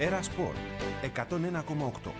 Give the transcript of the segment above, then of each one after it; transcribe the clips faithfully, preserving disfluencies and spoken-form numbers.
Έρα Σπορ εκατόν ένα κόμμα οκτώ.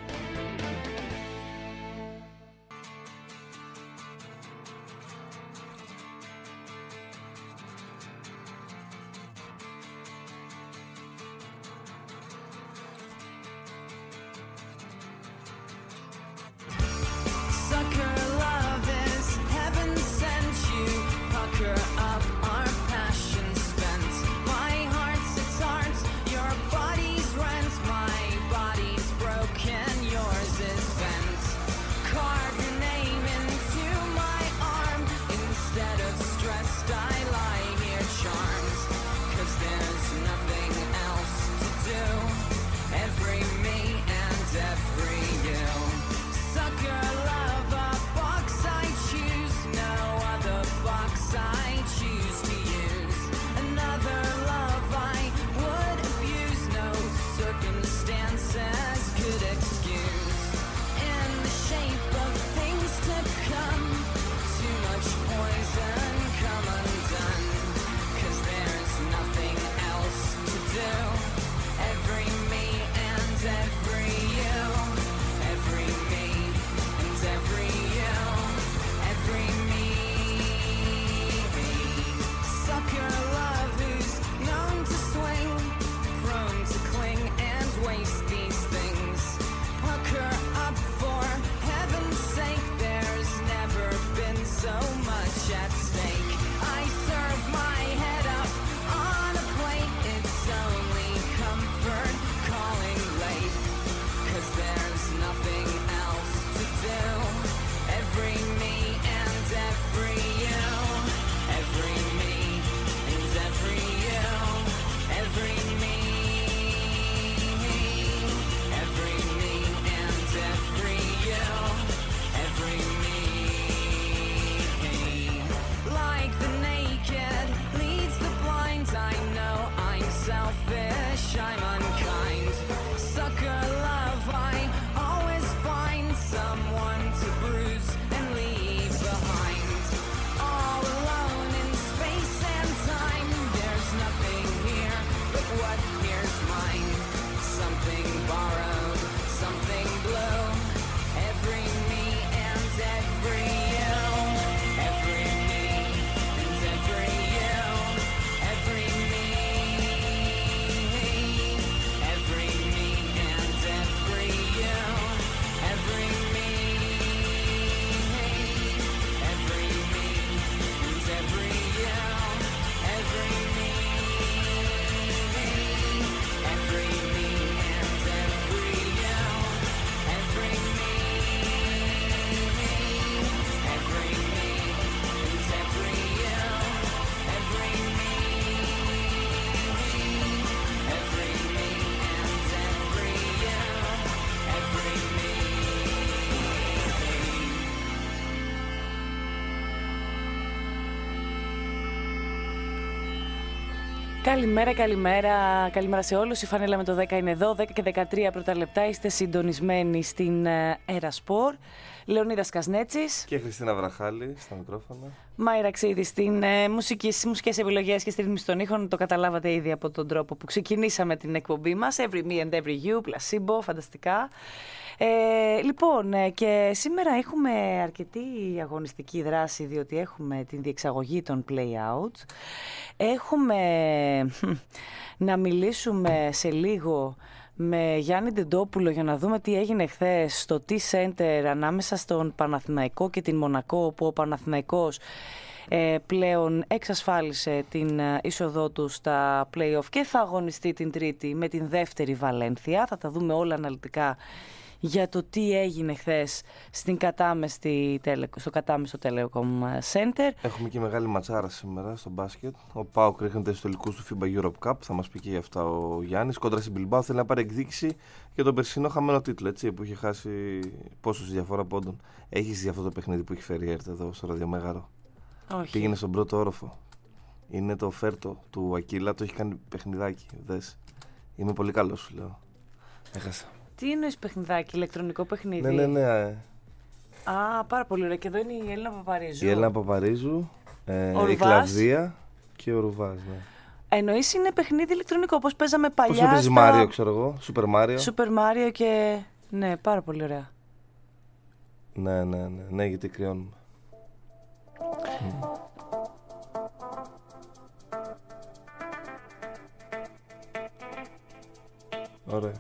Καλημέρα, καλημέρα, καλημέρα σε όλους. Η Φανέλα με το δέκα είναι εδώ, δέκα και δεκατρία πρώτα λεπτά. Είστε συντονισμένοι στην Έρα Σπορ. Λεωνίδας Κασνέτσης και Χριστίνα Βραχάλη στα μικρόφωνα. Μάιρα Ξίδη στην ε, μουσική, στις μουσικές επιλογές και στη ρύθμιση των ήχων. Το καταλάβατε ήδη από τον τρόπο που ξεκινήσαμε την εκπομπή μας. Every Me and Every You, Placebo, φανταστικά. Ε, λοιπόν, και σήμερα έχουμε αρκετή αγωνιστική δράση, διότι έχουμε την διεξαγωγή των play-outs. Έχουμε να μιλήσουμε σε λίγο με Γιάννη Ντεντόπουλο για να δούμε τι έγινε χθες στο T-Center ανάμεσα στον Παναθηναϊκό και την Μονακό, όπου ο Παναθηναϊκός ε, πλέον εξασφάλισε την είσοδό του στα play-off και θα αγωνιστεί την Τρίτη με την δεύτερη Βαλένθια. Θα τα δούμε όλα αναλυτικά για το τι έγινε χθες στην κατάμεστη, στο κατάμεστο Telecom Center. Έχουμε και μεγάλη ματσάρα σήμερα στο μπάσκετ. Ο ΠΑΟΚ ρίχνεται στους τελικούς του φίμπα Europe Cup. Θα μας πει και για αυτά ο Γιάννης. Κόντρα στην Μπιλμπάο θέλει να πάρει εκδίκηση για τον περσινό χαμένο τίτλο, έτσι, που είχε χάσει πόσους διαφορά πόντων. Έχεις δει αυτό το παιχνίδι που έχει φέρει η ΕΡΤ εδώ στο ραδιομέγαρο? Όχι. Πήγαινε στον πρώτο όροφο. Είναι το Φέρτο του Ακύλα, το έχει κάνει παιχνιδάκι. Δες. Είμαι πολύ καλό, σου λέω. Έχασα. Τι εννοείς παιχνιδάκι, ηλεκτρονικό παιχνίδι? Ναι, ναι, ναι. Α, πάρα πολύ ωραία. Και εδώ είναι η Έλληνα Παπαρίζου. Η Έλληνα Παπαρίζου, ε, η Κλαβδία και ο Ρουβάς, ναι. Εννοείς είναι παιχνίδι ηλεκτρονικό, όπως παίζαμε παλιά. Πώς έπαιζε στα... Μάριο, ξέρω εγώ. Super Mario. Super Mario και. Ναι, πάρα πολύ ωραία. Ναι, ναι, ναι, ναι, γιατί κρυώνουμε. Mm. Ωραία.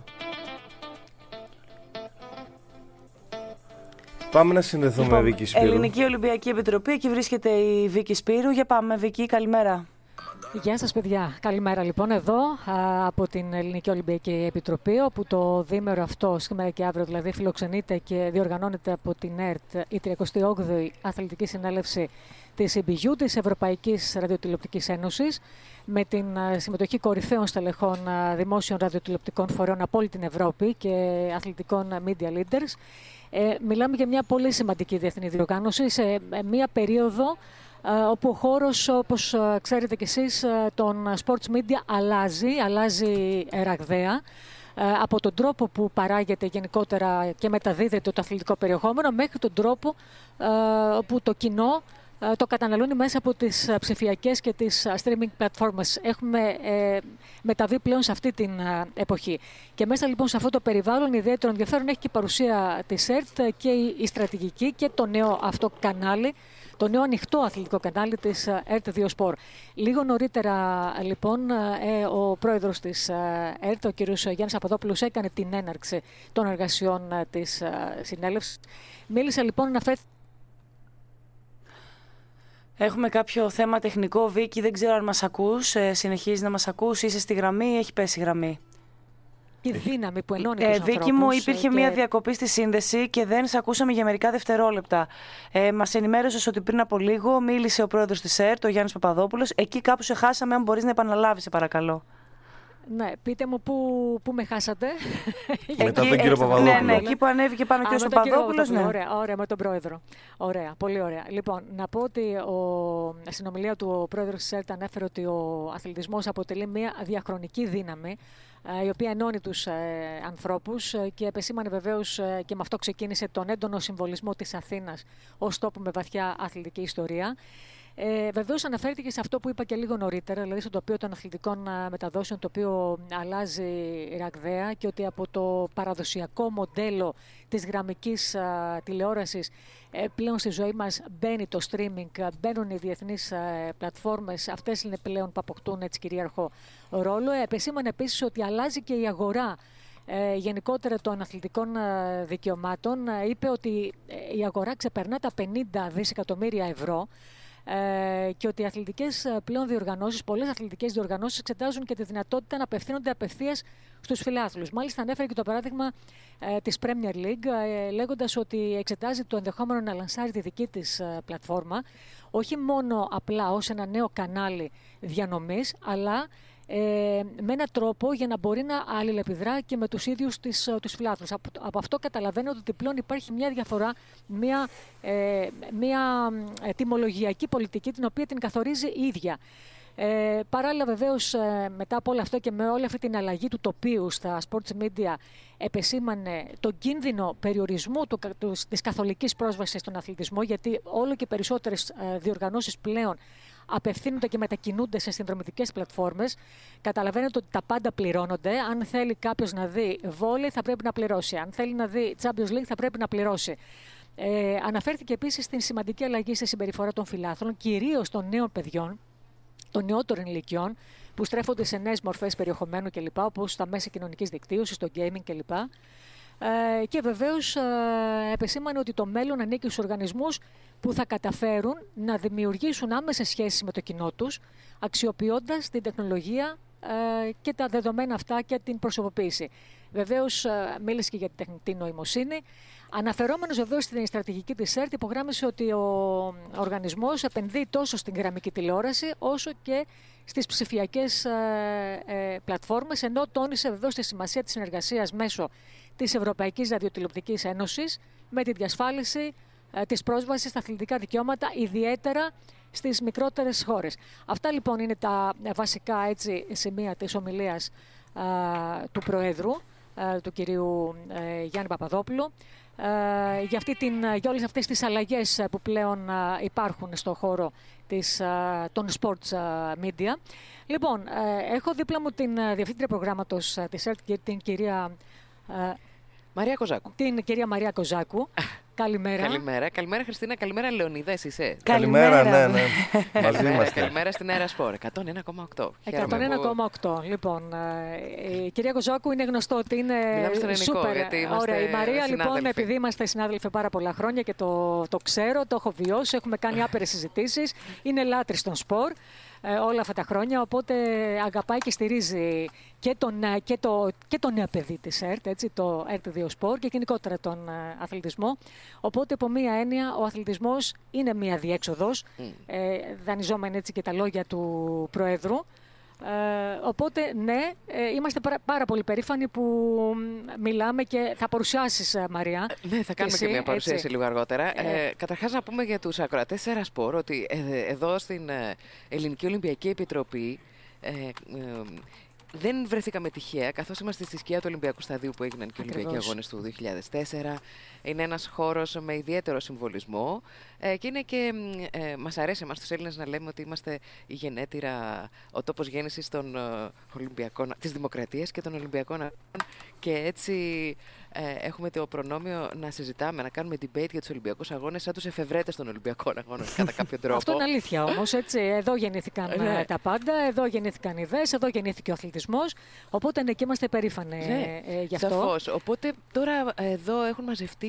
Πάμε να συνδεθούμε Λοιπόν, με Βίκη Σπύρου. Ελληνική Ολυμπιακή Επιτροπή, εκεί βρίσκεται η Βίκη Σπύρου. Για πάμε, Βίκη, καλημέρα. Γεια σας παιδιά, καλημέρα λοιπόν εδώ α, από την Ελληνική Ολυμπιακή Επιτροπή, όπου το διήμερο αυτό σήμερα και αύριο δηλαδή φιλοξενείται και διοργανώνεται από την ΕΡΤ η τριακοστή όγδοη Αθλητική Συνέλευση της ι μπι γιου, της Ευρωπαϊκής Ραδιοτηλεοπτικής Ένωσης, με την α, συμμετοχή κορυφαίων στελεχών α, δημόσιων ραδιοτηλεοπτικών φορέων από όλη την Ευρώπη και αθλητικών media leaders. Ε, μιλάμε για μια πολύ σημαντική διεθνή διοργάνωση σε μια περίοδο όπου ο χώρος, όπως ξέρετε κι εσείς, των sports media αλλάζει, αλλάζει ραγδαία, από τον τρόπο που παράγεται γενικότερα και μεταδίδεται το αθλητικό περιεχόμενο μέχρι τον τρόπο όπου το κοινό το καταναλώνει μέσα από τις ψηφιακές και τις streaming platforms. Έχουμε ε, μεταβεί πλέον σε αυτή την εποχή. Και μέσα λοιπόν σε αυτό το περιβάλλον ιδιαίτερο ενδιαφέρον έχει και η παρουσία της ΕΡΤ και η, η στρατηγική και το νέο αυτό κανάλι, το νέο ανοιχτό αθλητικό κανάλι της ΕΡΤ δύο Sport. Λίγο νωρίτερα λοιπόν ε, ο πρόεδρος της ΕΡΤ, ο κ. Γιάννης Αποδόπουλος, έκανε την έναρξη των εργασιών της συνέλευσης. Μίλησε λοιπόν να φέρει. Έχουμε κάποιο θέμα τεχνικό, Βίκη, δεν ξέρω αν μας ακούς, ε, συνεχίζεις να μας ακούς, είσαι στη γραμμή ή έχει πέσει η γραμμή. Η δύναμη που ενώνει ε, τους Βίκη ανθρώπους, μου, υπήρχε και... μια διακοπή στη σύνδεση και δεν σε ακούσαμε για μερικά δευτερόλεπτα. Ε, μας ενημέρωσες ότι πριν από λίγο μίλησε ο πρόεδρος της ΕΡΤ, ο Γιάννης Παπαδόπουλος. Εκεί κάπου σε χάσαμε, αν μπορείς να επαναλάβεις, σε παρακαλώ. Ναι, πείτε μου πού, πού με χάσατε. Μετά τον κύριο Παπαδόπουλο. Ναι, ναι, εκεί που ανέβηκε πάνω ο κύριος Παπαδόπουλος. Ναι. Ωραία, ωραία, με τον πρόεδρο. Ωραία, πολύ ωραία. Λοιπόν, να πω ότι ο, στην συνομιλία του ο πρόεδρος της ΕΡΤ ανέφερε ότι ο αθλητισμός αποτελεί μια διαχρονική δύναμη, η οποία ενώνει τους ε, ανθρώπους και επεσήμανε βεβαίως ε, και με αυτό ξεκίνησε τον έντονο συμβολισμό της Αθήνας ως τόπου με βαθιά αθλητική ιστορία. Ε, βεβαίως αναφέρθηκε σε αυτό που είπα και λίγο νωρίτερα, δηλαδή στο τοπίο των αθλητικών μεταδόσεων, το οποίο αλλάζει ραγδαία και ότι από το παραδοσιακό μοντέλο της γραμμικής α, τηλεόρασης ε, πλέον στη ζωή μας μπαίνει το streaming, μπαίνουν οι διεθνείς α, πλατφόρμες, αυτές είναι πλέον που αποκτούν έτσι κυρίαρχο ρόλο. Ε, επεσήμανε επίσης ότι αλλάζει και η αγορά Ε, γενικότερα των αθλητικών ε, δικαιωμάτων. Ε, είπε ότι ε, η αγορά ξεπερνά τα πενήντα δισεκατομμύρια ευρώ ε, και ότι οι αθλητικές ε, πλέον διοργανώσεις, πολλές αθλητικές διοργανώσεις εξετάζουν και τη δυνατότητα να απευθύνονται απευθείας στους φιλάθλους. Μάλιστα ανέφερε και το παράδειγμα ε, της Premier League, ε, λέγοντας ότι εξετάζει το ενδεχόμενο να λανσάρει τη δική της ε, πλατφόρμα, όχι μόνο απλά ως ένα νέο κανάλι διανομής, αλλά Ε, με έναν τρόπο για να μπορεί να αλληλεπιδρά και με τους ίδιους τις, τους φιλάθλους. Από, από αυτό καταλαβαίνω ότι πλέον υπάρχει μια διαφορά, μια, ε, μια ε, τιμολογιακή πολιτική την οποία την καθορίζει η ίδια. Ε, παράλληλα βεβαίως ε, μετά από όλο αυτό και με όλη αυτή την αλλαγή του τοπίου στα sports media επεσήμανε τον κίνδυνο περιορισμού του, του, της καθολικής πρόσβασης στον αθλητισμό, γιατί όλο και περισσότερες ε, διοργανώσεις πλέον απευθύνονται και μετακινούνται σε συνδρομητικές πλατφόρμες. Καταλαβαίνετε ότι τα πάντα πληρώνονται. Αν θέλει κάποιος να δει βόλεϊ θα πρέπει να πληρώσει. Αν θέλει να δει Champions League θα πρέπει να πληρώσει. Ε, αναφέρθηκε επίσης στην σημαντική αλλαγή στη συμπεριφορά των φιλάθλων, κυρίως των νέων παιδιών, των νεότερων ηλικιών, που στρέφονται σε νέες μορφές περιεχομένου κλπ., όπως τα μέσα κοινωνικής δικτύωσης, το gaming κλπ. Ε, και βεβαίως ε, επεσήμανε ότι το μέλλον ανήκει στους οργανισμούς που θα καταφέρουν να δημιουργήσουν άμεσες σχέσεις με το κοινό τους, αξιοποιώντας την τεχνολογία ε, και τα δεδομένα αυτά και την προσωποποίηση. Βεβαίως ε, μίλησε και για την τεχνητή νοημοσύνη. Αναφερόμενος βεβαίως στην στρατηγική της ΕΡΤ, υπογράμμισε ότι ο οργανισμός επενδύει τόσο στην γραμμική τηλεόραση όσο και στις ψηφιακές ε, ε, πλατφόρμες, ενώ τόνισε βεβαίως τη σημασία της συνεργασίας μέσω της Ευρωπαϊκής Ραδιοτηλεοπτικής Ένωσης με τη διασφάλιση ε, της πρόσβασης στα αθλητικά δικαιώματα, ιδιαίτερα στις μικρότερες χώρες. Αυτά λοιπόν είναι τα βασικά έτσι, σημεία της ομιλίας ε, του Προέδρου του κυρίου Γιάννη Παπαδόπουλου, για, αυτή την, για όλες αυτές τις αλλαγές που πλέον υπάρχουν στον χώρο της, των sports media. Λοιπόν, έχω δίπλα μου την διευθύντρια προγράμματος της ΕΡΤ, την κυρία Μαρία Κοζάκου. Την κυρία Μαρία Κοζάκου. Καλημέρα. Καλημέρα. Καλημέρα, Χριστίνα. Καλημέρα, Λεωνίδα. Εσύ είσαι. Καλημέρα, ναι, ναι. Μαζί είμαστε. Καλημέρα στην Αέρα Σπορ. εκατόν ένα κόμμα οκτώ. εκατόν ένα κόμμα οκτώ. Λοιπόν, η κυρία Κοζάκου είναι γνωστό ότι είναι σούπερ. Ωραία. Η Μαρία, λοιπόν, επειδή είμαστε συνάδελφοι πάρα πολλά χρόνια και το, το ξέρω, το έχω βιώσει, έχουμε κάνει άπειρες συζητήσεις. Είναι λάτρη στον σπορ ε, όλα αυτά τα χρόνια, οπότε αγαπάει και στηρίζει και τον, και το, και το νέο παιδί της ΕΡΤ, έτσι, το ΕΡΤ δύο Σπορ και γενικότερα τον αθλητισμό. Οπότε, από μία έννοια, ο αθλητισμός είναι μία διέξοδος, mm. ε, δανειζόμενοι έτσι και τα λόγια του Προέδρου. Ε, οπότε, ναι, ε, είμαστε πάρα, πάρα πολύ περήφανοι που μιλάμε και θα παρουσιάσεις, Μαρία. Ε, ναι, θα κάνουμε και, και μια παρουσίαση έτσι λίγο αργότερα. Ε, ε, καταρχάς, να πούμε για τους ακροατές Αέρα Σπορ ότι ε, εδώ στην ε, Ελληνική Ολυμπιακή Επιτροπή ε, ε, δεν βρεθήκαμε τυχαία, καθώς είμαστε στη σκιά του Ολυμπιακού Σταδίου που έγιναν και οι Ολυμπιακοί Αγώνες του δύο χιλιάδες τέσσερα. Είναι ένας χώρος με ιδιαίτερο συμβολισμό ε, και είναι και ε, μας αρέσει εμάς τους Έλληνες να λέμε ότι είμαστε η γενέτειρα, ο τόπος γέννησης των ε, Ολυμπιακών, της Δημοκρατίας και των Ολυμπιακών Αγώνων, και έτσι ε, έχουμε το προνόμιο να συζητάμε, να κάνουμε debate για τους Ολυμπιακούς Αγώνες σαν τους εφευρέτες των Ολυμπιακών Αγώνων κατά κάποιο τρόπο. Αυτό είναι αλήθεια όμως, έτσι. Εδώ γεννήθηκαν ναι. τα πάντα, εδώ γεννήθηκαν οι ιδέες, εδώ γεννήθηκε ο αθλητισμός, οπότε ναι, και είμαστε περήφανοι ναι, ε, γι' αυτό. Σαφώς. Οπότε τώρα εδώ έχουν μαζευτεί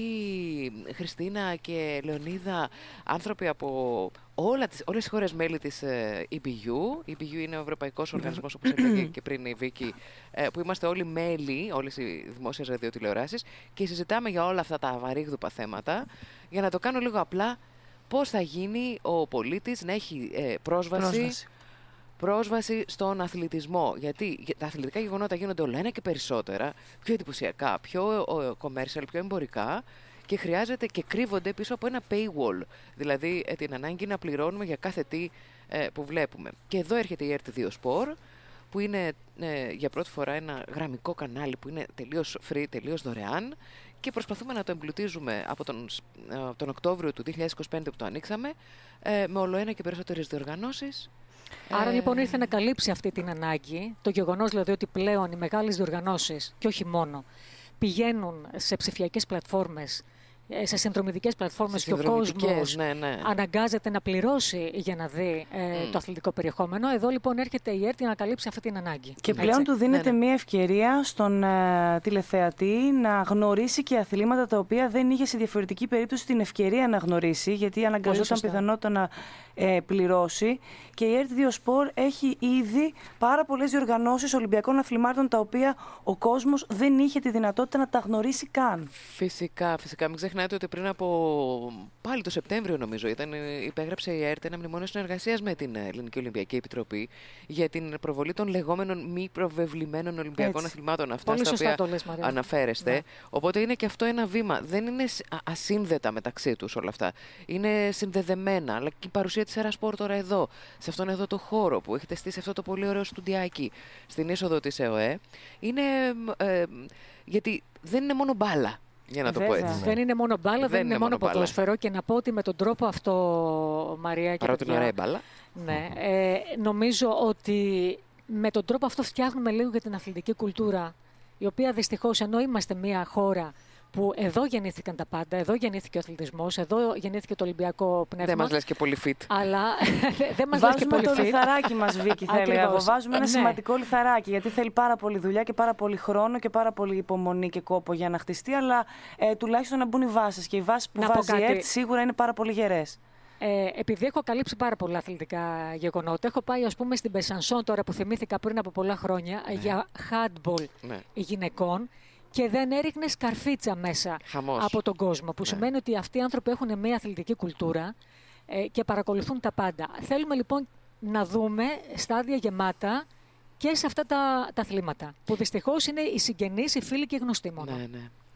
Χριστίνα και Λεωνίδα άνθρωποι από όλα τις, όλες τις χώρες μέλη της ε, ι πι γιου. Η ι πι γιου είναι ο Ευρωπαϊκός Οργανισμός, όπως έλεγε και πριν η Βίκη, ε, που είμαστε όλοι μέλη, όλες οι δημόσιες ραδιοτηλεοράσεις, και συζητάμε για όλα αυτά τα βαρύγδουπα θέματα. Για να το κάνω λίγο απλά, πώς θα γίνει ο πολίτης να έχει ε, πρόσβαση, πρόσβαση. πρόσβαση στον αθλητισμό. Γιατί τα αθλητικά γεγονότα γίνονται όλο ένα και περισσότερα, πιο εντυπωσιακά, πιο commercial, πιο εμπορικά, και χρειάζεται και κρύβονται πίσω από ένα paywall. Δηλαδή ε, την ανάγκη να πληρώνουμε για κάθε τι ε, που βλέπουμε. Και εδώ έρχεται η ΕΡΤ δύο Σπορ, που είναι ε, για πρώτη φορά ένα γραμμικό κανάλι που είναι τελείως free, τελείως δωρεάν, και προσπαθούμε να το εμπλουτίζουμε από τον, ε, τον Οκτώβριο του δύο χιλιάδες είκοσι πέντε που το ανοίξαμε, ε, με όλο ένα και περισσότερες διοργανώσεις. Άρα ε... λοιπόν ήρθε να καλύψει αυτή την ανάγκη, το γεγονός δηλαδή ότι πλέον οι μεγάλες διοργανώσεις, και όχι μόνο, πηγαίνουν σε ψηφιακές πλατφόρμες, σε συνδρομητικές πλατφόρμες, και ο κόσμος ναι, ναι. αναγκάζεται να πληρώσει για να δει ε, mm. το αθλητικό περιεχόμενο. Εδώ λοιπόν έρχεται η ΕΡΤ να καλύψει αυτή την ανάγκη. Και πλέον έτσι του δίνεται ναι, ναι. μια ευκαιρία στον ε, τηλεθεατή να γνωρίσει και αθλήματα τα οποία δεν είχε σε διαφορετική περίπτωση την ευκαιρία να γνωρίσει, γιατί αναγκαζόταν πιθανότητα να ε, πληρώσει. Και η ΕΡΤ δύο Σπορ έχει ήδη πάρα πολλές διοργανώσεις Ολυμπιακών αθλημάτων, τα οποία ο κόσμος δεν είχε τη δυνατότητα να τα γνωρίσει καν. Φυσικά, φυσικά. Μην ξεχνάτε ότι πριν από πάλι το Σεπτέμβριο, νομίζω, ήταν, υπέγραψε η ΕΡΤ ένα μνημόνιο συνεργασίας με την Ελληνική Ολυμπιακή Επιτροπή για την προβολή των λεγόμενων μη προβεβλημένων Ολυμπιακών Έτσι. αθλημάτων. Αυτά Πολύ στα οποία λες, αναφέρεστε. Ναι. Οπότε είναι και αυτό ένα βήμα. Δεν είναι ασύνδετα μεταξύ τους όλα αυτά. Είναι συνδεδεμένα. Αλλά και η παρουσία της Αέρα Σπορ τώρα εδώ, σε αυτόν εδώ το χώρο που έχετε στήσει αυτό το πολύ ωραίο στουντιάκι στην είσοδο της ΕΟΕ, είναι. Ε, γιατί δεν είναι μόνο μπάλα. Για να το πω έτσι. Δεν είναι μόνο μπάλα, δεν, δεν είναι, είναι μόνο ποδόσφαιρο. Και να πω ότι με τον τρόπο αυτό, Μαρία, και παρότι είναι ωραία μπάλα. Ναι, ε, νομίζω ότι με τον τρόπο αυτό φτιάχνουμε λίγο για την αθλητική κουλτούρα, η οποία δυστυχώς, ενώ είμαστε μια χώρα που εδώ γεννήθηκαν τα πάντα, εδώ γεννήθηκε ο αθλητισμός, εδώ γεννήθηκε το Ολυμπιακό πνεύμα. Δεν μας λες και πολύ fit. Αλλά δεν μας λες και πολύ fit. Βάζουμε το λιθαράκι μας, Βίκη, θα έλεγα εγώ. Βάζουμε ένα ναι. σημαντικό λιθαράκι, γιατί θέλει πάρα πολύ δουλειά και πάρα πολύ χρόνο και πάρα πολύ υπομονή και κόπο για να χτιστεί, αλλά ε, τουλάχιστον να μπουν οι βάσεις. Και οι βάσεις που να βάζει η ΕΡΤ σίγουρα είναι πάρα πολύ γερές. Ε, επειδή έχω καλύψει πάρα πολλά αθλητικά γεγονότα, έχω πάει, ας πούμε, στην Μπεσανσόν τώρα που θυμήθηκα πριν από πολλά χρόνια ναι. για handball ναι. γυναικών. Και δεν έριχνε σκαρφίτσα μέσα Χαμός. από τον κόσμο. Που ναι. σημαίνει ότι αυτοί οι άνθρωποι έχουν μια αθλητική κουλτούρα ε, και παρακολουθούν τα πάντα. Θέλουμε λοιπόν να δούμε στάδια γεμάτα και σε αυτά τα, τα αθλήματα. Που δυστυχώς είναι οι συγγενείς, οι φίλοι και οι γνωστοί μόνο. Ναι, ναι.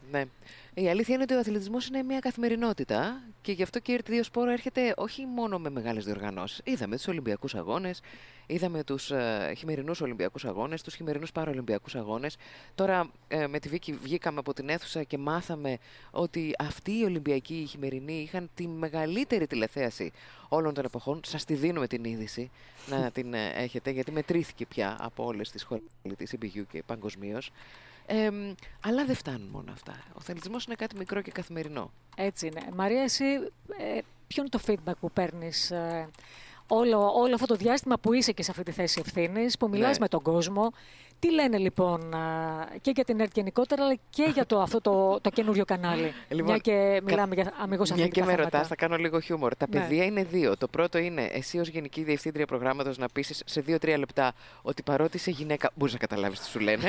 Ναι. Η αλήθεια είναι ότι ο αθλητισμός είναι μια καθημερινότητα και γι' αυτό και η ερ τι δύο Sport έρχεται όχι μόνο με μεγάλες διοργανώσεις. Είδαμε τους Ολυμπιακούς Αγώνες, είδαμε τους ε, χειμερινούς Ολυμπιακούς Αγώνες, τους χειμερινούς Παραολυμπιακούς Αγώνες. Τώρα ε, με τη Βίκη βγήκαμε από την αίθουσα και μάθαμε ότι αυτοί οι Ολυμπιακοί, οι χειμερινοί, είχαν τη μεγαλύτερη τηλεθέαση όλων των εποχών. Σας τη δίνουμε την είδηση να την ε, έχετε, γιατί μετρήθηκε πια από όλες τις χώρες της ι μπι γιου και παγκοσμίως. Ε, αλλά δεν φτάνουν μόνο αυτά. Ο αθλητισμός είναι κάτι μικρό και καθημερινό. Έτσι είναι. Μαρία, εσύ ε, ποιο είναι το feedback που παίρνεις ε, όλο, όλο αυτό το διάστημα που είσαι και σε αυτή τη θέση ευθύνης, που μιλάς Ναι. με τον κόσμο? Τι λένε λοιπόν και για την ΕΡΤ γενικότερα, αλλά και για το, αυτό το, το καινούριο κανάλι? Λοιπόν, μια και μιλάμε κα... για αμιγώς Μια αθλητικά και με θέματα. ρωτάς, θα κάνω λίγο χιούμορ. Τα Ναι. παιδεία είναι δύο. Το πρώτο είναι εσύ ως Γενική Διευθύντρια Προγράμματος να πείσεις σε δύο τρία λεπτά ότι παρότι είσαι γυναίκα μπορείς να καταλάβεις τι σου λένε.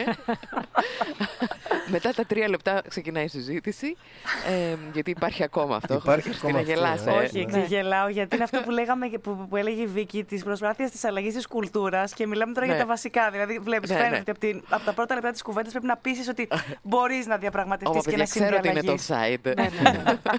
Μετά τα τρία λεπτά ξεκινάει η συζήτηση. Ε, γιατί υπάρχει ακόμα αυτό. Υπάρχει Χριστίνα, ακόμα αυτό, γελάς, ε. ε. Όχι, ναι. γελάω, γιατί είναι αυτό που, λέγαμε, και που, που έλεγε η Βίκη, τη προσπάθεια τη αλλαγή τη κουλτούρα και μιλάμε τώρα Ναι. για τα βασικά. Δηλαδή, βλέπει, Ναι, φαίνεται ναι. ότι από, την, από τα πρώτα λεπτά τη κουβέντα πρέπει να πείσει ότι μπορεί να διαπραγματευτεί Ω, και παιδιά, να ξέρω ότι είναι το συνδιαλλαγείς. offside. Ναι, ναι, ναι.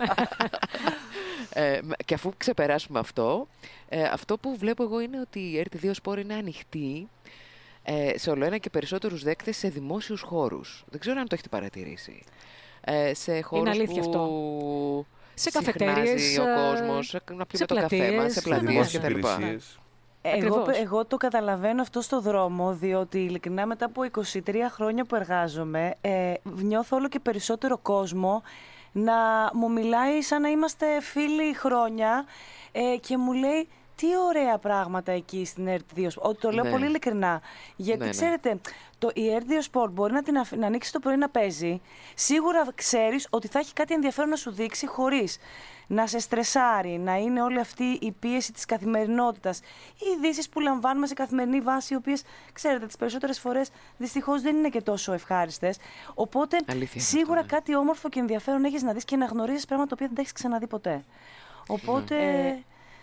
Ε, και αφού ξεπεράσουμε αυτό, ε, αυτό που βλέπω εγώ είναι ότι η ερ τι δύο Sport είναι ανοιχτή ε, σε όλο ένα και περισσότερους δέκτες σε δημόσιους χώρους. Δεν ξέρω αν το έχετε παρατηρήσει. Ε, σε χώρους αλήθεια που αυτό. Σε συχνάζει καφετέριες, ο ε, κόσμος, να πιούμε σε το καφέ μας, σε πλατείες, πλατείες Δημόσιες κτλ. υπηρεσίες. Εγώ, Ακριβώς. εγώ το καταλαβαίνω αυτό στο δρόμο, διότι ειλικρινά μετά από είκοσι τρία χρόνια που εργάζομαι, ε, νιώθω όλο και περισσότερο κόσμο να μου μιλάει σαν να είμαστε φίλοι χρόνια ε, και μου λέει τι ωραία πράγματα εκεί στην ερ τι δύο Sport. Το λέω Ναι. πολύ ειλικρινά. Γιατί Ναι, ναι. ξέρετε, το, η ερ τι δύο Sport μπορεί να, την αφ- να ανοίξει το πρωί να παίζει. Σίγουρα ξέρεις ότι θα έχει κάτι ενδιαφέρον να σου δείξει χωρίς να σε στρεσάρει, να είναι όλη αυτή η πίεση της καθημερινότητας. Οι ειδήσεις που λαμβάνουμε σε καθημερινή βάση, οι οποίες, ξέρετε, τις περισσότερες φορές δυστυχώς δεν είναι και τόσο ευχάριστες. Οπότε, Αλήθεια είναι σίγουρα αυτό, ναι. κάτι όμορφο και ενδιαφέρον έχεις να δεις και να γνωρίζεις πράγματα τα οποία δεν τα έχεις ξαναδεί ποτέ. Οπότε. Ε,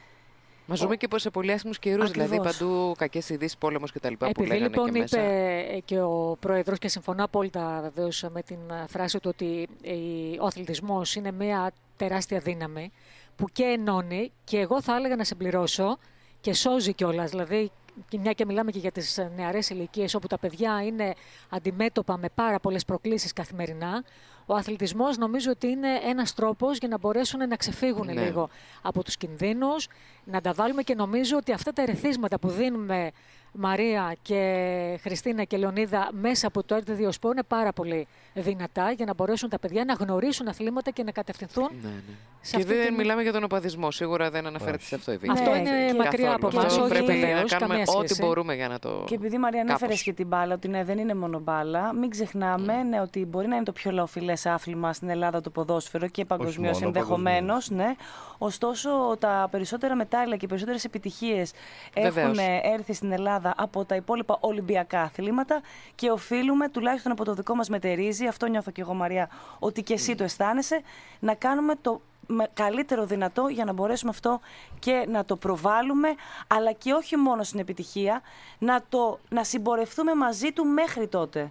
Μα ζούμε και σε πολύ άσχημους καιρούς, δηλαδή Ακριβώς. παντού κακές ειδήσεις, πόλεμος κτλ. που Επειδή λέγανε λοιπόν και μέσα. είπε και ο Πρόεδρος, και συμφωνώ απόλυτα βεβαίως με την φράση του, ότι η- ο αθλητισμός είναι μια τεράστια δύναμη που και ενώνει, και εγώ θα έλεγα να συμπληρώσω, και σώζει κιόλας. Δηλαδή, και μια και μιλάμε και για τις νεαρές ηλικίες, όπου τα παιδιά είναι αντιμέτωπα με πάρα πολλές προκλήσεις καθημερινά, ο αθλητισμός νομίζω ότι είναι ένας τρόπος για να μπορέσουν να ξεφύγουν Ναι. λίγο από τους κινδύνους, να τα βάλουμε, και νομίζω ότι αυτά τα ερεθίσματα που δίνουμε, Μαρία και Χριστίνα και Λεωνίδα, μέσα από το ερ τι δύο Sport είναι πάρα πολύ δυνατά για να μπορέσουν τα παιδιά να γνωρίσουν αθλήματα και να κατευθυνθούν. Ναι, ναι. σε Και αυτή δεν την- μιλάμε για τον οπαδισμό. Σίγουρα δεν αναφέρεται Όχι. σε αυτό η Βίκη. Αυτό Ναι, είναι και- μακριά από Καθόλου. εμάς, Αυτό όχι πρέπει να βεβαίως, κάνουμε καμία ό,τι σχέση. μπορούμε για να το. Και επειδή, Μαρία, ανέφερε κάπως. και την μπάλα, ότι ναι, δεν είναι μόνο μπάλα, μην ξεχνάμε ναι, ότι μπορεί να είναι το πιο λαοφιλές άθλημα στην Ελλάδα το ποδόσφαιρο και παγκοσμίως μόνο, ενδεχομένως. Ναι. Ωστόσο, τα περισσότερα μετάλλια και οι περισσότερες επιτυχίες Βεβαίως. έχουν έρθει στην Ελλάδα από τα υπόλοιπα Ολυμπιακά αθλήματα και οφείλουμε, τουλάχιστον από το δικό μας μετερίζει, αυτό νιώθω και εγώ, Μαρία, ότι και εσύ το αισθάνεσαι, να κάνουμε το με καλύτερο δυνατό για να μπορέσουμε αυτό και να το προβάλλουμε, αλλά και όχι μόνο στην επιτυχία, να, το, να συμπορευτούμε μαζί του μέχρι τότε.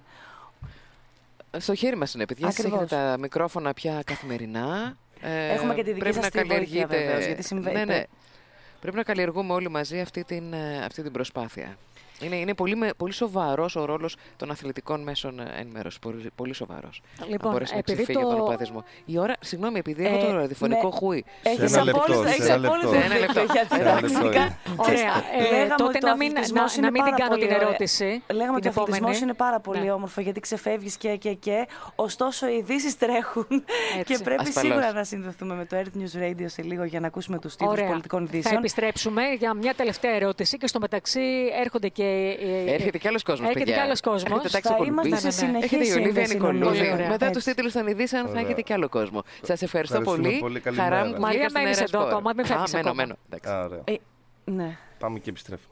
Στο χέρι μας είναι, παιδιά. Εσείς Ακριβώς. έχετε τα μικρόφωνα πια καθημερινά. Ε, Έχουμε και τη δική πρέπει σας να τη βοήθεια, καλλιεργείτε- βεβαίως, γιατί συμβαίνει- Ναι, ναι. Πρέπει να καλλιεργούμε όλοι μαζί αυτή την, ε, αυτή την προσπάθεια. Είναι, είναι πολύ, με- πολύ σοβαρός ο ρόλος των αθλητικών μέσων ενημέρωσης. Πολύ, πολύ σοβαρός. Λοιπόν, να μπορέσει να επειδή ξεφύγει το- από τον οπαδισμό. Η ώρα, συγγνώμη, επειδή έχω Ε, το ραδιοφωνικό ναι. χούι. Έχεις ένα λεπτό, απόλυτο, σε έχεις ένα απόλυτο λεπτό. Ένα λεπτό. δίκιο, γιατί Σε ένα λεπτό τακτικά- είναι. Ωραία. Ε, Λέγαμε τότε ότι ο να μην, αθλητισμός να, είναι να μην την πάρα κάνω πολύ την ωραία. ερώτηση. Λέγαμε ότι την ο αθλητισμός επόμενη. είναι πάρα πολύ Ναι. όμορφο, γιατί ξεφεύγεις και και και. Ωστόσο, οι ειδήσεις τρέχουν Έτσι. και πρέπει Ασφαλώς. σίγουρα να συνδεθούμε με το Earth News Radio σε λίγο για να ακούσουμε τους τίτλους Ωραία. πολιτικών Θα ειδήσεων. επιστρέψουμε για μια τελευταία ερώτηση, και στο μεταξύ έρχονται και. ε, Έρχεται κι άλλος κόσμος, Έρχεται παιδιά. κι άλλος κόσμος. Έχετε τάξει Θα ο είμαστε Κολουμπής. σε Ναι, ναι, ναι. συνεχή Έχετε η Ολίβια σύνδεση, Νικολούδη. νομίζω. Ωραία. Μετά Έτσι. τους τίτλους των ειδήσεων θα Ωραία. έχετε κι άλλο κόσμο. Σας ευχαριστώ Ευχαριστούμε πολύ. πολύ. Χαρά Καλημέρα. μου που Μαρία, βγήκα στην μένεις Αέρα εδώ Σπορ. ακόμα, μην φεύγεις Α, μένω, ακόμα. μένω. Εντάξει. Α, ωραία. Ε, ναι. Πάμε και επιστρέφουμε.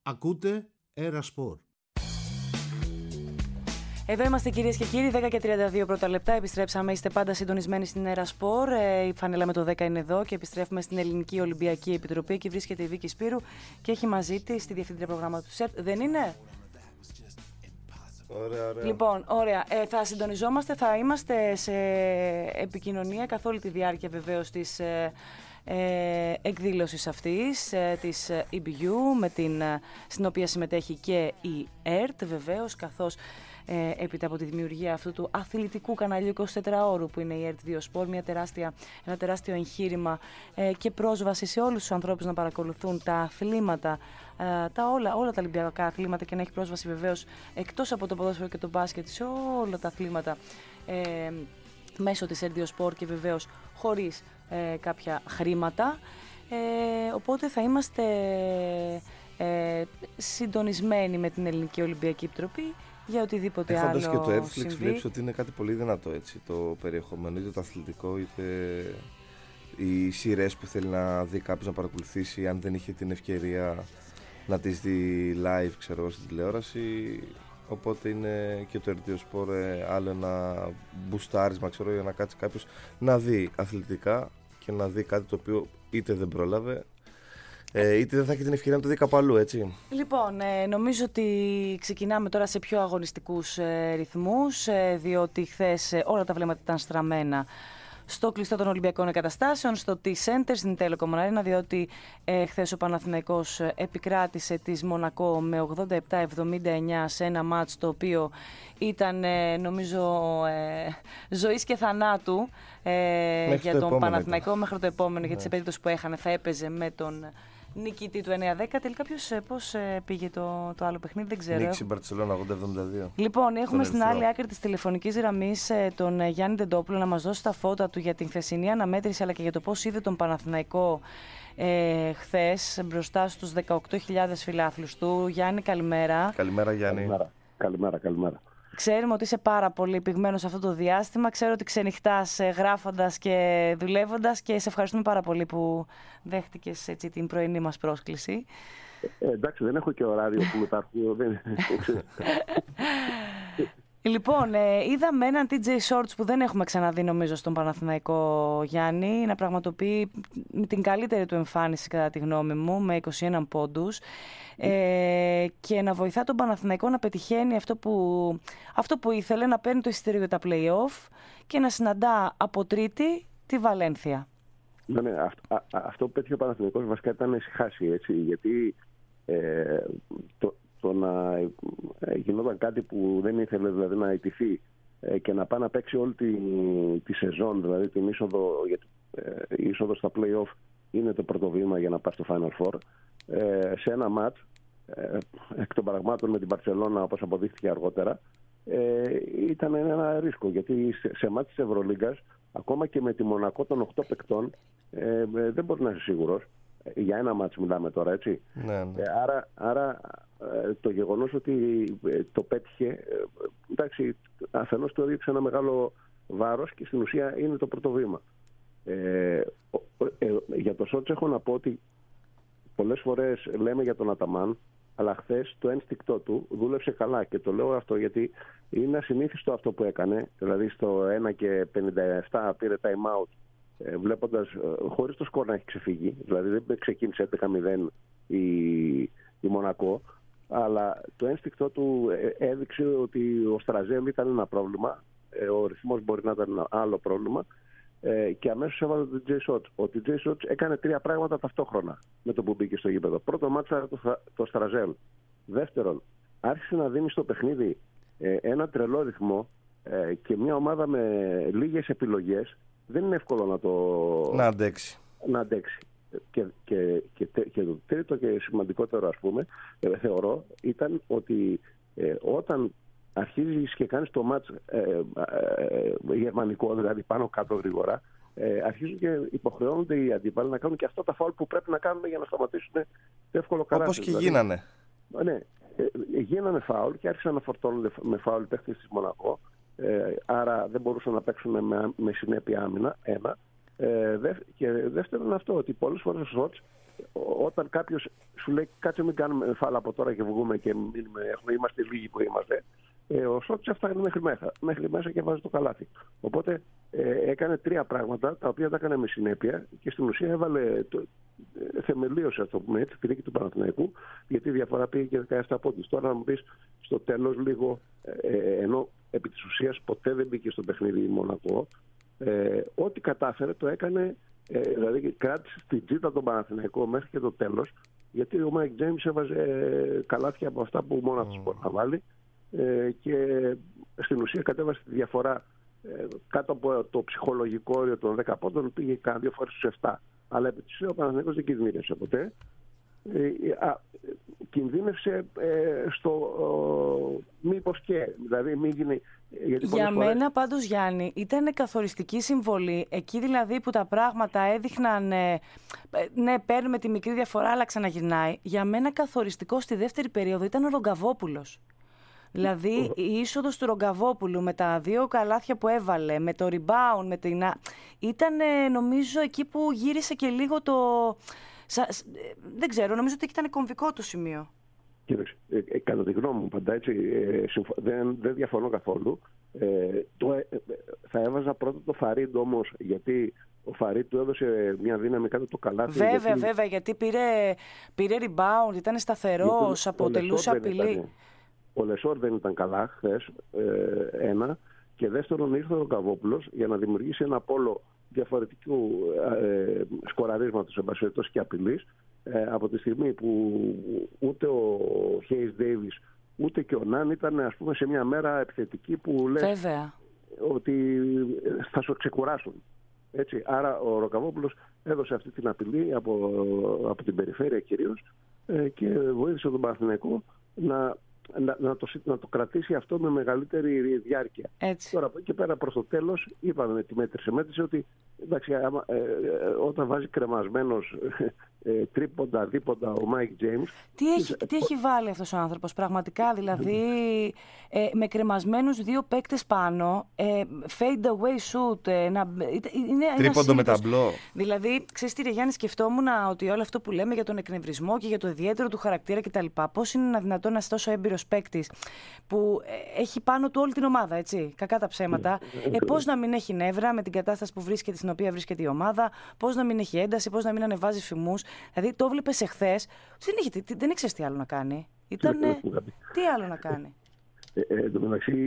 Ακούτε Έρα Σπορ. Εδώ είμαστε κυρίες και κύριοι, δέκα και τριάντα δύο πρώτα λεπτά. Επιστρέψαμε, είστε πάντα συντονισμένοι στην Έρα Σπορ. Η φανέλα με το δέκα είναι εδώ και επιστρέφουμε στην Ελληνική Ολυμπιακή Επιτροπή. Εκεί βρίσκεται η Βίκη Σπύρου και έχει μαζί της τη Διευθύντρια Προγράμματος του ΣΕΡΤ. Δεν είναι? Ωραία, ωραία. Λοιπόν, ωραία. Ε, θα συντονιζόμαστε, θα είμαστε σε επικοινωνία καθ' όλη τη διάρκεια βεβαίως της ε, ε, εκδήλωσης αυτής, ε, της ι μπι γιου, με την, στην οποία συμμετέχει και η ΕΡΤ βεβαίως, καθώς Ε, έπειτα από τη δημιουργία αυτού του αθλητικού καναλιού εικοσιτετράωρου που είναι η ΕΡΤ δύο Sport, μια τεράστια, ένα τεράστιο εγχείρημα ε, και πρόσβαση σε όλους τους ανθρώπους να παρακολουθούν τα αθλήματα, ε, τα όλα, όλα τα Ολυμπιακά αθλήματα και να έχει πρόσβαση βεβαίως εκτός από το ποδόσφαιρο και το μπάσκετ σε όλα τα αθλήματα ε, μέσω της ΕΡΤ δύο Sport και βεβαίως χωρίς ε, κάποια χρήματα. Ε, οπότε θα είμαστε ε, συντονισμένοι με την Ελληνική Ολυμπιακή Επιτροπή για οτιδήποτε Έχοντας άλλο και το Netflix συμβεί. βλέπεις ότι είναι κάτι πολύ δυνατό, έτσι, το περιεχόμενο, είτε το αθλητικό είτε οι σειρές που θέλει να δει κάποιος να παρακολουθήσει, αν δεν είχε την ευκαιρία να τις δει live, ξέρω εγώ, στην τηλεόραση. Οπότε είναι και το ΕΡΤ δύο Sport άλλο ένα μπουστάρισμα, ξέρω, για να κάτσει κάποιος να δει αθλητικά και να δει κάτι το οποίο είτε δεν πρόλαβε, Ε, είτε δεν θα έχει την ευκαιρία να το δει κάπου αλλού, έτσι. Λοιπόν, ε, νομίζω ότι ξεκινάμε τώρα σε πιο αγωνιστικούς ε, ρυθμούς, ε, διότι χθες ε, όλα τα βλέμματα ήταν στραμμένα στο κλειστό των Ολυμπιακών Εγκαταστάσεων, στο T-Center, στην Telecom Arena, διότι ε, χθες ο Παναθηναϊκός επικράτησε της Μονακό με ογδόντα επτά εβδομήντα εννιά σε ένα μάτς το οποίο ήταν, ε, νομίζω, ε, ζωής και θανάτου ε, για τον Παναθηναϊκό ήταν. Μέχρι το επόμενο, ναι. Γιατί σε περίπτωση που έχανε θα έπαιζε με τον νικητή του εννιά δέκα. Τελικά ποιος, πώς πήγε το, το άλλο παιχνίδι, δεν ξέρω. Νίκησε η Μπαρτσελόνα ογδόντα εβδομήντα δύο. Λοιπόν, έχουμε στην άλλη άκρη της τηλεφωνικής γραμμής τον Γιάννη Ντεντόπουλο να μας δώσει τα φώτα του για την χθεσινή αναμέτρηση αλλά και για το πώς είδε τον Παναθηναϊκό ε, χθες μπροστά στους δεκαοκτώ χιλιάδες φιλάθλους του. Γιάννη, καλημέρα. Καλημέρα, Γιάννη. Καλημέρα, καλημέρα. καλημέρα. Ξέρουμε ότι είσαι πάρα πολύ πυγμένος αυτό το διάστημα. Ξέρω ότι ξενυχτάς γράφοντας και δουλεύοντας και σε ευχαριστούμε πάρα πολύ που δέχτηκες έτσι την πρωινή μας πρόσκληση. Ε, εντάξει, δεν έχω και ωράριο που μεταρχούν. Λοιπόν, ε, είδαμε έναν τι τζέι Shorts που δεν έχουμε ξαναδεί νομίζω στον Παναθηναϊκό, Γιάννη, να πραγματοποιεί την καλύτερη του εμφάνιση κατά τη γνώμη μου με είκοσι ένα πόντους ε, και να βοηθά τον Παναθηναϊκό να πετυχαίνει αυτό που, αυτό που ήθελε, να παίρνει το εισιτήριο για τα play-off και να συναντά από Τρίτη τη Βαλένθια. Ναι, ναι, αυτό, α, αυτό που πέτυχε ο Παναθηναϊκός βασικά ήταν να ησυχάσει, έτσι, γιατί ε, το, το να ε, γινόταν κάτι που δεν ήθελε, δηλαδή να ιτηθεί ε, και να πάει να παίξει όλη τη, τη σεζόν, δηλαδή την είσοδο, γιατί, ε, η είσοδο στα play-off είναι το πρώτο βήμα για να πάει στο Final Four, ε, σε ένα μάτς ε, εκ των πραγμάτων με την Μπαρτσελόνα, όπως αποδείχθηκε αργότερα, ε, ήταν ένα ρίσκο, γιατί σε, σε μάτς της Ευρωλίγκας, ακόμα και με τη Μονακό των οκτώ παικτών, ε, ε, δεν μπορεί να είσαι σίγουρος. Για ένα μάτς μιλάμε τώρα, έτσι. Ναι, ναι. Ε, άρα άρα ε, το γεγονός ότι ε, το πέτυχε, ε, εντάξει, αφενός του έδειξε ένα μεγάλο βάρος και στην ουσία είναι το πρώτο βήμα. Ε, ε, ε, για το Σότς έχω να πω ότι πολλές φορές λέμε για τον Αταμάν, αλλά χθες το ένστικτό του δούλεψε καλά και το λέω αυτό γιατί είναι ασυνήθιστο αυτό που έκανε, δηλαδή στο ένα και πενήντα επτά πήρε time out, βλέποντας, χωρίς το σκορ να έχει ξεφύγει, δηλαδή δεν ξεκίνησε έντεκα μηδέν η, η Μονακό, αλλά το ένστικτό του έδειξε ότι ο Στραζέλ ήταν ένα πρόβλημα, ο ρυθμός μπορεί να ήταν ένα άλλο πρόβλημα και αμέσως έβαλε τον τι τζέι Shorts. Ο τι τζέι Shorts έκανε τρία πράγματα ταυτόχρονα με το που μπήκε στο γήπεδο. Πρώτο, μάτσα το, το Στραζέλ. Δεύτερον, άρχισε να δίνει στο παιχνίδι ένα τρελό ρυθμό και μια ομάδα με λίγες επιλογές δεν είναι εύκολο να το να αντέξει. Να αντέξει. Και, και, και, και το τρίτο και σημαντικότερο, ας πούμε, ε, θεωρώ, ήταν ότι ε, όταν αρχίζεις και κάνεις το μάτς ε, ε, ε, γερμανικό, δηλαδή πάνω κάτω γρήγορα, ε, αρχίζουν και υποχρεώνονται οι αντίπαλοι να κάνουν και αυτά τα φάουλ που πρέπει να κάνουν για να σταματήσουν το εύκολο καράτσι. Όπως και δηλαδή, γίνανε. Ναι, ε, γίνανε φάουλ και άρχισαν να φορτώνουν με φάουλ οι παίχτες της Μονακό. Ε, άρα δεν μπορούσαν να παίξουν με, με συνέπεια άμυνα, ένα. Ε, δε, και δεύτερον αυτό, ότι πολλές φορές ο Σότς όταν κάποιος σου λέει κάτσε μην κάνουμε φάλα από τώρα και βγούμε και μείνουμε, έχουμε, είμαστε λίγοι που είμαστε, ε, ο Σότς έφτανε μέχρι μέσα, μέχρι μέσα και βάζει το καλάθι. Οπότε ε, έκανε τρία πράγματα τα οποία τα έκανε με συνέπεια και στην ουσία έβαλε, το, ε, θεμελίωσε, ας το πούμε έτσι, τη νίκη του Παναθηναϊκού, γιατί η διαφορά πήγε και δεκαεπτά πόντους. Τώρα να μου πεις στο τέλος λίγο, ε, ενώ επί της ουσίας ποτέ δεν μπήκε στο παιχνίδι Μονακό, ε, ό,τι κατάφερε το έκανε. Ε, δηλαδή κράτησε στην τζίτα τον Παναθηναϊκό μέχρι και το τέλος, γιατί ο Μάικ Τζέιμς έβαζε ε, καλάθια από αυτά που μόνο αυτός μπορεί να βάλει, ε, και στην ουσία κατέβασε τη διαφορά ε, κάτω από το ψυχολογικό όριο των δέκα πόντων, πήγε κάνα δύο φορές στους επτά. Αλλά επί της ουσίας ο Παναθηναϊκός δεν κινδύνευσε ποτέ. Ε, α, κινδύνευσε ε, στο ε, μήπως και, δηλαδή μη γίνει. Γιατί για φορές... μένα πάντως, Γιάννη, ήταν καθοριστική συμβολή, εκεί δηλαδή που τα πράγματα έδειχναν, ε, ναι, παίρνουμε τη μικρή διαφορά αλλά ξαναγυρνάει. Για μένα καθοριστικό στη δεύτερη περίοδο ήταν ο Ρογκαβόπουλος. Δηλαδή η είσοδος του Ρογκαβόπουλου με τα δύο καλάθια που έβαλε, με το rebound, με την... ήταν ε, νομίζω εκεί που γύρισε και λίγο το... Σα, δεν ξέρω, νομίζω ότι ήταν κομβικό το σημείο. Κοίταξε, ε, ε, κατά τη γνώμη μου πάντα έτσι, ε, συμφω... δεν, δεν διαφωνώ καθόλου. Ε, το, ε, θα έβαζα πρώτα το Φαρίντ όμως, γιατί ο Φαρίντ του έδωσε μια δύναμη κάτω το καλάθι. Βέβαια, γιατί... βέβαια, γιατί πήρε, πήρε rebound, ήταν σταθερός, αποτελούσε απειλή. Ο Λεσόρ δεν ήταν καλά χθες, ε, ένα. Και δεύτερον ήρθε ο Καβόπουλος για να δημιουργήσει ένα πόλο διαφορετικού ε, σκοραρίσματος εμπασχετός και απειλής, ε, από τη στιγμή που ούτε ο Χέις Ντέιβις ούτε και ο Ναν ήταν, ας πούμε, σε μια μέρα επιθετική που λες Βέβαια. ότι θα σου ξεκουράσουν. Έτσι. Άρα ο Ροκαβόπουλος έδωσε αυτή την απειλή από, από την περιφέρεια κυρίως, ε, και βοήθησε τον Παναθηναϊκό να Να, να, το, να το κρατήσει αυτό με μεγαλύτερη διάρκεια. Έτσι. Τώρα από εκεί και πέρα προς το τέλος είπαμε τη μέτρησε. Μέτρησε ότι εντάξει, άμα, ε, ε, όταν βάζει κρεμασμένος ε, τρίποντα, δίποντα ο Μάικ Τζέιμς. Τι έχει, τι έχει βάλει αυτός ο άνθρωπος πραγματικά, δηλαδή ε, με κρεμασμένους δύο παίκτες πάνω, ε, fade away shoot, ε, να, είναι τρίποντο με ταμπλό. Δηλαδή, ξέρεις τι ρε Γιάννη, σκεφτόμουν ότι όλο αυτό που λέμε για τον εκνευρισμό και για το ιδιαίτερο του χαρακτήρα κτλ. Πώς είναι δυνατόν να είσαι τόσο έμπειρος παίκτης που ε, έχει πάνω του όλη την ομάδα, έτσι, κακά τα ψέματα. Ε, πώς να μην έχει νεύρα με την κατάσταση που βρίσκεται, στην οποία βρίσκεται η ομάδα, πώς να μην έχει ένταση, πώς να μην ανεβάζει φημούς. Δηλαδή, το βλέπεις εχθές, δεν, είχε, δεν ήξερες τι άλλο να κάνει. Ήτανε, τι άλλο να κάνει. Ε, ε, εν τω μεταξύ,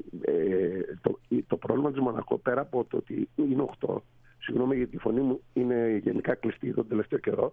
ε, το, το πρόβλημα της Μονακό, πέρα από το ότι είναι οκτώ, συγγνώμη γιατί η φωνή μου είναι γενικά κλειστή τον τελευταίο καιρό.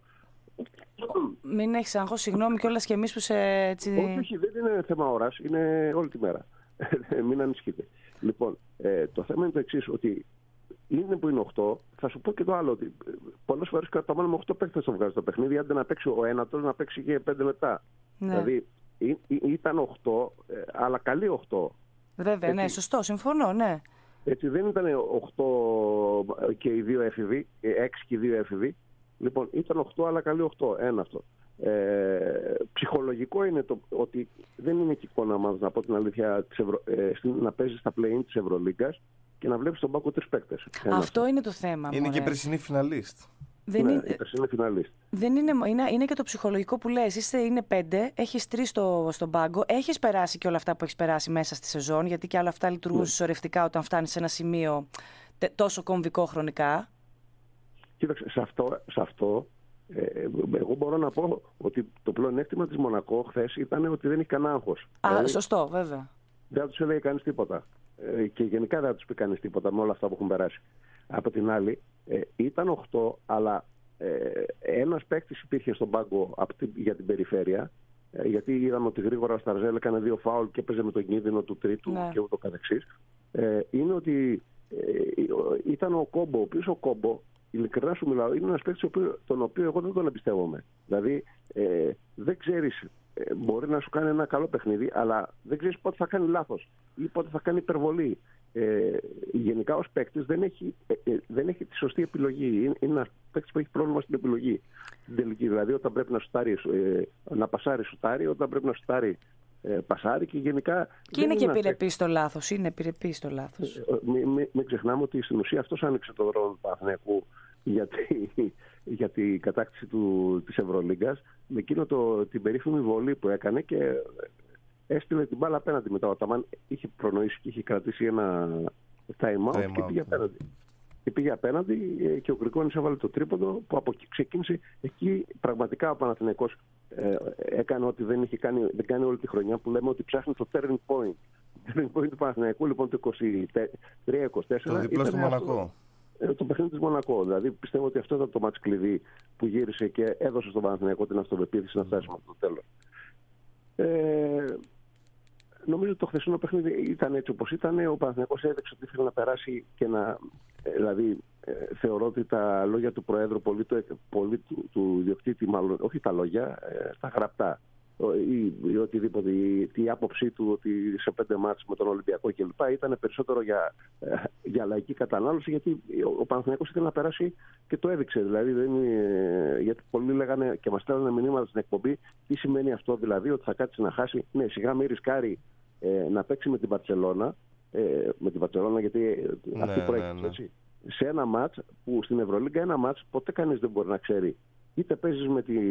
Μην έχεις άγχος, συγγνώμη κιόλας και εμείς που σε έτσι... Όχι, όχι, δεν είναι θέμα ώρας, είναι όλη τη μέρα. Μην ανησυχείτε. Λοιπόν, ε, το θέμα είναι το εξής, ότι είναι που είναι οκτώ, θα σου πω και το άλλο, ότι πολλές φορές κατά μόνο με οκτώ παίκτες το βγάζει το παιχνίδι, άντε να παίξει ο ένατος να παίξει και πέντε λεπτά. Ναι. Δηλαδή ή, ή, ήταν οκτώ, ε, αλλά καλή οκτώ. Βέβαια, έτσι, ναι, σωστό, συμφωνώ, ναι. Έτσι δεν ήταν οκτώ και οι δύο έφηβοι, έξι και οι δύο έφηβοι. Λοιπόν, ήταν οκτώ αλλά καλή οκτώ, ένα αυτό. Ε, ψυχολογικό είναι το ότι δεν είναι και εικόνα μας, να πω την αλήθεια, Ευρω... ε, να παίζει στα play-in της Ευρωλίγκας και να βλέπεις τον πάγκο τρεις παίκτες. Αυτό, αυτό είναι το θέμα. Είναι μωρέ. Και περσινή φιναλίστ. Δεν ναι, είναι... η περσινή φιναλίστ. Δεν είναι, είναι, είναι και το ψυχολογικό που λες. Είστε, είναι πέντε, έχεις τρεις στο, στον πάγκο, έχεις περάσει και όλα αυτά που έχεις περάσει μέσα στη σεζόν, γιατί και όλα αυτά λειτουργούν ναι. συσσωρευτικά όταν φτάνεις σε ένα σημείο τόσο κομβικό χρονικά. Κοίταξε, σε αυτό, σε αυτό ε, εγώ μπορώ να πω ότι το πλεονέκτημα της Μονακό χθες ήταν ότι δεν είχε κανένα άγχος. Α, δηλαδή, σωστό, βέβαια. Δεν τους έλεγε κανείς τίποτα. Ε, και γενικά δεν τους πει κανείς τίποτα με όλα αυτά που έχουν περάσει. Από την άλλη, ε, ήταν οκτώ, αλλά ε, ένας παίκτης υπήρχε στον πάγκο από την, για την περιφέρεια, ε, γιατί είδαμε ότι γρήγορα ο Σταρζέλ έκανε δύο φάουλ και έπαιζε με τον κίνδυνο του τρίτου ναι. και ούτω καθεξής. Ε, είναι ότι ε, ήταν ο Κόμπο, ο οποίος ο Κόμπο, ειλικρινά σου μιλάω, είναι ένας παίκτης τον οποίο εγώ δεν τον εμπιστεύομαι. Δηλαδή, ε, δεν ξέρεις, ε, μπορεί να σου κάνει ένα καλό παιχνίδι, αλλά δεν ξέρεις πότε θα κάνει λάθος ή πότε θα κάνει υπερβολή. Ε, γενικά ως παίκτης δεν έχει, ε, ε, δεν έχει τη σωστή επιλογή. Είναι, είναι ένας παίκτης που έχει πρόβλημα στην επιλογή. Στην τελική, δηλαδή, όταν πρέπει να σουτάρει, ε, να πασάρει, σουτάρει, όταν πρέπει να σουτάρει, ε, πασάρει και γενικά. Και είναι και επιρρεπής στο λάθος. Είναι επιρρεπής στο λάθος. Ε, μην μη, μη ξεχνάμε ότι στην ουσία αυτός άνοιξε το δρόμο του Παναθηναϊκού, γιατί για την κατάκτηση του, της Ευρωλίγκας με εκείνο το, την περίφημη βολή που έκανε και έστειλε την μπάλα απέναντι μετά. Ο Αταμάν είχε προνοήσει και είχε κρατήσει ένα time out, time και πήγε απέναντι. Και πήγε απέναντι και ο Γκριγκόνης έβαλε το τρίποντο που από εκεί ξεκίνησε. Εκεί πραγματικά ο Παναθηναϊκός ε, έκανε ό,τι δεν είχε κάνει, δεν κάνει όλη τη χρονιά, που λέμε ότι ψάχνει το turning point. Το turning point του Παναθηναϊκού λοιπόν το είκοσι τρία είκοσι τέσσερα. Το διπλό στο Μονακό. Το, το παιχνίδι της Μονακό. Δηλαδή πιστεύω ότι αυτό ήταν το μάτς κλειδί που γύρισε και έδωσε στον Παναθηναϊκό την αυτοπεποίθηση να φτάσει με το τέλος. Ε, Νομίζω ότι το χθεσινό παιχνίδι ήταν έτσι όπως ήταν. Ο Παναθηναϊκός έδειξε ότι ήθελε να περάσει και να. Δηλαδή, ε, θεωρώ ότι τα λόγια του Προέδρου, πολύ, το, πολύ του, του ιδιοκτήτη, μάλλον, όχι τα λόγια, ε, τα γραπτά, ή, ή οτιδήποτε, η, η άποψή του ότι σε πέντε μάτς με τον Ολυμπιακό κλπ. Ήταν περισσότερο για, ε, για λαϊκή κατανάλωση, γιατί ο, ο Παναθηναϊκός ήθελε να περάσει και το έδειξε. Δηλαδή, δεν, ε, γιατί πολλοί λέγανε και μας στέλνανε μηνύματα στην εκπομπή, τι σημαίνει αυτό, δηλαδή, ότι θα κάτσει να χάσει. Ναι, σιγά μην ρισκάρει ε, να παίξει με την Μπαρτσελώνα, ε, με την Μπαρτσελώνα, γιατί ε, αυτή ναι, προέκυψε, ναι, ναι. έτσι. Σε ένα μάτς που στην Ευρωλίγκα ένα μάτς ποτέ κανείς δεν μπορεί να ξέρει. Είτε παίζεις με τη,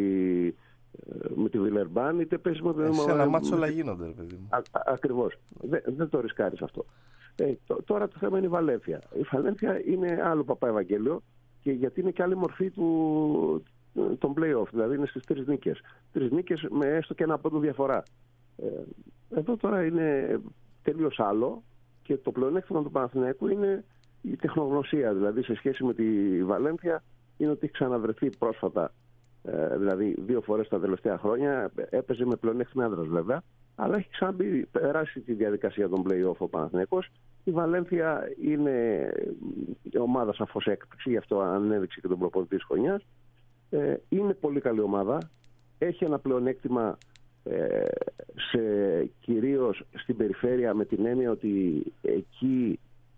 με τη Βιλερμπάν, είτε παίζεις με... Ε, σε ένα μάτς όλα γίνονται, ρε παιδί μου. Ακριβώς. Δεν, δεν το ρισκάρεις αυτό. Ε, τ, τώρα το θέμα είναι η Βαλένθια. Η Βαλένθια είναι άλλο Παπά Ευαγγέλιο, και γιατί είναι και άλλη μορφή του, των play-off. Δηλαδή είναι στις τρεις νίκες. Τρεις νίκες με έστω και ένα πόντο διαφορά. Ε, εδώ τώρα είναι τελείως άλλο, και το πλεονέκτημα του Παναθηναϊκού είναι η τεχνογνωσία. Δηλαδή σε σχέση με τη Βαλένθια είναι ότι έχει ξαναβρεθεί πρόσφατα, ε, δηλαδή δύο φορές τα τελευταία χρόνια. Έπαιζε με πλεονέκτημα έδρας βέβαια, αλλά έχει ξαναμπεί, περάσει τη διαδικασία των play-off ο Παναθηναϊκός. Η Βαλένθια είναι η ομάδα σαφώς έκπληξη, γι' αυτό ανέδειξε και τον προπονητή της χρονιάς. Ε, είναι πολύ καλή ομάδα. Έχει ένα πλεονέκτημα ε, σε, κυρίως στην περιφέρεια, με την έννοια ότι εκεί,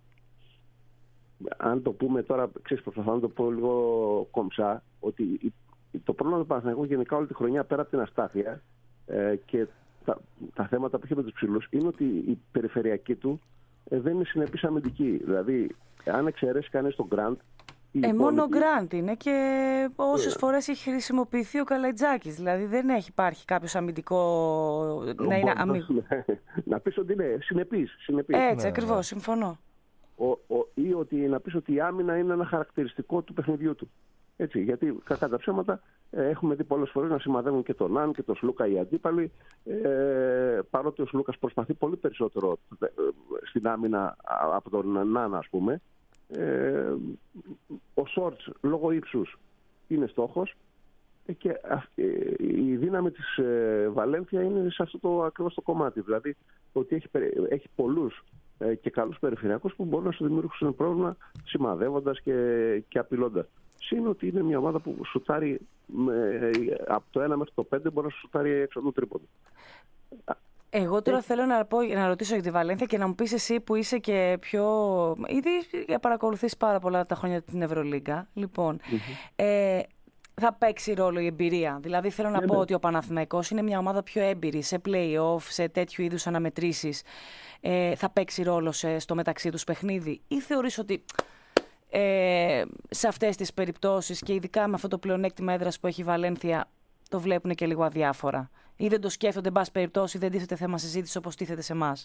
αν το πούμε τώρα, ξέρεις, προσπαθώ να το πω λίγο κομψά, ότι το πρόβλημα του Παναθηναϊκού γενικά όλη τη χρονιά, πέρα από την αστάθεια ε, και τα, τα θέματα που είχε με τους ψηλούς, είναι ότι η περιφερειακή του ε, δεν είναι συνεπής αμυντική. Δηλαδή, αν εξαιρέσει κανείς τον Γκραντ. Ε, μόνο Γκραντ είναι, και όσες yeah. φορές έχει χρησιμοποιηθεί ο Καλαϊτζάκης. Δηλαδή δεν έχει υπάρχει κάποιος αμυντικό. Να, είναι αμυ... να πεις ότι είναι συνεπής. συνεπής. Έτσι, ναι, ακριβώς, ναι. συμφωνώ. Ο, ο, ή ότι να πεις ότι η άμυνα είναι ένα χαρακτηριστικό του παιχνιδιού του. Έτσι, γιατί κατά τα ψέματα ε, έχουμε δει πολλές φορές να σημαδεύουν και τον Ναν και τον Σλούκα οι αντίπαλοι, ε, παρότι ο Σλούκας προσπαθεί πολύ περισσότερο ε, στην άμυνα από τον Ναν, ας πούμε. Ε, ο Σόρτς λόγω ύψους είναι στόχος, ε, και ε, η δύναμη της ε, Βαλένθια είναι σε αυτό το ακριβώς το κομμάτι. Δηλαδή ότι έχει, έχει πολλούς ε, και καλούς περιφερειακούς που μπορούν να σου δημιουργήσουν πρόβλημα σημαδεύοντας και, και απειλώντας. Συν ότι είναι μια ομάδα που σουτάρει με, από το ένα μέχρι το πέντε, μπορεί να σουτάρει έξω από το τρίποντο. Εγώ τώρα θέλω να, πω, να ρωτήσω για τη Βαλένθια και να μου πεις εσύ που είσαι και πιο. Ήδη παρακολουθείς πάρα πολλά τα χρόνια την Ευρωλίγκα. Λοιπόν, mm-hmm. ε, θα παίξει ρόλο η εμπειρία. Δηλαδή θέλω να yeah, πω yeah. ότι ο Παναθηναϊκός είναι μια ομάδα πιο έμπειρη σε play-off, σε τέτοιου είδους αναμετρήσεις. Ε, θα παίξει ρόλο σε, στο μεταξύ τους παιχνίδι, ή θεωρείς ότι ε, σε αυτές τις περιπτώσεις και ειδικά με αυτό το πλεονέκτημα έδρας που έχει η Βαλένθια το βλέπουν και λίγο αδιάφορα, ή δεν το σκέφτονται, εν πάση περιπτώσει, δεν τίθεται θέμα συζήτηση όπως τίθεται σε εμάς?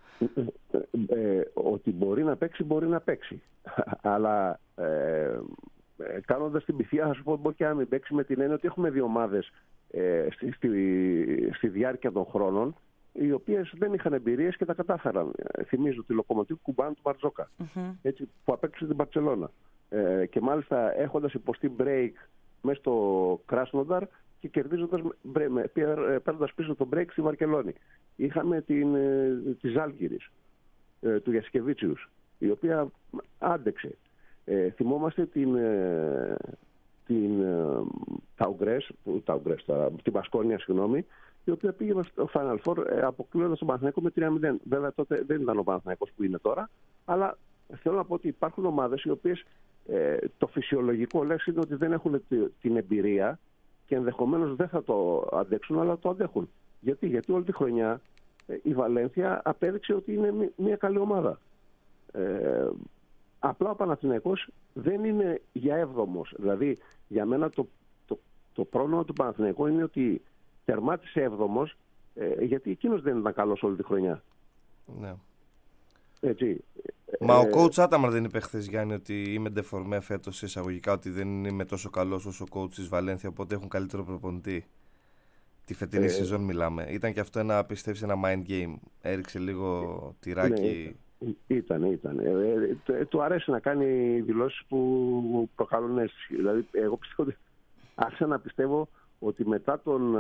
Ε, ότι μπορεί να παίξει, μπορεί να παίξει. Αλλά ε, κάνοντας την πυθία, θα σου πω, μπορεί και να μην παίξει, με την έννοια ότι έχουμε δύο ομάδες ε, στη, στη, στη διάρκεια των χρόνων, οι οποίες δεν είχαν εμπειρίες και τα κατάφεραν. Θυμίζω τη Λοκομοτίβ Κουμπάν του Μπαρτζόκα, mm-hmm. έτσι, που απέκτησε την Μπαρτσελώνα. Ε, και μάλιστα έχοντας υποστεί break μέσα στο Κράσνονταρ και κερδίζοντας, παίρνοντας πίσω το break στη Βαρκελόνη. Είχαμε την, τη Ζάλγκιρις, ε, του Γιασκεβίτσιους, η οποία άντεξε. Ε, θυμόμαστε την, ε, την ε, Ταουγκρές, Ταουγκρές τώρα, την Πασκόνια, συγγνώμη, η οποία πήγε στο Final Four ε, αποκλείοντας τον Παναθηναϊκό με τρία μηδέν. Βέβαια τότε δεν ήταν ο Παναθηναϊκός που είναι τώρα, αλλά θέλω να πω ότι υπάρχουν ομάδες οι οποίες ε, το φυσιολογικό λέξη είναι ότι δεν έχουν την εμπειρία και ενδεχομένως δεν θα το αντέξουν, αλλά το αντέχουν. Γιατί, Γιατί όλη τη χρονιά ε, η Βαλένθια απέδειξε ότι είναι μια καλή ομάδα. Ε, απλά ο Παναθηναϊκός δεν είναι για έβδομος. Δηλαδή για μένα το, το, το πρόβλημα του Παναθηναϊκού είναι ότι τερμάτισε έβδομος, ε, γιατί εκείνος δεν ήταν καλός όλη τη χρονιά. Ναι. Έτσι. Μα ε, ο coach Άταμαν δεν είπε χθες, Γιάννη, ότι είμαι ντεφορμέ φέτος εισαγωγικά, ότι δεν είμαι τόσο καλός όσο ο coach της Βαλένθια, οπότε έχουν καλύτερο προπονητή. Τη φετινή ε, σεζόν μιλάμε. Ήταν και αυτό ένα, πιστεύεις, ένα mind game. Έριξε λίγο τυράκι. Ναι, ήταν, ήταν. Ε, ε, του αρέσει να κάνει δηλώσεις που προκαλούν αίσθηση. Δηλαδή, εγώ πιστεύω ότι άρχισα να πιστεύω ότι μετά τον,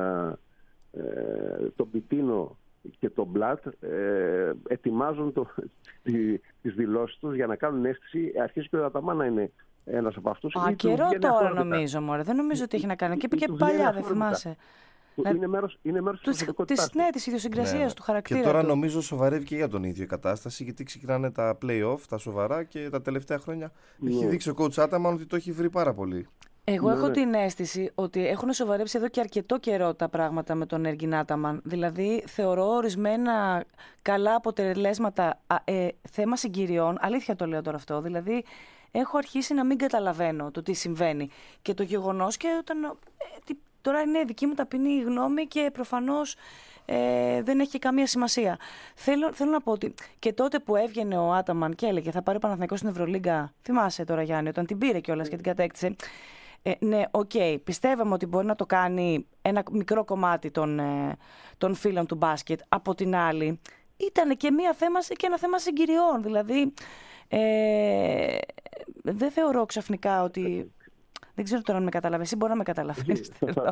ε, τον Πιτίνο και τον Μπλατ ε, ετοιμάζουν το, τη, τις δηλώσεις τους για να κάνουν αίσθηση. Αρχίζει και ο Αταμάν να είναι ένας από αυτούς. Α, καιρό τώρα νομίζω, μωρέ. Δεν νομίζω ότι έχει να κάνει. Και είπε και παλιά, δεν θυμάσαι. Είναι μέρος, είναι μέρος της προσωπικότητάς του. Ναι, της ιδιοσυγκρασίας ναι, ναι. του χαρακτήρα. Και τώρα του. νομίζω σοβαρεύει και για τον ίδιο η κατάσταση, γιατί ξεκινάνε τα play-off, τα σοβαρά, και τα τελευταία χρόνια ναι. έχει δείξει ο coach Άταμαν ότι το έχει βρει πάρα πολύ. Εγώ ναι, έχω ναι. την αίσθηση ότι έχουν σοβαρέψει εδώ και αρκετό καιρό τα πράγματα με τον Έργιν Άταμαν. Δηλαδή, θεωρώ ορισμένα καλά αποτελέσματα ε, θέμα συγκυριών. Αλήθεια το λέω τώρα αυτό. Δηλαδή, έχω αρχίσει να μην καταλαβαίνω το τι συμβαίνει. Και το γεγονός και όταν. Ε, τώρα είναι δική μου ταπεινή γνώμη και προφανώς ε, δεν έχει καμία σημασία. Θέλω, θέλω να πω ότι και τότε που έβγαινε ο Άταμαν και έλεγε θα πάρει ο Παναθηναϊκός στην Ευρωλίγκα, θυμάσαι τώρα, Γιάννη, όταν την πήρε κιόλας και την κατέκτησε. Ε, ναι, οκ, okay, πιστεύαμε ότι μπορεί να το κάνει ένα μικρό κομμάτι των, ε, των φίλων του μπάσκετ. Από την άλλη, ήταν και, μία θέμα, και ένα θέμα συγκυριών. Δηλαδή, ε, δεν θεωρώ ξαφνικά ότι... Δεν ξέρω τώρα αν με καταλαβαίνεις ή μπορεί να με καταλαβαίνεις.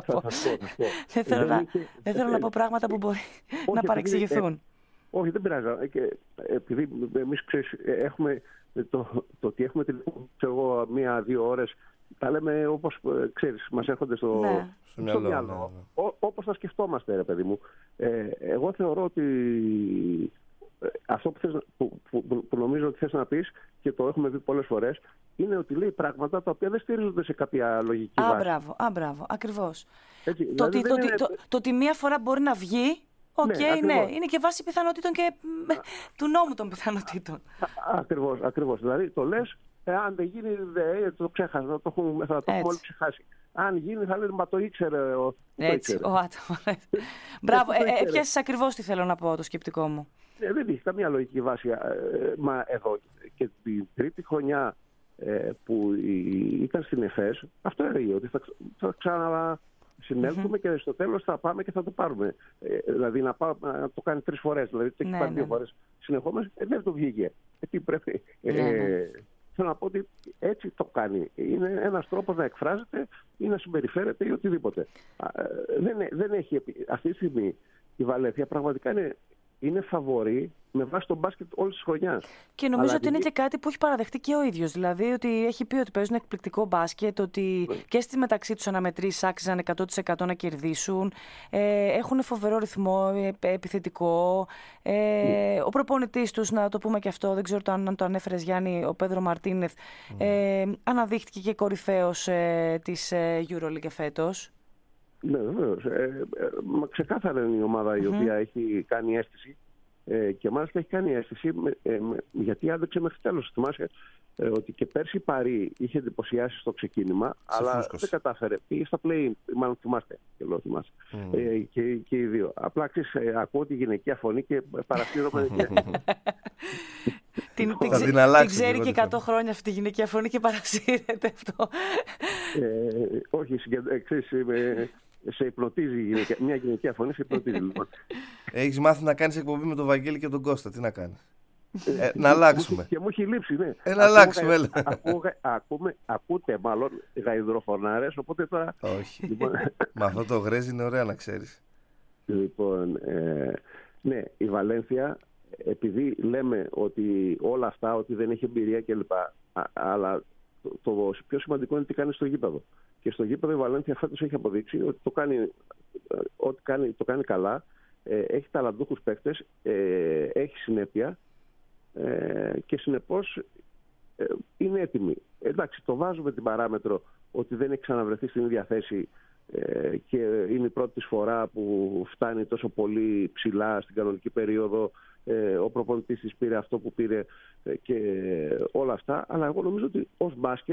Δεν θέλω να πω πράγματα που μπορεί να παρεξηγηθούν. Όχι, δεν πειράζει. Επειδή εμείς έχουμε το ότι έχουμε τηλεφωνήσει μία-δύο ώρες, τα λέμε όπως ξέρεις, μας έρχονται στο μυαλό. Όπως τα σκεφτόμαστε, ρε παιδί μου. Εγώ θεωρώ ότι αυτό που, θες, που, που, που νομίζω ότι θες να πεις, και το έχουμε δει πολλές φορές, είναι ότι λέει πράγματα τα οποία δεν στηρίζονται σε κάποια λογική α, βάση. Μπράβο, α, μπράβο, ακριβώς. Έτσι, το, δηλαδή ότι, το, είναι... το, το ότι μία φορά μπορεί να βγει, οκ, okay, ναι, ναι, είναι και βάση πιθανότητων και α, του νόμου των πιθανότητων. Ακριβώς, ακριβώς. Δηλαδή το λες, αν δεν γίνει, δε, το ξέχασα, το έχουμε, θα το έχουμε όλοι ξεχάσει. Αν γίνει, θα λένε, μα το ήξερε ο Έτσι, ο Άταμαν. Μπράβο, ε, έπιασες ακριβώς τι θέλω να πω, το σκεπτικό μου. Ε, δεν έχει καμία λογική βάση. Ε, μα εδώ και την τρίτη χρονιά ε, που ήταν στην ΕΦΕΣ, αυτό έλεγε ότι θα, θα ξανασυνέλθουμε mm-hmm. και στο τέλος θα πάμε και θα το πάρουμε. Ε, δηλαδή να, πά, να το κάνει τρεις φορές, δηλαδή το έχει ναι, πάρει ναι. δύο φορές συνεχόμενες, ε, δεν το βγήκε. Ε, τι πρέπει... Ε, ναι, ναι. Θέλω να πω ότι έτσι το κάνει. Είναι ένας τρόπος να εκφράζεται ή να συμπεριφέρεται ή οτιδήποτε. Ε, δεν, δεν έχει, αυτή τη στιγμή η Βαλένθια πραγματικά είναι... είναι φαβορή με βάση τον μπάσκετ όλη τη χρονιά. Και νομίζω αλλά ότι είναι και κάτι που έχει παραδεχτεί και ο ίδιος. Δηλαδή ότι έχει πει ότι παίζουν εκπληκτικό μπάσκετ, ότι mm. και στις μεταξύ τους αναμετρήσεις άξιζαν εκατό τοις εκατό να κερδίσουν. Ε, έχουν φοβερό ρυθμό, ε, επιθετικό. Ε, mm. Ο προπονητής τους, να το πούμε και αυτό, δεν ξέρω αν το ανέφερες, Γιάννη, ο Πέδρο Μαρτίνεθ, mm. ε, αναδείχθηκε και κορυφαίος ε, της ε, EuroLeague φέτος. Ναι, βεβαίως. Ε, ε, ξεκάθαρα είναι η ομάδα mm-hmm. η οποία έχει κάνει αίσθηση ε, και μάλιστα έχει κάνει αίσθηση με, ε, με, γιατί άντεξε μέχρι τέλος. Θυμάσαι ε, ότι και πέρσι Παρί είχε εντυπωσιάσει στο ξεκίνημα, σε αλλά φούσκος. Δεν κατάφερε. Πήγε στα play, μάλλον θυμάστε και λέω θυμάσαι. Mm. Ε, και, και οι δύο. Απλά ξέρεις, ε, ακούω τη γυναικεία φωνή και παρασύρωμαι. Την, την, την, την ξέρει και εκατό χρόνια αυτή τη γυναικεία φωνή και παρασύρεται αυτό. Ε, όχι, ξέρεις, ε, σε υπνοτίζει γυναικεία, μια γυναικεία φωνή, σε υπνοτίζει. Λοιπόν. Έχεις μάθει να κάνεις εκπομπή με τον Βαγγέλη και τον Κώστα, τι να κάνεις. Ε, να αλλάξουμε. Και μου έχει λείψει, ναι. Ε, να αλλάξουμε. Ακούμε, ακούτε μάλλον γαϊδροφωνάρες, οπότε τώρα... Όχι. Λοιπόν... Μα αυτό το γρέζι είναι ωραία να ξέρεις. Λοιπόν, ε, ναι, η Βαλένθια, επειδή λέμε ότι όλα αυτά, ότι δεν έχει εμπειρία κλπ. Αλλά το, το πιο σημαντικό είναι τι κάνει στο γήπεδο. Και στο γήπεδο η Βαλένθια φέτος έχει αποδείξει ότι το κάνει, ότι κάνει, το κάνει καλά, ε, έχει ταλαντούχους παίκτες, ε, έχει συνέπεια ε, και συνεπώς ε, είναι έτοιμη. Εντάξει, το βάζουμε την παράμετρο ότι δεν έχει ξαναβρεθεί στην ίδια θέση ε, και είναι η πρώτη της φορά που φτάνει τόσο πολύ ψηλά στην κανονική περίοδο. Ε, ο προπονητής της πήρε αυτό που πήρε ε, και όλα αυτά. Αλλά εγώ νομίζω ότι ως μπάσκετ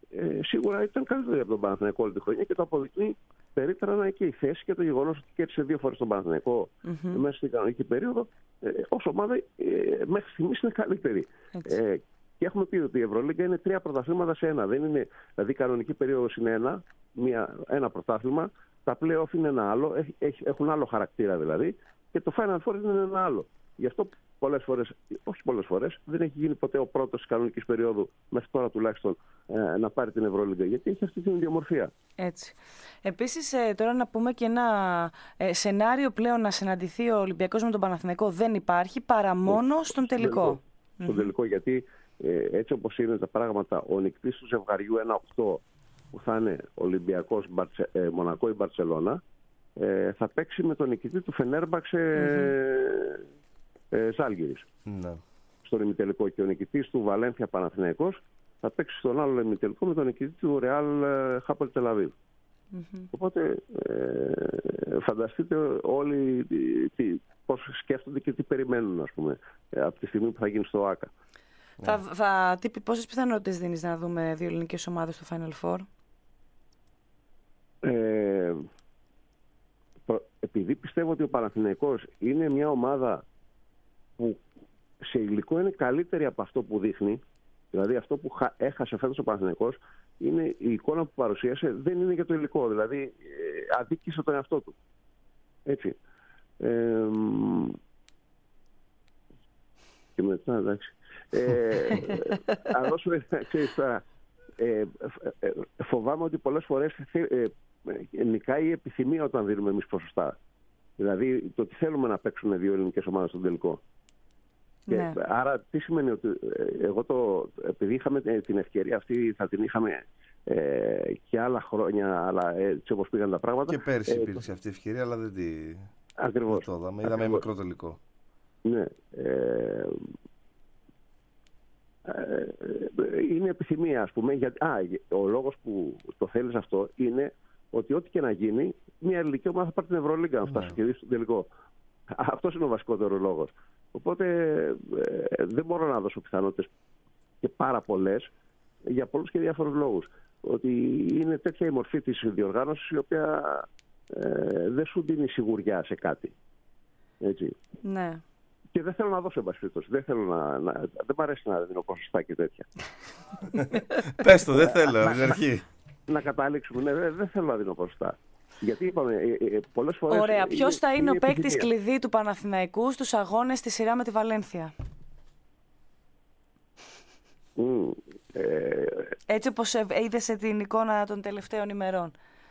ε, σίγουρα ήταν καλύτερη από τον Παναθηναϊκό όλη τη χρονιά και το αποδεικνύει περίτρανα και η θέση και το γεγονός ότι κέρδισε δύο φορές τον Παναθηναϊκό mm-hmm. μέσα στην κανονική περίοδο. Ε, ως ομάδα ε, μέχρι στιγμής είναι καλύτερη. Ε, και έχουμε πει ότι η Ευρωλίγκα είναι τρία πρωταθλήματα σε ένα. Δεν είναι, δηλαδή η κανονική περίοδος είναι ένα, μια, ένα πρωτάθλημα, τα play-off είναι ένα άλλο, έχει, έχει, έχουν άλλο χαρακτήρα δηλαδή, και το Final Four είναι ένα άλλο. Γι' αυτό πολλές φορές, όχι πολλές φορές, δεν έχει γίνει ποτέ ο πρώτος της κανονικής περίοδου, μέχρι τώρα τουλάχιστον, ε, να πάρει την Ευρωλίγκα, γιατί έχει αυτή την ιδιομορφία. Έτσι. Επίσης, ε, τώρα να πούμε και ένα ε, σενάριο πλέον να συναντηθεί ο Ολυμπιακός με τον Παναθηναϊκό δεν υπάρχει, παρά μόνο στον τελικό. Στον mm-hmm. τελικό, γιατί ε, έτσι όπως είναι τα πράγματα, ο νικητής του ζευγαριού ένα οκτώ, που θα είναι Ολυμπιακός, Μπαρτσε, ε, Μονακό ή Μπαρτσελώνα, ε, θα παίξει με τον νικητή του Φενέρμπαξε mm-hmm. ε, Ζάλγκιρις. Mm-hmm. Στον ημιτελικό, και ο νικητής του Βαλένθια Παναθηναϊκός θα παίξει στον άλλο ημιτελικό με τον νικητή του Ρεάλ Χάπολ Τελαβίβ. Mm-hmm. Οπότε ε, φανταστείτε όλοι τι, τι, πώς σκέφτονται και τι περιμένουν, ας πούμε, από τη στιγμή που θα γίνει στο ΆΚΑ. Θα, θα, τι, πόσες πιθανότητες δίνεις να δούμε δύο ελληνικές ομάδες στο Final Four? Ε, επειδή πιστεύω ότι ο Παναθηναϊκός είναι μια ομάδα που σε υλικό είναι καλύτερη από αυτό που δείχνει, δηλαδή αυτό που έχασε φέτος ο Παναθηναϊκός, είναι η εικόνα που παρουσίασε, δεν είναι για το υλικό, δηλαδή ε, αδίκησε τον εαυτό του. Έτσι. Ε, και μετά, εντάξει. Ε, αν δώσουμε, ξέρεις, τώρα, ε, ε, φοβάμαι ότι πολλές φορές ε, ε, νικάει η επιθυμία όταν δίνουμε εμείς ποσοστά. Δηλαδή το ότι θέλουμε να παίξουν δύο ελληνικές ομάδες στον τελικό. Ναι. Και, άρα τι σημαίνει ότι ε, εγώ το, επειδή είχαμε την ευκαιρία αυτή, θα την είχαμε ε, και άλλα χρόνια, αλλά έτσι όπως πήγαν τα πράγματα. Και πέρσι ε, υπήρξε το... αυτή η ευκαιρία, αλλά δεν, τη... Ακριβώς. δεν το είδαμε. Είδαμε Ακριβώς. μικρό τελικό. Ναι. Ε, είναι επιθυμία, ας πούμε, γιατί, α, ο λόγος που το θέλεις αυτό είναι ότι ό,τι και να γίνει, μια ελληνική ομάδα θα πάρει την Ευρωλίγκα να φτάσει και δει στο τελικό. Αυτός είναι ο βασικότερος λόγος. Οπότε ε, δεν μπορώ να δώσω πιθανότητες και πάρα πολλές, για πολλούς και διάφορους λόγους. Ότι είναι τέτοια η μορφή της διοργάνωσης, η οποία ε, δεν σου δίνει σιγουριά σε κάτι. Έτσι. Ναι. Και δεν θέλω να δώσω εμπασχήτως. Δεν θέλω να, να. Δεν μ' αρέσει να δίνω ποσοστά και τέτοια. Πες το, δεν θέλω από την αρχή. Να καταλήξουμε. Ναι, δεν, δεν θέλω να δίνω ποσοστά. Γιατί είπαμε ε, ε, πολλές φορές. Ωραία. Ποιος θα είναι, είναι ο παίκτης κλειδί του Παναθηναϊκού στους αγώνες στη σειρά με τη Βαλένθια? Mm, ε, Έτσι όπως είδες την εικόνα των τελευταίων ημερών.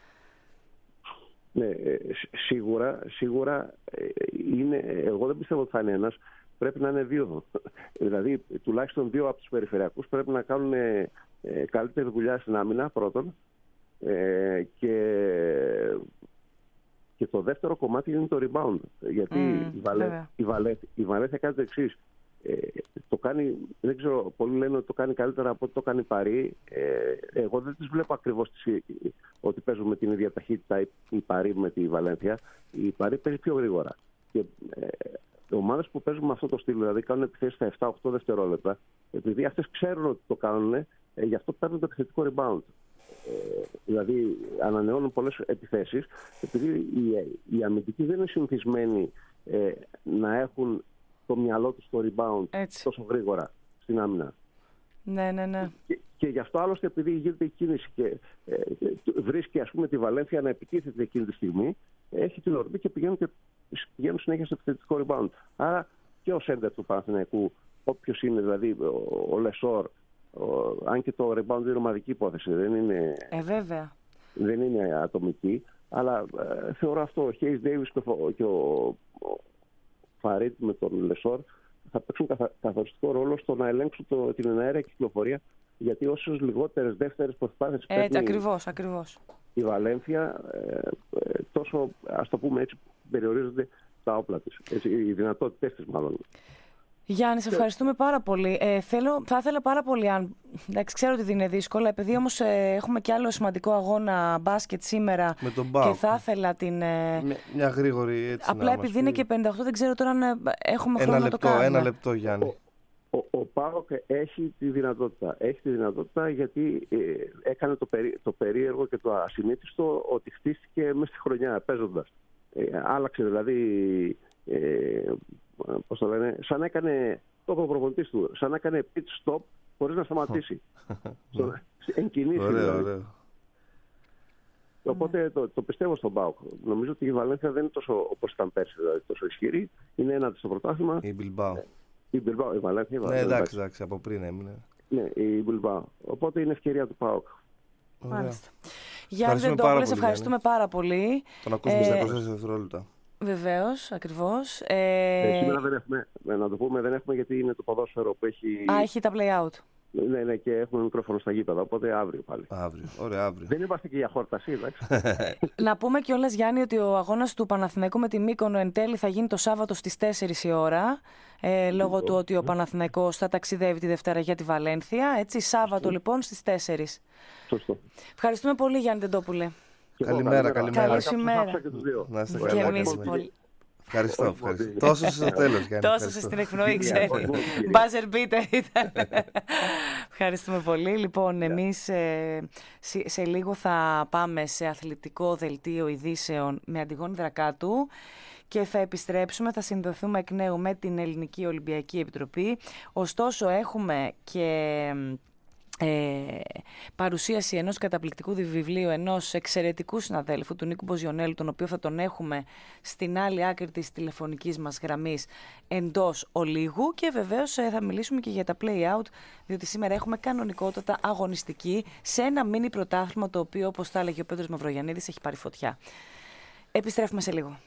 Ναι, σίγουρα, σίγουρα είναι, εγώ δεν πιστεύω ότι θα είναι ένας, πρέπει να είναι δύο. Δηλαδή, τουλάχιστον δύο από τους περιφερειακούς πρέπει να κάνουν ε, καλύτερη δουλειά στην άμυνα, πρώτον. Ε, και, και το δεύτερο κομμάτι είναι το rebound. Γιατί mm, η, Βαλέ, η, Βαλέ, η Βαλένθια κάνει το εξής. Ε, το κάνει, δεν ξέρω, πολλοί λένε ότι το κάνει καλύτερα από ό,τι το κάνει η Παρί. Ε, εγώ δεν τις βλέπω ακριβώς τις, ότι παίζουν με την ίδια ταχύτητα η, η Παρί με τη Βαλένθια. Η Παρί παίζει πιο γρήγορα. Και ε, οι ομάδες που παίζουν με αυτό το στυλ, δηλαδή κάνουν επιθέσεις στα επτά οκτώ δευτερόλεπτα, επειδή αυτές ξέρουν ότι το κάνουν, ε, γι' αυτό παίρνουν το επιθετικό rebound. Ε, δηλαδή ανανεώνουν πολλές επιθέσεις, επειδή οι, οι αμυντικοί δεν είναι συνηθισμένοι ε, να έχουν το μυαλό του στο rebound έτσι τόσο γρήγορα στην άμυνα. Ναι, ναι, ναι. Και, και γι' αυτό άλλωστε, επειδή γίνεται η κίνηση και ε, βρίσκει, ας πούμε, τη Βαλένθια να επιτίθεται εκείνη τη στιγμή, έχει την ορμή και πηγαίνουν, και πηγαίνουν συνέχεια στο επιθετικό rebound. Άρα και ο σέντερ του Παναθηναϊκού, όποιος είναι, δηλαδή ο, ο Λεσόρ, ο, αν και το rebound είναι ομαδική υπόθεση, δεν είναι, ε, βέβαια. Δεν είναι ατομική, αλλά ε, θεωρώ αυτό ο Χέις Ντέιβις και ο Φαρίτ με τον Λεσόρ θα παίξουν καθα, καθοριστικό ρόλο στο να ελέγξουν το, την εναέρια κυκλοφορία, γιατί όσες λιγότερες δεύτερες προσπάθειες έτσι, ακριβώς, ακριβώς. η Βαλένθια, ε, ε, τόσο, ας το πούμε έτσι, περιορίζονται τα όπλα της, έτσι, οι δυνατότητες της μάλλον. Γιάννη, σε ευχαριστούμε πάρα πολύ. Ε, θέλω, θα ήθελα πάρα πολύ, αν, εντάξει, ξέρω ότι δεν είναι δύσκολο, επειδή όμως ε, έχουμε και άλλο σημαντικό αγώνα μπάσκετ σήμερα με τον και θα ήθελα την... Ε, μια, μια γρήγορη έτσι. Απλά επειδή είναι και πενήντα οκτώ, δεν ξέρω τώρα αν έχουμε ένα χρόνο λεπτό, να το κάνουμε. Ένα λεπτό, Γιάννη. Ο, ο, ο ΠΑΟΚ έχει τη δυνατότητα. Έχει τη δυνατότητα γιατί ε, έκανε το, περί, το περίεργο και το ασυνήθιστο ότι χτίστηκε μέσα στη χρονιά παίζοντας. Ε, άλλαξε δηλαδή, ε, πώς το λένε, σαν έκανε, το είπε ο προπονητής του, σαν έκανε pit stop χωρίς να σταματήσει. Εν κινήσει δηλαδή. Ωραίο. Οπότε το, το πιστεύω στον ΠΑΟΚ. Νομίζω ότι η Βαλένθια δεν είναι τόσο όπως ήταν πέρσι, δηλαδή τόσο ισχυρή. Είναι ένατη στο πρωτάθλημα. Η Μπιλμπάο. Η Μπιλμπάο, η Βαλένθια. Ναι, εντάξει, εντάξει, από πριν έμεινε. Ναι, η Μπιλμπάο. Οπότε είναι ευκαιρία του ΠΑΟΚ. Μάλιστα. Γιάννη Δεντόπουλε, σε ευχαριστούμε πάρα πολύ. Τον ακούσουμε στα είκοσι δευτερόλεπτα. Βεβαίως, ακριβώς. Ε... Ε, σήμερα δεν έχουμε, να το πούμε, δεν έχουμε γιατί είναι το ποδόσφαιρο που έχει... Α, έχει τα play-out. Ναι, ναι, και έχουμε μικρόφωνο στα γήπεδα, οπότε αύριο πάλι. Αύριο, ωραία, αύριο. Δεν είμαστε και για χόρταση, εντάξει. Να πούμε κιόλας, Γιάννη, ότι ο αγώνας του Παναθηναϊκού με τη Μύκονο εν τέλει θα γίνει το Σάββατο στις τέσσερις η ώρα, ε, λόγω του ότι ο Παναθηναϊκός θα ταξιδεύει τη Δευτέρα για τη Βαλένθια. Έτσι, Σάββατο λοιπόν στις τέσσερις. Σωστό. Ευχαριστούμε πολύ, Γιάννη Δεντόπουλε. Καλημέρα, καλημέρα. Καλή ημέρα. Να είστε καλά. Και εμείς πολύ. Ευχαριστώ, ευχαριστώ. Τόσο στο τέλος, Γιάννη. Τόσο στην εκπνοή, ξέρει. Μπάζερ μπίτερ ήταν. Ευχαριστούμε πολύ. Λοιπόν, εμείς σε λίγο θα πάμε σε αθλητικό δελτίο ειδήσεων με Αντιγόνη Δρακάτου και θα επιστρέψουμε, θα συνδεθούμε εκ νέου με την Ελληνική Ολυμπιακή Επιτροπή. Ωστόσο, έχουμε και... Ε, παρουσίαση ενός καταπληκτικού βιβλίου ενός εξαιρετικού συναδέλφου, του Νίκου Μποζιονέλου, τον οποίο θα τον έχουμε στην άλλη άκρη της τηλεφωνικής μας γραμμής εντός ολίγου, και βεβαίως ε, θα μιλήσουμε και για τα play-out, διότι σήμερα έχουμε κανονικότατα αγωνιστική σε ένα μίνι πρωτάθλημα, το οποίο, όπως θα έλεγε ο Πέτρος Μαυρογιαννίδης, έχει πάρει φωτιά. Επιστρέφουμε σε λίγο.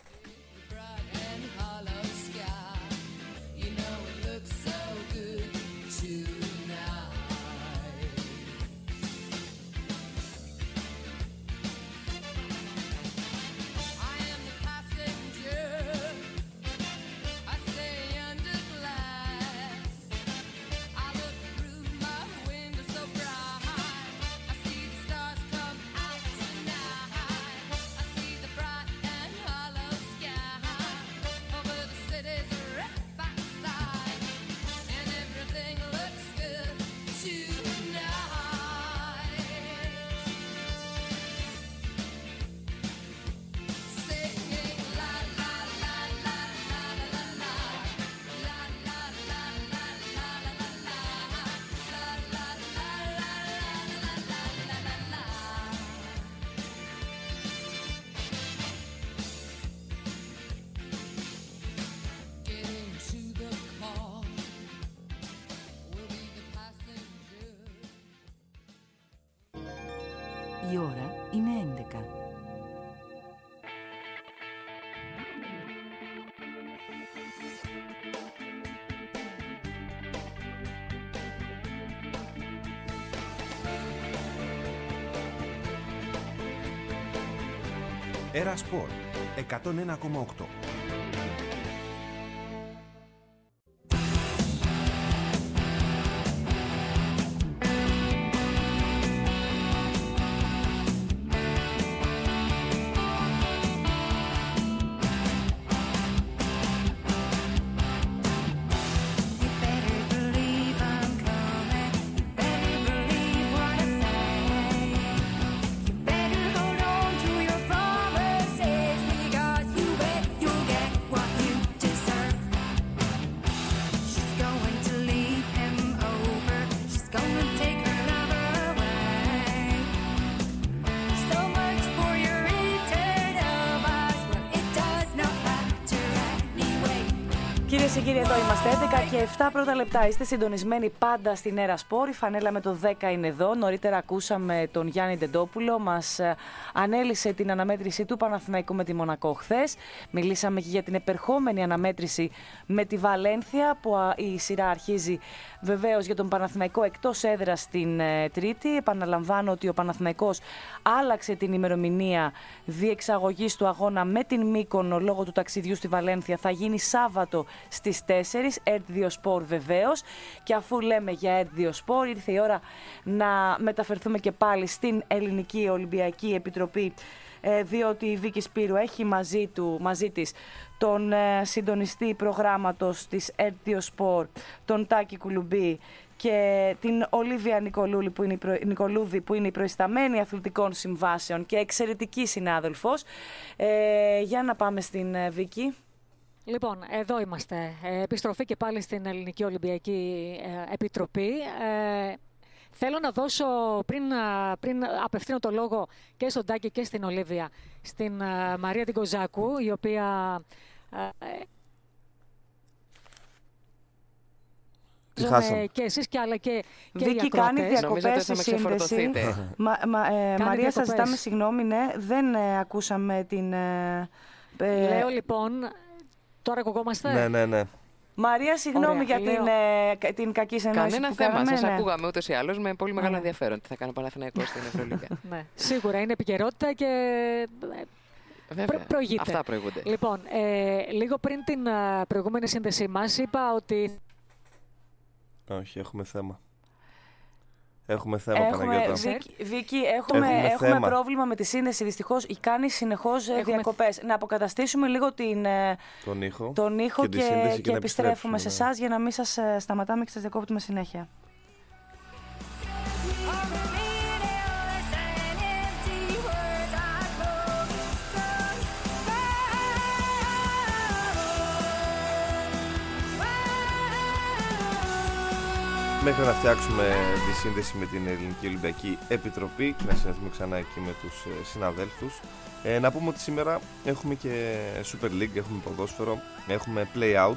Η ώρα είναι έντεκα. Έρα Σπορ εκατόν ένα κόμμα οκτώ. Κυρίες και κύριοι, εδώ είμαστε έντεκα και επτά πρώτα λεπτά. Είστε συντονισμένοι πάντα στην Έρα Σπορ. Η φανέλα με το δέκα είναι εδώ. Νωρίτερα ακούσαμε τον Γιάννη Δεντόπουλο. Μας ανέλησε την αναμέτρηση του Παναθηναϊκού με τη Μονακό χθες. Μιλήσαμε και για την επερχόμενη αναμέτρηση με τη Βαλένθια, που η σειρά αρχίζει βεβαίως για τον Παναθηναϊκό εκτός έδρας την Τρίτη. Επαναλαμβάνω ότι ο Παναθηναϊκός άλλαξε την ημερομηνία διεξαγωγής του αγώνα με την Μύκονο λόγω του ταξιδιού στη Βαλένθια. Θα γίνει Σάββατο στις τέσσερις, ΕΡΤ δύο Σπορ βεβαίως. Και αφού λέμε για ΕΡΤ δύο Σπορ, ήρθε η ώρα να μεταφερθούμε και πάλι στην Ελληνική Ολυμπιακή Επιτροπή ε, διότι η Βίκη Σπύρου έχει μαζί, του, μαζί της τον ε, συντονιστή προγράμματος της Ediosport, τον Τάκη Κουλουμπή, και την Ολίβια Νικολούδη που, είναι η προ... Νικολούδη, που είναι η προϊσταμένη αθλητικών συμβάσεων και εξαιρετική συνάδελφος. Ε, για να πάμε στην ε, Βίκη. Λοιπόν, εδώ είμαστε. Ε, επιστροφή και πάλι στην Ελληνική Ολυμπιακή ε, Επιτροπή. Ε, θέλω να δώσω, πριν, πριν απευθύνω το λόγο και στον Τάκη και στην Ολίβια, στην ε, Μαρία την Κοζάκου, η οποία... Ε, και εσείς και άλλα και, και Βίκη, οι κάνει ακροατές. διακοπές στη σύνδεση. Μα, μα, ε, Μαρία, σας ζητάμε συγγνώμη, ναι, δεν ε, ακούσαμε την... Ε, ε, Λέω λοιπόν, τώρα ακουγόμαστε. Ναι, ναι, ναι. Μαρία, συγγνώμη Ωραία, για λέω... την, ε, την κακή συνεννόηση Κανένα που θέμα, κάναμε. σας ναι. ακούγαμε ούτως ή άλλως με πολύ μεγάλο ναι. ενδιαφέρον τι θα κάνει ο Παναθηναϊκός στην Ευρωλίγα. Ναι, σίγουρα είναι επικαιρότητα και... Βέβαια, προηγείται. αυτά προηγούνται. Λοιπόν, ε, λίγο πριν την uh, προηγούμενη σύνδεσή μας είπα ότι... Όχι, έχουμε θέμα. Έχουμε θέμα, έχουμε, Παναγιώτα. Βίκη, Βίκη, έχουμε, έχουμε, έχουμε πρόβλημα με τη σύνδεση. Δυστυχώς κάνει συνεχώς έχουμε... διακοπές. Να αποκαταστήσουμε λίγο την, τον ήχο, τον ήχο και, και, και, και επιστρέφουμε σε εσάς, ναι. για να μην σας σταματάμε και σας διακόπτουμε συνέχεια. Μέχρι να φτιάξουμε τη σύνδεση με την Ελληνική Ολυμπιακή Επιτροπή και να συνεχίσουμε ξανά εκεί με τους συναδέλφους, ε, να πούμε ότι σήμερα έχουμε και Super League, έχουμε ποδόσφαιρο, έχουμε Play Out,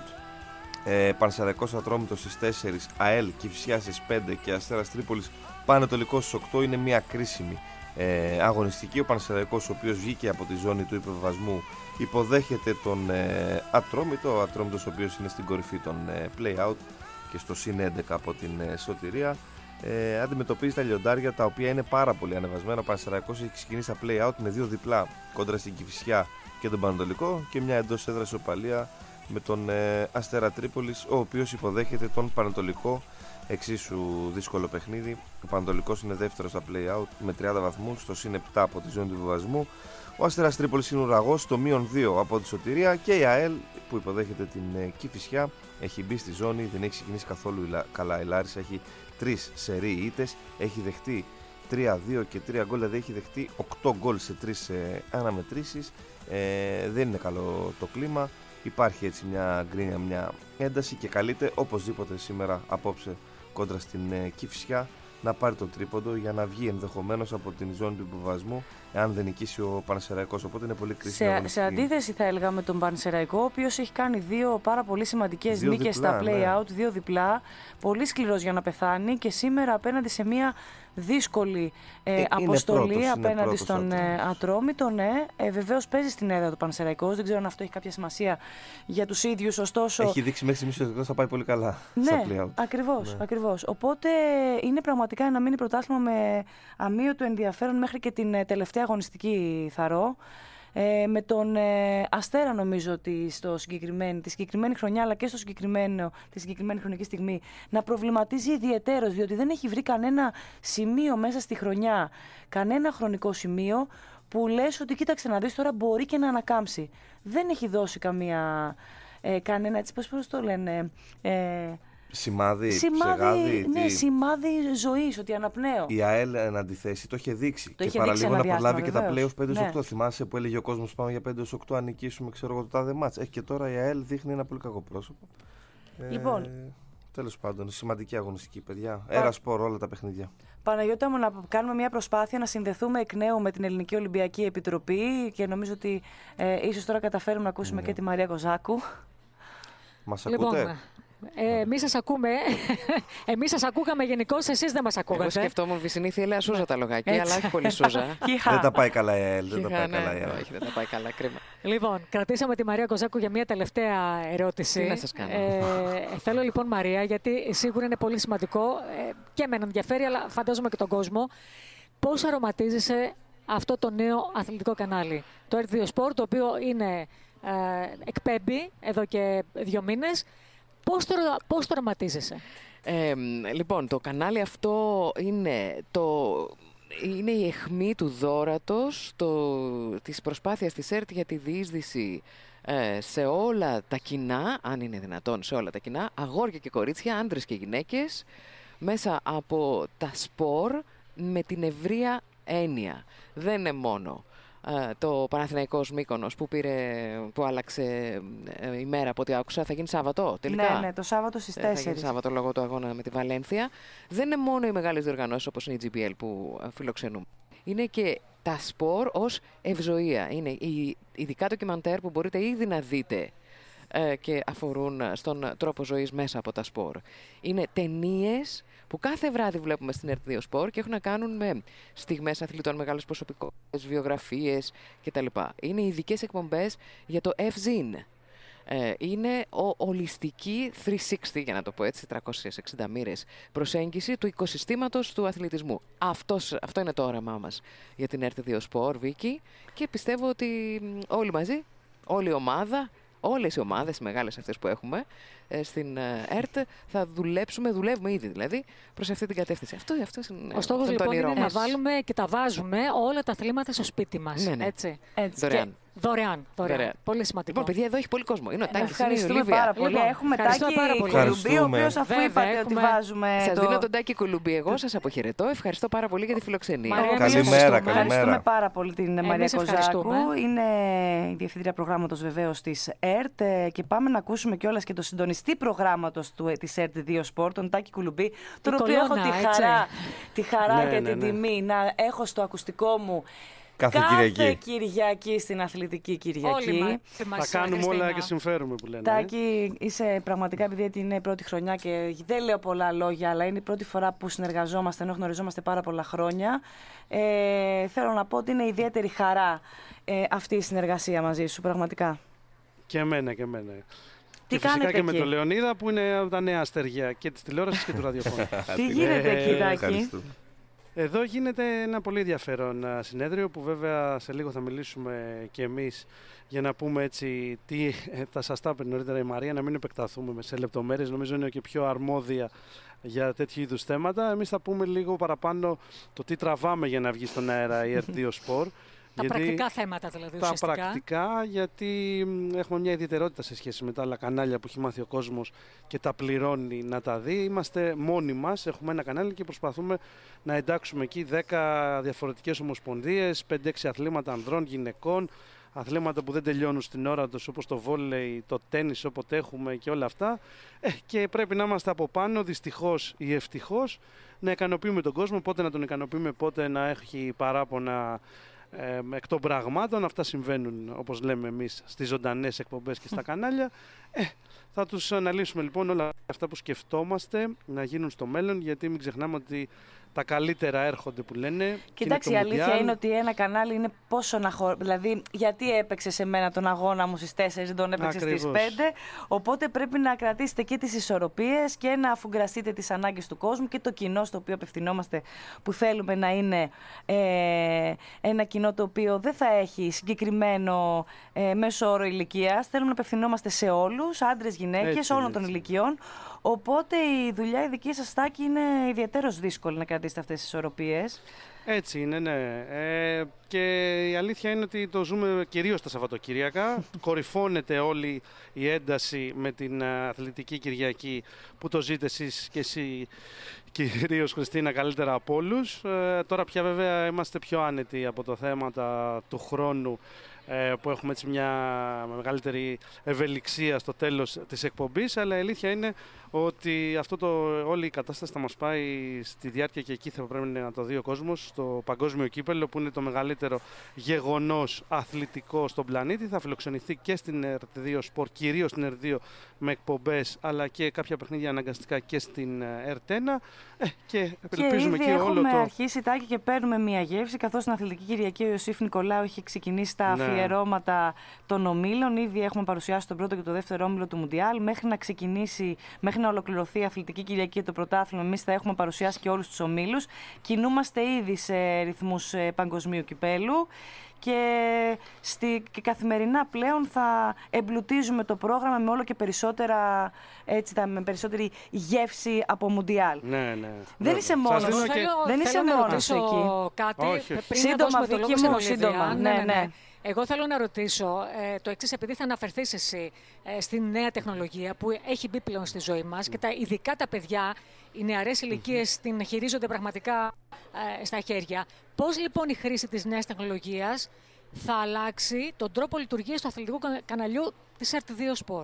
ε, Πανσεραϊκός Ατρόμητος στις τέσσερις, ΑΕΛ Κηφισιάς στις πέντε και Αστέρας Τρίπολης Πανετολικός στις οκτώ. Είναι μια κρίσιμη ε, αγωνιστική. Ο Πανσεραϊκός, ο οποίος βγήκε από τη ζώνη του υποβιβασμού, υποδέχεται τον ε, Ατρόμητο, ο Ατρόμητος ο οποίος είναι στην κορυφή των ε, Play Out και στο συν έντεκα από την ε, σωτηρία. Ε, αντιμετωπίζει τα λιοντάρια, τα οποία είναι πάρα πολύ ανεβασμένα. Ο Πανσεραϊκός έχει ξεκινήσει τα play out με δύο διπλά κόντρα στην Κηφισιά και τον Πανετολικό και μια εντός έδρας ισοπαλία με τον ε, Αστέρα Τρίπολης, ο οποίος υποδέχεται τον Πανετολικό. Εξίσου δύσκολο παιχνίδι. Ο Πανετολικός είναι δεύτερος στα play out με τριάντα βαθμούς, στο συν επτά από τη ζώνη του βιβασμού. Ο Αστέρας Τρίπολης είναι ουραγός στο μείον δύο από τη σωτηρία και η ΑΕΛ που υποδέχεται την ε, Κηφισιά έχει μπει στη ζώνη, δεν έχει ξεκινήσει καθόλου καλά. Η Λάρισα έχει τρεις σερί ήττες, έχει δεχτεί τρία δύο και τρία γκολ, δηλαδή έχει δεχτεί οκτώ γκολ σε τρεις ε, αναμετρήσεις. Ε, δεν είναι καλό το κλίμα, υπάρχει έτσι μια γκρίνια, μια ένταση και καλείται οπωσδήποτε σήμερα απόψε κόντρα στην ε, Κηφισιά να πάρει το τρίποντο για να βγει ενδεχομένως από την ζώνη του υποβιβασμού, εάν δεν νικήσει ο Πανσεραϊκός. Οπότε είναι πολύ κρίσιμο. Σε, σε αντίθεση, θα έλεγα, με τον Πανσεραϊκό, ο οποίος έχει κάνει δύο πάρα πολύ σημαντικές νίκες στα play ναι. out, δύο διπλά. Πολύ σκληρός για να πεθάνει και σήμερα απέναντι σε μια δύσκολη ε, αποστολή πρώτος, απέναντι στον ε, Ατρόμητο. Ναι, ε, βεβαίως παίζει στην έδρα του Πανσεραϊκός. Δεν ξέρω αν αυτό έχει κάποια σημασία για τους ίδιους. Ωστόσο, έχει δείξει μέχρι στιγμής ότι θα πάει πολύ καλά ναι, στα play out. Ακριβώς, ναι. ακριβώς. Οπότε είναι πραγματικά ένα μίνι πρωτάθλημα με αμείωτο ενδιαφέρον μέχρι και την ε, τελευταία αγωνιστική θαρώ. Ε, με τον ε, Αστέρα, νομίζω ότι στο συγκεκριμένη, τη συγκεκριμένη χρονιά, αλλά και στο συγκεκριμένο, τη συγκεκριμένη χρονική στιγμή, να προβληματίζει ιδιαιτέρως, διότι δεν έχει βρει κανένα σημείο μέσα στη χρονιά, κανένα χρονικό σημείο που λες ότι κοίταξε να δεις, τώρα μπορεί και να ανακάμψει. Δεν έχει δώσει καμία, ε, κανένα, έτσι πώς, πώς το λένε... Ε, Σημάδι, σημάδι, ψεγάδι, ναι, τι... σημάδι ζωής, ότι αναπνέω. Η ΑΕΛ εν αντιθέσει το είχε δείξει. Το και είχε παραλίγο να προλάβει και τα βεβαίως. play-off πέντε Ναι. οκτώ. Θυμάσαι που έλεγε ο κόσμος πάμε για πέντε οκτώ, αν νικήσουμε, ξέρω εγώ, το τάδε μάτς. Έχει και τώρα η ΑΕΛ δείχνει ένα πολύ κακό πρόσωπο. Λοιπόν. Ε, τέλος πάντων, σημαντική αγωνιστική, παιδιά. Έρα σπορ όλα τα παιχνίδια. Παναγιώτα μου, να κάνουμε μια προσπάθεια να συνδεθούμε εκ νέου με την Ελληνική Ολυμπιακή Επιτροπή και νομίζω ότι ε, ίσως τώρα καταφέρουμε να ακούσουμε ναι. και τη Μαρία Κοζάκου. Μας Λοιπόν, ακούτε? Ε, εμείς σας ακούμε. Εμείς σας ακούγαμε γενικώς, εσείς δεν μας ακούγατε. Εγώ σκεφτόμουν Βυσσινή Θήλαια Σούζα τα λογάκια, αλλά όχι πολύ Σούζα. Δεν τα πάει καλά η ΑΕΛ. Δεν τα πάει Ναι, καλά η ΑΕΛ. όχι, δεν τα πάει καλά, κρίμα. Λοιπόν, κρατήσαμε τη Μαρία Κοζάκου για μια τελευταία ερώτηση. Τι να σας κάνω. Ε, θέλω λοιπόν, Μαρία, γιατί σίγουρα είναι πολύ σημαντικό ε, και εμένα ενδιαφέρει, αλλά φαντάζομαι και τον κόσμο. Πώς αρωματίζεσαι αυτό το νέο αθλητικό κανάλι, το Ediosport, το οποίο είναι ε, εκπέμπει εδώ και δύο μήνες. Πώς το, πώς το αρωματίζεσαι? Ε, λοιπόν, το κανάλι αυτό είναι το... είναι η αιχμή του δώρατος το, της προσπάθειας της ΕΡΤ για τη διείσδυση ε, σε όλα τα κοινά, αν είναι δυνατόν σε όλα τα κοινά, αγόρια και κορίτσια, άντρες και γυναίκες, μέσα από τα σπορ με την ευρεία έννοια. Δεν είναι μόνο ε, το Παναθηναϊκός Μύκονος που, πήρε, που άλλαξε ε, ημέρα από ό,τι άκουσα. Θα γίνει Σάββατο τελικά. Ναι, ναι, το Σάββατο στις τέσσερις. Θα γίνει Σάββατο λόγω του αγώνα με τη Βαλένθια. Δεν είναι μόνο οι μεγάλες διοργανώσεις όπως είναι η τζι μπι ελ που φιλοξενούμε. Είναι και τα σπορ ως ευζοία. Είναι οι ειδικά ντοκιμαντέρ που μπορείτε ήδη να δείτε ε, και αφορούν στον τρόπο ζωής μέσα από τα σπορ. Είναι ταινίες που κάθε βράδυ βλέπουμε στην ΕΡΤ δύο Sport και έχουν να κάνουν με στιγμές αθλητών, μεγάλες προσωπικότητες, βιογραφίες κτλ. Είναι ειδικές εκπομπές για το F-Zine. Ε, είναι ο, ολιστική τριακόσια εξήντα, για να το πω έτσι, τριακόσιες εξήντα μοίρες προσέγγιση του οικοσυστήματος του αθλητισμού. Αυτός, αυτό είναι το όραμά μας για την ΕΡΤ δύο Sport, Βίκη, και πιστεύω ότι όλοι μαζί, όλη η ομάδα, όλες οι ομάδες, οι μεγάλες αυτές που έχουμε ε, στην ε, ΕΡΤ, θα δουλέψουμε, δουλεύουμε ήδη δηλαδή, προς αυτή την κατεύθυνση. Αυτό, αυτό είναι, ο στόχος λοιπόν είναι μας. να βάλουμε και τα βάζουμε όλα τα αθλήματα στο σπίτι μας. Ναι, ναι. Έτσι. Έτσι. Δωρεάν. Και... Δωρεάν, δωρεάν. Δωρεάν. Πολύ σημαντικό. Λοιπόν, παιδιά, εδώ έχει πολύ κόσμο. Είναι ο Τάκης, ευχαριστούμε είναι η πάρα πολύ. Λοιπόν, έχουμε Τάκη Κουλουμπή, ο οποίος αφού Βέβαια, είπατε έχουμε... ότι βάζουμε. Σας το... δίνω τον Τάκη Κουλουμπή. Εγώ σας αποχαιρετώ. Ευχαριστώ πάρα πολύ για τη φιλοξενία. Μαρία, καλημέρα, καλημέρα. Ευχαριστούμε πάρα πολύ την Εμείς Μαρία Κοζάκου. Είναι η διευθύντρια προγράμματος βεβαίως της ΕΡΤ. Και πάμε να ακούσουμε κιόλας και το συντονιστή προγράμματος της ΕΡΤ δύο Sport, τον Τάκη Κουλουμπή, τον οποίο έχω τη χαρά, τη χαρά και την τιμή να έχω στο ακουστικό μου. Κάθε, Κάθε Κυριακή. Κυριακή στην Αθλητική Κυριακή. Όλοι θα κάνουμε όλα και συμφέρουμε που λένε. Τάκη, είσαι πραγματικά, επειδή είναι η πρώτη χρονιά και δεν λέω πολλά λόγια, αλλά είναι η πρώτη φορά που συνεργαζόμαστε, ενώ γνωριζόμαστε πάρα πολλά χρόνια. Ε, θέλω να πω ότι είναι ιδιαίτερη χαρά ε, αυτή η συνεργασία μαζί σου, πραγματικά. Και εμένα και εμένα. Τι και φυσικά και εκεί? με τον Λεωνίδα που είναι από τα νέα αστέρια και της τηλεόρασης και του ραδιοφώνου. Τι γίνεται εκεί, Τάκη? Εδώ γίνεται ένα πολύ ενδιαφέρον συνέδριο που βέβαια σε λίγο θα μιλήσουμε και εμείς για να πούμε έτσι τι θα σας τα είπε νωρίτερα η Μαρία, να μην επεκταθούμε σε λεπτομέρειες, νομίζω είναι και πιο αρμόδια για τέτοιου είδους θέματα. Εμείς θα πούμε λίγο παραπάνω το τι τραβάμε για να βγει στον αέρα η ΕΡΤ δύο Sport. Τα γιατί, πρακτικά θέματα δηλαδή τα ουσιαστικά. Τα πρακτικά, γιατί έχουμε μια ιδιαιτερότητα σε σχέση με τα άλλα κανάλια που έχει μάθει ο κόσμος και τα πληρώνει να τα δει. Είμαστε μόνοι μας, έχουμε ένα κανάλι και προσπαθούμε να εντάξουμε εκεί δέκα διαφορετικές ομοσπονδίες, πέντε έξι αθλήματα ανδρών, γυναικών, αθλήματα που δεν τελειώνουν στην ώρα τους όπως το βόλεϊ, το τένις όποτε έχουμε και όλα αυτά. Ε, και πρέπει να είμαστε από πάνω, δυστυχώς ή ευτυχώς, να ικανοποιούμε τον κόσμο, πότε να τον ικανοποιούμε, πότε να έχει παράπονα. Ε, εκ των πραγμάτων, αυτά συμβαίνουν όπως λέμε εμείς στις ζωντανές εκπομπές και στα κανάλια. Ε, θα τους αναλύσουμε λοιπόν όλα αυτά που σκεφτόμαστε να γίνουν στο μέλλον, γιατί μην ξεχνάμε ότι τα καλύτερα έρχονται που λένε. Κοιτάξτε, η αλήθεια είναι ότι ένα κανάλι είναι πόσο να χω... Δηλαδή, γιατί έπαιξε σε μένα τον αγώνα μου στις τέσσερις, δεν τον έπαιξε στις πέντε. Οπότε πρέπει να κρατήσετε και τις ισορροπίες και να αφουγκραστείτε τις ανάγκες του κόσμου και το κοινό στο οποίο απευθυνόμαστε, που θέλουμε να είναι ε, ένα κοινό το οποίο δεν θα έχει συγκεκριμένο ε, μέσο όρο ηλικίας. Θέλουμε να απευθυνόμαστε σε όλους, άντρες, γυναίκες, έτσι, όλων έτσι. των ηλικιών. Οπότε η δουλειά η δική σας, Τάκη, είναι ιδιαίτερος δύσκολη να κρατήσετε αυτές τις ισορροπίες. Έτσι είναι, ναι. Ε, και η αλήθεια είναι ότι το ζούμε κυρίως τα Σαββατοκύριακα. Κορυφώνεται όλη η ένταση με την Αθλητική Κυριακή που το ζείτε εσείς και εσύ, κυρίως Χριστίνα, καλύτερα από όλους. Ε, τώρα πια βέβαια είμαστε πιο άνετοι από το θέμα του χρόνου, που έχουμε έτσι μια μεγαλύτερη ευελιξία στο τέλος της εκπομπής, αλλά η αλήθεια είναι ότι αυτό το, όλη η κατάσταση θα μας πάει στη διάρκεια και εκεί θα πρέπει να το δει ο κόσμος, στο Παγκόσμιο Κύπελλο που είναι το μεγαλύτερο γεγονός αθλητικό στον πλανήτη. Θα φιλοξενηθεί και στην ΕΡΤ δύο Sport, κυρίως στην ΕΡΤ δύο με εκπομπές, αλλά και κάποια παιχνίδια αναγκαστικά και στην ΕΡΤ ένα. Ε, και ελπίζουμε και εκεί όλο το... έχουμε αρχίσει, Τάκη, και παίρνουμε μια γεύση, καθώς στην Αθλητική Κυριακή ο Ιωσήφ Νικολάου είχε ξεκινήσει τα αφιέρωματα. αφιερώματα των ομίλων. Ήδη έχουμε παρουσιάσει τον πρώτο και το δεύτερο όμιλο του Μουντιάλ. Μέχρι να ξεκινήσει, μέχρι να ολοκληρωθεί η Αθλητική Κυριακή και το πρωτάθλημα, εμείς θα έχουμε παρουσιάσει και όλους τους ομίλους. Κινούμαστε ήδη σε ρυθμούς παγκοσμίου κυπέλου. Και, στη, και καθημερινά πλέον θα εμπλουτίζουμε το πρόγραμμα με όλο και περισσότερα, έτσι, με περισσότερη γεύση από Μουντιάλ. Ναι, ναι. Δεν βέβαια. είσαι μόνος, θέλω, δεν είσαι θέλω μόνος να εκεί. Κάτι, όχι, όχι. πριν Σύντομα, να δώσουμε Βίκυ το λόγο μου, στην σύντομα. Ολίβια. Ναι, ναι, ναι. Εγώ θέλω να ρωτήσω ε, το εξής, επειδή θα αναφερθείς εσύ ε, στην νέα τεχνολογία που έχει μπει πλέον στη ζωή μας και τα, ειδικά τα παιδιά, οι νεαρές ηλικίες την χειρίζονται πραγματικά ε, στα χέρια. Πώς λοιπόν η χρήση της νέας τεχνολογίας θα αλλάξει τον τρόπο λειτουργίας του αθλητικού καναλιού της ερτ δύο Sport?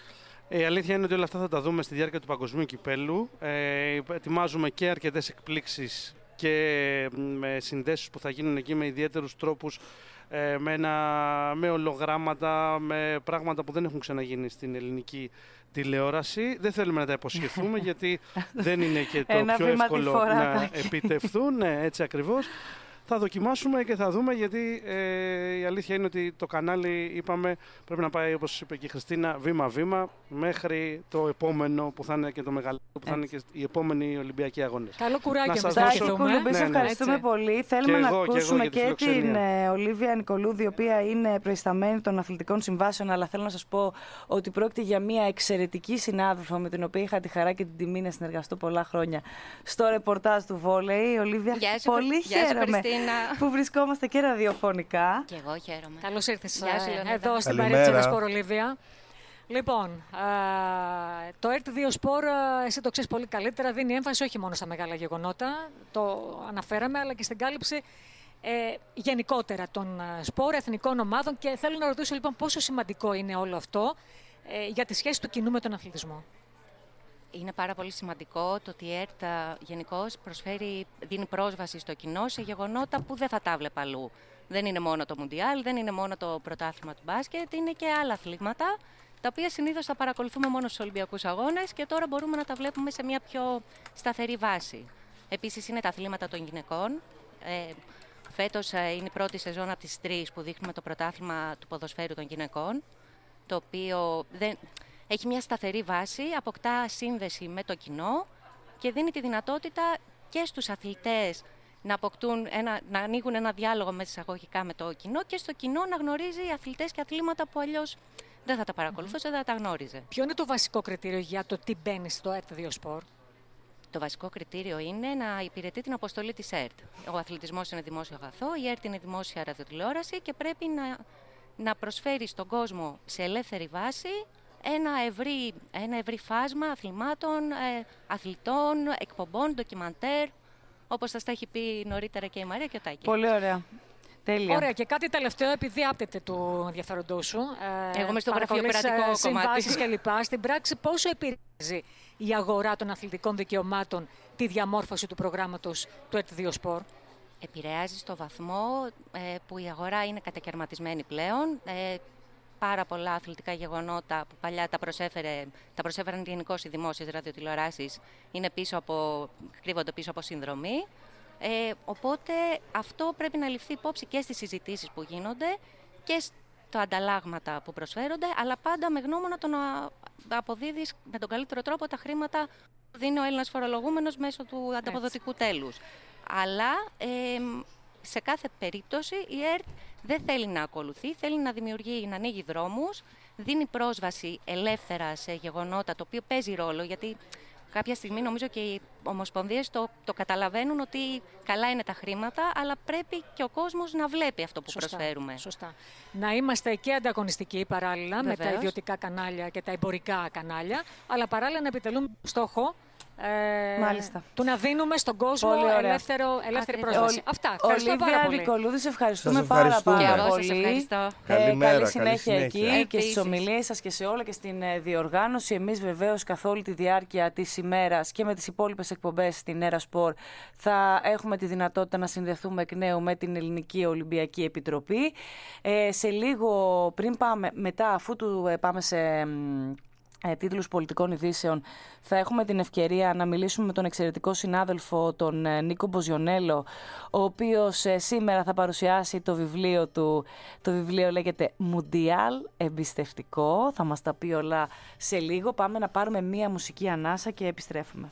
Η αλήθεια είναι ότι όλα αυτά θα τα δούμε στη διάρκεια του παγκοσμίου κυπέλου. Ε, ετοιμάζουμε και αρκετές εκπλήξεις και με συνδέσεις που θα γίνουν εκεί με ιδιαίτερους τρόπους, ε, με, ένα, με ολογράμματα, με πράγματα που δεν έχουν ξαναγίνει στην ελληνική τηλεόραση. Δεν θέλουμε να τα υποσχεθούμε γιατί δεν είναι και το Ένα πιο βήμα τη εύκολο φορά, να Τάκη. επιτευχθούν. Ναι, έτσι ακριβώς. Θα δοκιμάσουμε και θα δούμε, γιατί ε, η αλήθεια είναι ότι το κανάλι, είπαμε, πρέπει να πάει, όπως είπε και η Χριστίνα, βήμα-βήμα μέχρι το επόμενο που θα είναι και το μεγαλύτερο, που θα είναι και οι επόμενοι Ολυμπιακοί Αγώνες. Καλό κουράγιο Να σας να Τάκη δώσω- Κουλουμπή, σε Ναι, ναι. ευχαριστούμε Έτσι. πολύ. Θέλουμε Και να εγώ, και εγώ ακούσουμε για τη και, φιλοξενία. την ε, Ολίβια Νικολούδη, η οποία είναι προϊσταμένη των αθλητικών συμβάσεων, αλλά θέλω να σας πω ότι πρόκειται για μια εξαιρετική συνάδελφο με την οποία είχα τη χαρά και την τιμή να συνεργαστώ πολλά χρόνια στο ρεπορτάζ του βόλεϊ. Ολίβια, Γεια σου, πολύ γεια σου, χαίρομαι Χριστίνα. που βρισκόμαστε και ραδιοφωνικά. Και εγώ χαίρομαι. Καλώς ήρθες Γεια σου, ε, Λεωνίδα. εδώ στην Καλημέρα. παρέα της Sport Ολίβια. Λοιπόν, ε, το ερτ δύο Sport, ε, εσύ το ξέρεις πολύ καλύτερα, δίνει έμφαση όχι μόνο στα μεγάλα γεγονότα, το αναφέραμε, αλλά και στην κάλυψη ε, γενικότερα των ε, σπορ, εθνικών ομάδων, και θέλω να ρωτήσω λοιπόν πόσο σημαντικό είναι όλο αυτό ε, για τη σχέση του κοινού με τον αθλητισμό. Είναι πάρα πολύ σημαντικό το ότι η ΕΡΤ γενικώς προσφέρει, δίνει πρόσβαση στο κοινό σε γεγονότα που δεν θα τα βλέπα αλλού. Δεν είναι μόνο το Μουντιάλ, δεν είναι μόνο το πρωτάθλημα του μπάσκετ, είναι και άλλα αθλήματα, τα οποία συνήθως θα παρακολουθούμε μόνο στους Ολυμπιακούς Αγώνες και τώρα μπορούμε να τα βλέπουμε σε μια πιο σταθερή βάση. Επίσης είναι τα αθλήματα των γυναικών. Ε, φέτος ε, είναι η πρώτη σεζόν από τις τρεις που δείχνουμε το πρωτάθλημα του ποδοσφαίρου των γυναικών, το οποίο δεν... έχει μια σταθερή βάση, αποκτά σύνδεση με το κοινό και δίνει τη δυνατότητα και στους αθλητές να, αποκτούν ένα, να ανοίγουν ένα διάλογο μέσα εισαγωγικά με το κοινό και στο κοινό να γνωρίζει αθλητές και αθλήματα που αλλιώς δεν θα τα παρακολουθούσε, δεν θα τα γνώριζε. Ποιο είναι το βασικό κριτήριο για το τι μπαίνει στο ερτ δύο Sport? Το βασικό κριτήριο είναι να υπηρετεί την αποστολή της ΕΡΤ. Ο αθλητισμός είναι δημόσιο αγαθό, η ΕΡΤ είναι δημόσια ραδιοτηλεόραση και πρέπει να, να προσφέρει στον κόσμο σε ελεύθερη βάση ένα ευρύ, ένα ευρύ φάσμα αθλημάτων, ε, αθλητών, εκπομπών, ντοκιμαντέρ, όπως σας τα έχει πει νωρίτερα και η Μαρία και ο Τάκης. Πολύ ωραία. Τέλεια. Ωραία, και κάτι τελευταίο, επειδή άπτεται του ενδιαφέροντό σου. Ε, Εγώ είμαι στο παρακολουθείς, γραφειοκρατικό ε, κομμάτι. συμβάσεις κλπ. Στην πράξη, πόσο επηρεάζει η αγορά των αθλητικών δικαιωμάτων τη διαμόρφωση του προγράμματος του ερτ δύο Sport? Επηρεάζει στο βαθμό ε, που η αγορά είναι κατακαιρματισμένη πλέον. Ε, πάρα πολλά αθλητικά γεγονότα που παλιά τα, προσέφερε, τα προσέφεραν γενικώς οι δημόσιες ραδιοτηλεοράσεις, είναι πίσω από, κρύβονται πίσω από συνδρομή. Ε, οπότε αυτό πρέπει να ληφθεί υπόψη και στις συζητήσεις που γίνονται και στα ανταλλάγματα που προσφέρονται, αλλά πάντα με γνώμονα το να αποδίδεις με τον καλύτερο τρόπο τα χρήματα που δίνει ο Έλληνας φορολογούμενος μέσω του ανταποδοτικού τέλους. Αλλά ε, σε κάθε περίπτωση η ΕΡΤ δεν θέλει να ακολουθεί, θέλει να δημιουργεί, να ανοίγει δρόμους, δίνει πρόσβαση ελεύθερα σε γεγονότα, το οποίο παίζει ρόλο, γιατί κάποια στιγμή νομίζω και οι ομοσπονδίες το, το καταλαβαίνουν ότι καλά είναι τα χρήματα, αλλά πρέπει και ο κόσμος να βλέπει αυτό που Σωστά, προσφέρουμε. Σωστά. Να είμαστε και ανταγωνιστικοί παράλληλα με τα Βεβαίως. ιδιωτικά κανάλια και τα εμπορικά κανάλια, αλλά παράλληλα να επιτελούμε στόχο ε, Μάλιστα. του να δίνουμε στον κόσμο Πολύ ωραία. ελεύθερο, ελεύθερη Ακριβώς. πρόσβαση. Ο- Αυτά. Ευχαριστώ πάρα Ολίβια πολύ. Νικολούδη, σε ευχαριστούμε Σας πάρα, ευχαριστούμε. Και πάρα εγώ σας πολύ. ευχαριστώ. Ε, Καλημέρα, καλή καλή συνέχεια συνέχεια. εκεί και στις Επίσης. ομιλίες σας και σε όλα και στην ε, διοργάνωση. Εμείς βεβαίως καθ' όλη τη διάρκεια της ημέρας και με τις υπόλοιπες εκπομπές στην Έρα Σπορ θα έχουμε τη δυνατότητα να συνδεθούμε εκ νέου με την Ελληνική Ολυμπιακή Επιτροπή. Ε, σε λίγο πριν πάμε, μετά αφού του ε, πάμε σε... μ, τίτλους πολιτικών ειδήσεων, θα έχουμε την ευκαιρία να μιλήσουμε με τον εξαιρετικό συνάδελφο, τον Νίκο Μποζιονέλο, ο οποίος σήμερα θα παρουσιάσει το βιβλίο του. Το βιβλίο λέγεται «Μουντιάλ Εμπιστευτικό». Θα μας τα πει όλα σε λίγο. Πάμε να πάρουμε μία μουσική ανάσα και επιστρέφουμε.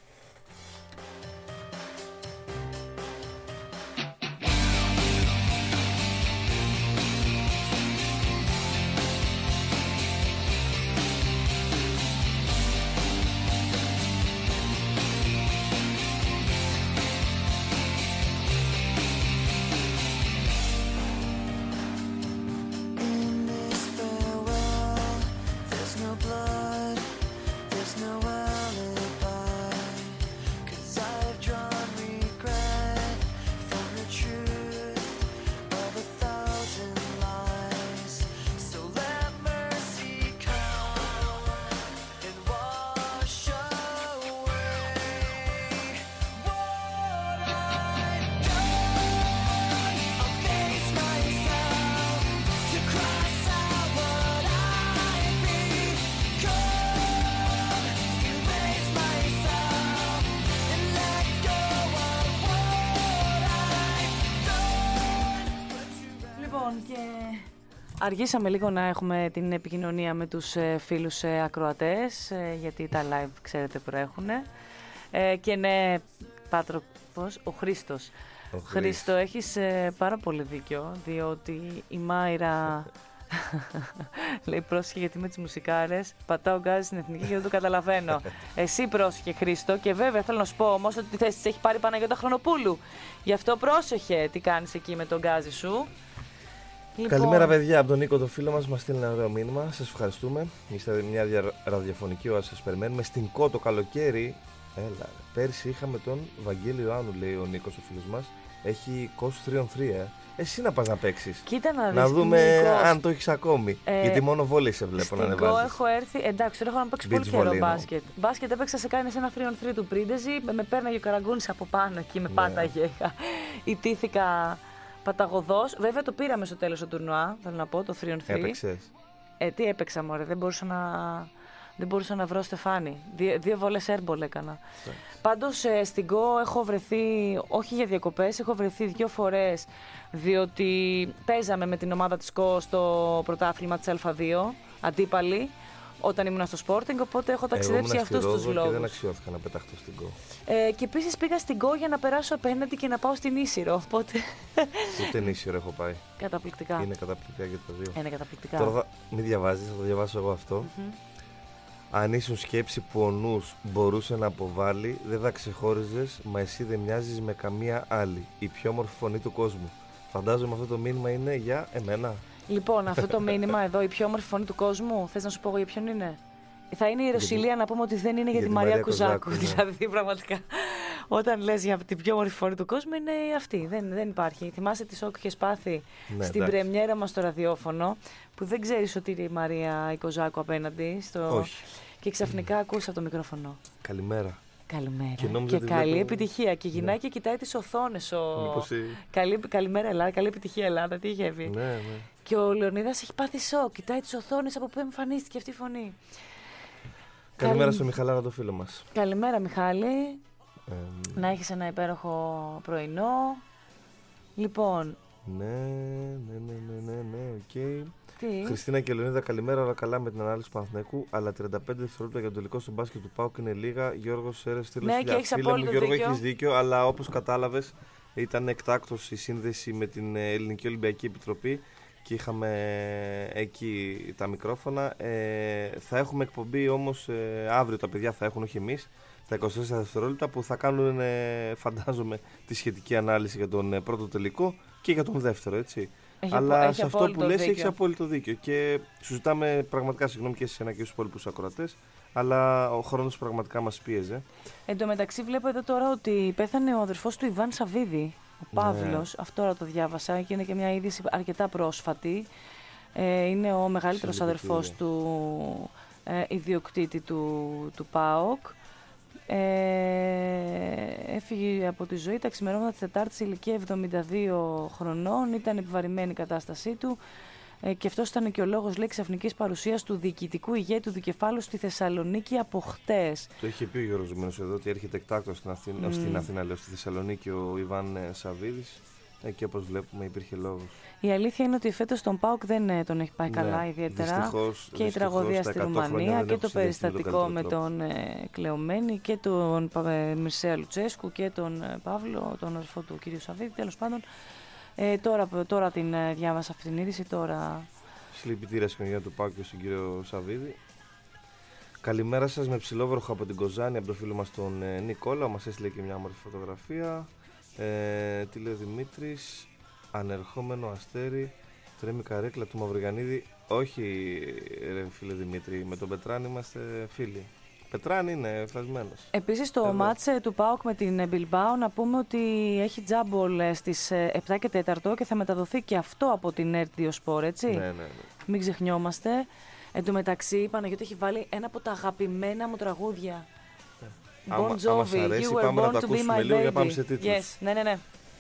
Αργήσαμε λίγο να έχουμε την επικοινωνία με τους ε, φίλους ε, ακροατές, ε, γιατί τα live, ξέρετε, προέχουν. Ε, και ναι, Πάτρο, πώς, ο Χρήστος. Ο Χρήστο, έχεις ε, πάρα πολύ δίκιο, διότι η Μάιρα λέει πρόσχε γιατί με τις μουσικάρες πατάω γκάζι στην εθνική και δεν το καταλαβαίνω. Εσύ πρόσχε, Χρήστο, και βέβαια θέλω να σου πω όμως ότι τη θέση της έχει πάρει Παναγιώτα Χρονοπούλου. Γι' αυτό πρόσεχε τι κάνεις εκεί με τον γκάζι σου. Λοιπόν. Καλημέρα, παιδιά, από τον Νίκο, το φίλο μας. Μας στείλει ένα ωραίο μήνυμα. Σας ευχαριστούμε. Είστε μια ραδιοφωνική ώρα, σας περιμένουμε. Στην Κο το καλοκαίρι. Έλα, πέρσι είχαμε τον Βαγγέλη Ιωάννου, λέει ο Νίκος, ο φίλος μας. Έχει κόσου τρία on three, ε. Εσύ να πας να παίξεις. Κοίτα να δεις. Να δούμε Νίκος, αν το έχεις ακόμη. Ε, γιατί μόνο βόλεϊ σε βλέπω να ανεβάζεις. Εγώ έχω έρθει. Εντάξει, τώρα έχω να παίξει πολύ καιρό μπάσκετ. Μπάσκετ έπαιξα σε κάνει ένα τρία on three του Πρίντεζη. Με παίρναγε ο Καραγκούνης από πάνω εκεί, με πάταγε. Ιτήθηκα παταγωδός. Βέβαια το πήραμε στο τέλος του τουρνουά, θέλω να πω, το τρία on three. Έπαιξες. Ε, τι έπαιξα, μωρέ, δεν μπορούσα να, δεν μπορούσα να βρω Στεφάνη. Δύο, δύο βολές airball έκανα. Yeah. Πάντως ε, στην Go έχω βρεθεί, όχι για διακοπές, έχω βρεθεί δύο φορές, διότι παίζαμε με την ομάδα της Go στο πρωτάθλημα της Α δύο, αντίπαλοι, όταν ήμουν στο Sporting, οπότε έχω ταξιδέψει για αυτούς τους λόγους. Και δεν αξιώθηκα να πεταχτώ στην Go. Ε, και επίσης πήγα στην Go για να περάσω απέναντι και να πάω στην Ίσυρο, οπότε... Ούτε Ίσυρο έχω πάει. Καταπληκτικά. Είναι καταπληκτικά και τα δύο. Είναι καταπληκτικά. Τώρα θα... μην διαβάζεις, θα το διαβάσω εγώ αυτό. Mm-hmm. Αν ήσουν σκέψη που ο νους μπορούσε να αποβάλει, δεν θα ξεχώριζες, μα εσύ δεν μοιάζεις με καμία άλλη. Η πιο όμορφη φωνή του κόσμου. Φαντάζομαι αυτό το μήνυμα είναι για εμένα. Λοιπόν, αυτό το μήνυμα εδώ, η πιο όμορφη φωνή του κόσμου, θες να σου πω εγώ για ποιον είναι? Θα είναι η Ρωσιλία, για... να πούμε ότι δεν είναι για, για τη Μαρία, Μαρία Κουζάκου. Ναι. Δηλαδή, πραγματικά, όταν λες για την πιο όμορφη φωνή του κόσμου, είναι αυτή. Δεν, δεν υπάρχει. Θυμάσαι τι σοκ είχες πάθει ναι, στην εντάξει. πρεμιέρα μας στο ραδιόφωνο, που δεν ξέρεις ότι είναι η Μαρία η Κουζάκου απέναντι. Στο... Όχι. Και ξαφνικά ακούσα το μικρόφωνο. Καλημέρα. Καλημέρα. Και, και καλή βλέπω... επιτυχία. Και γυρνάει ναι. και κοιτάει τις οθόνες. Ο... Η... Καλή... Καλημέρα Ελλάδα, καλή επιτυχία Ελλάδα. Τι γεύει. Ναι, ναι. Και ο Λεωνίδας έχει πάθει σοκ. Κοιτάει τις οθόνες από που εμφανίστηκε αυτή η φωνή. Καλημέρα Καλη... στο Μιχαλάρα, το φίλο μας. Καλημέρα, Μιχάλη. Ε... Να έχεις ένα υπέροχο πρωινό. Λοιπόν. Ναι, ναι, ναι, ναι, ναι, ναι, οκ. Okay. Τι? Χριστίνα και Λεωνίδα, καλημέρα. Όλα καλά με την ανάλυση του Παναθηναϊκού. Αλλά τριάντα πέντε δευτερόλεπτα για το τελικό στο μπάσκετ του ΠΑΟΚ είναι λίγα. Γιώργο Σέρε, στείλω ναι, και φίλε μου, Γιώργο, έχεις δίκιο. Αλλά όπως κατάλαβες, ήταν εκτάκτως η σύνδεση με την Ελληνική Ολυμπιακή Επιτροπή και είχαμε εκεί τα μικρόφωνα. Ε, θα έχουμε εκπομπή όμως ε, αύριο, τα παιδιά θα έχουν, όχι εμείς, τα είκοσι τέσσερα δευτερόλεπτα που θα κάνουν, ε, φαντάζομαι, τη σχετική ανάλυση για τον ε, πρώτο τελικό και για τον δεύτερο, έτσι. Έχει Αλλά έχει σε αυτό που λες δίκιο. έχεις απόλυτο δίκιο. Και σου ζητάμε πραγματικά συγγνώμη και σε ένα και στους υπόλοιπους ακροατές, αλλά ο χρόνος πραγματικά μας πίεζε. Εν τω μεταξύ, βλέπω εδώ τώρα ότι πέθανε ο αδερφός του Ιβάν Σαββίδη, ο Παύλος. Ναι. Αυτό τώρα το διάβασα και είναι και μια είδηση αρκετά πρόσφατη. Ε, είναι ο μεγαλύτερος αδερφός του ε, ιδιοκτήτη του, του ΠΑΟΚ. Ε, έφυγε από τη ζωή τα ξημερώματα της Τετάρτης, ηλικία εβδομήντα δύο χρονών, ήταν επιβαρημένη η κατάστασή του. Ε, και αυτός ήταν και ο λόγος, λέει, ξαφνικής παρουσίας του διοικητικού ηγέτη του δικεφάλου στη Θεσσαλονίκη από χτες. Το είχε πει ο Γιώργος Ζουμμένος εδώ ότι έρχεται εκτάκτος στην Αθήνα, mm. στην Αθήνα, λέω, στη Θεσσαλονίκη ο Ιβάν Σαββίδης. Ε, και όπως βλέπουμε υπήρχε λόγος. Η αλήθεια είναι ότι φέτος τον ΠΑΟΚ δεν τον έχει πάει ναι, καλά ιδιαίτερα. Δυστυχώς, και η τραγωδία στη Ρουμανία και το περιστατικό με τον ε, Κλεωμένη και τον ε, Μιρσέα Λουτσέσκου και τον ε, Παύλο, τον αδερφό του κ. Σαββίδη. Τέλος πάντων, ε, τώρα, τώρα την ε, διάβασα αυτή την είδηση. Τώρα... Συλληπιτήρια στην οικογένεια του ΠΑΟΚ και στον κύριο Σαββίδη. Καλημέρα σας, με ψηλόβροχο από την Κοζάνη, από το φίλο μας τον ε, Νικόλα. Μας έστειλε και μια όμορφη φωτογραφία. Ε, τι λέει ο Δημήτρης, ανερχόμενο αστέρι, τρέμει καρέκλα του Μαυρογιαννίδη. Όχι ρε φίλε Δημήτρη, με τον Πετράνη είμαστε φίλοι. Πετράνη είναι φασμένος. Επίσης το μάτς του ΠΑΟΚ με την Μπιλμπάο, να πούμε ότι έχει τζάμπολ στις επτά και τέσσερα και θα μεταδοθεί και αυτό από την ΕΡΤ δύο Sport, έτσι. Ναι, ναι, ναι. Μην ξεχνιόμαστε. Εν τω μεταξύ η Παναγιώτη έχει βάλει ένα από τα αγαπημένα μου τραγούδια. Bon Jovi, αρέσει, you were πάμε born να τα to be ακούσουμε my λίγο baby. για πάμε σε τίτλους. Yes, ναι, ναι, ναι.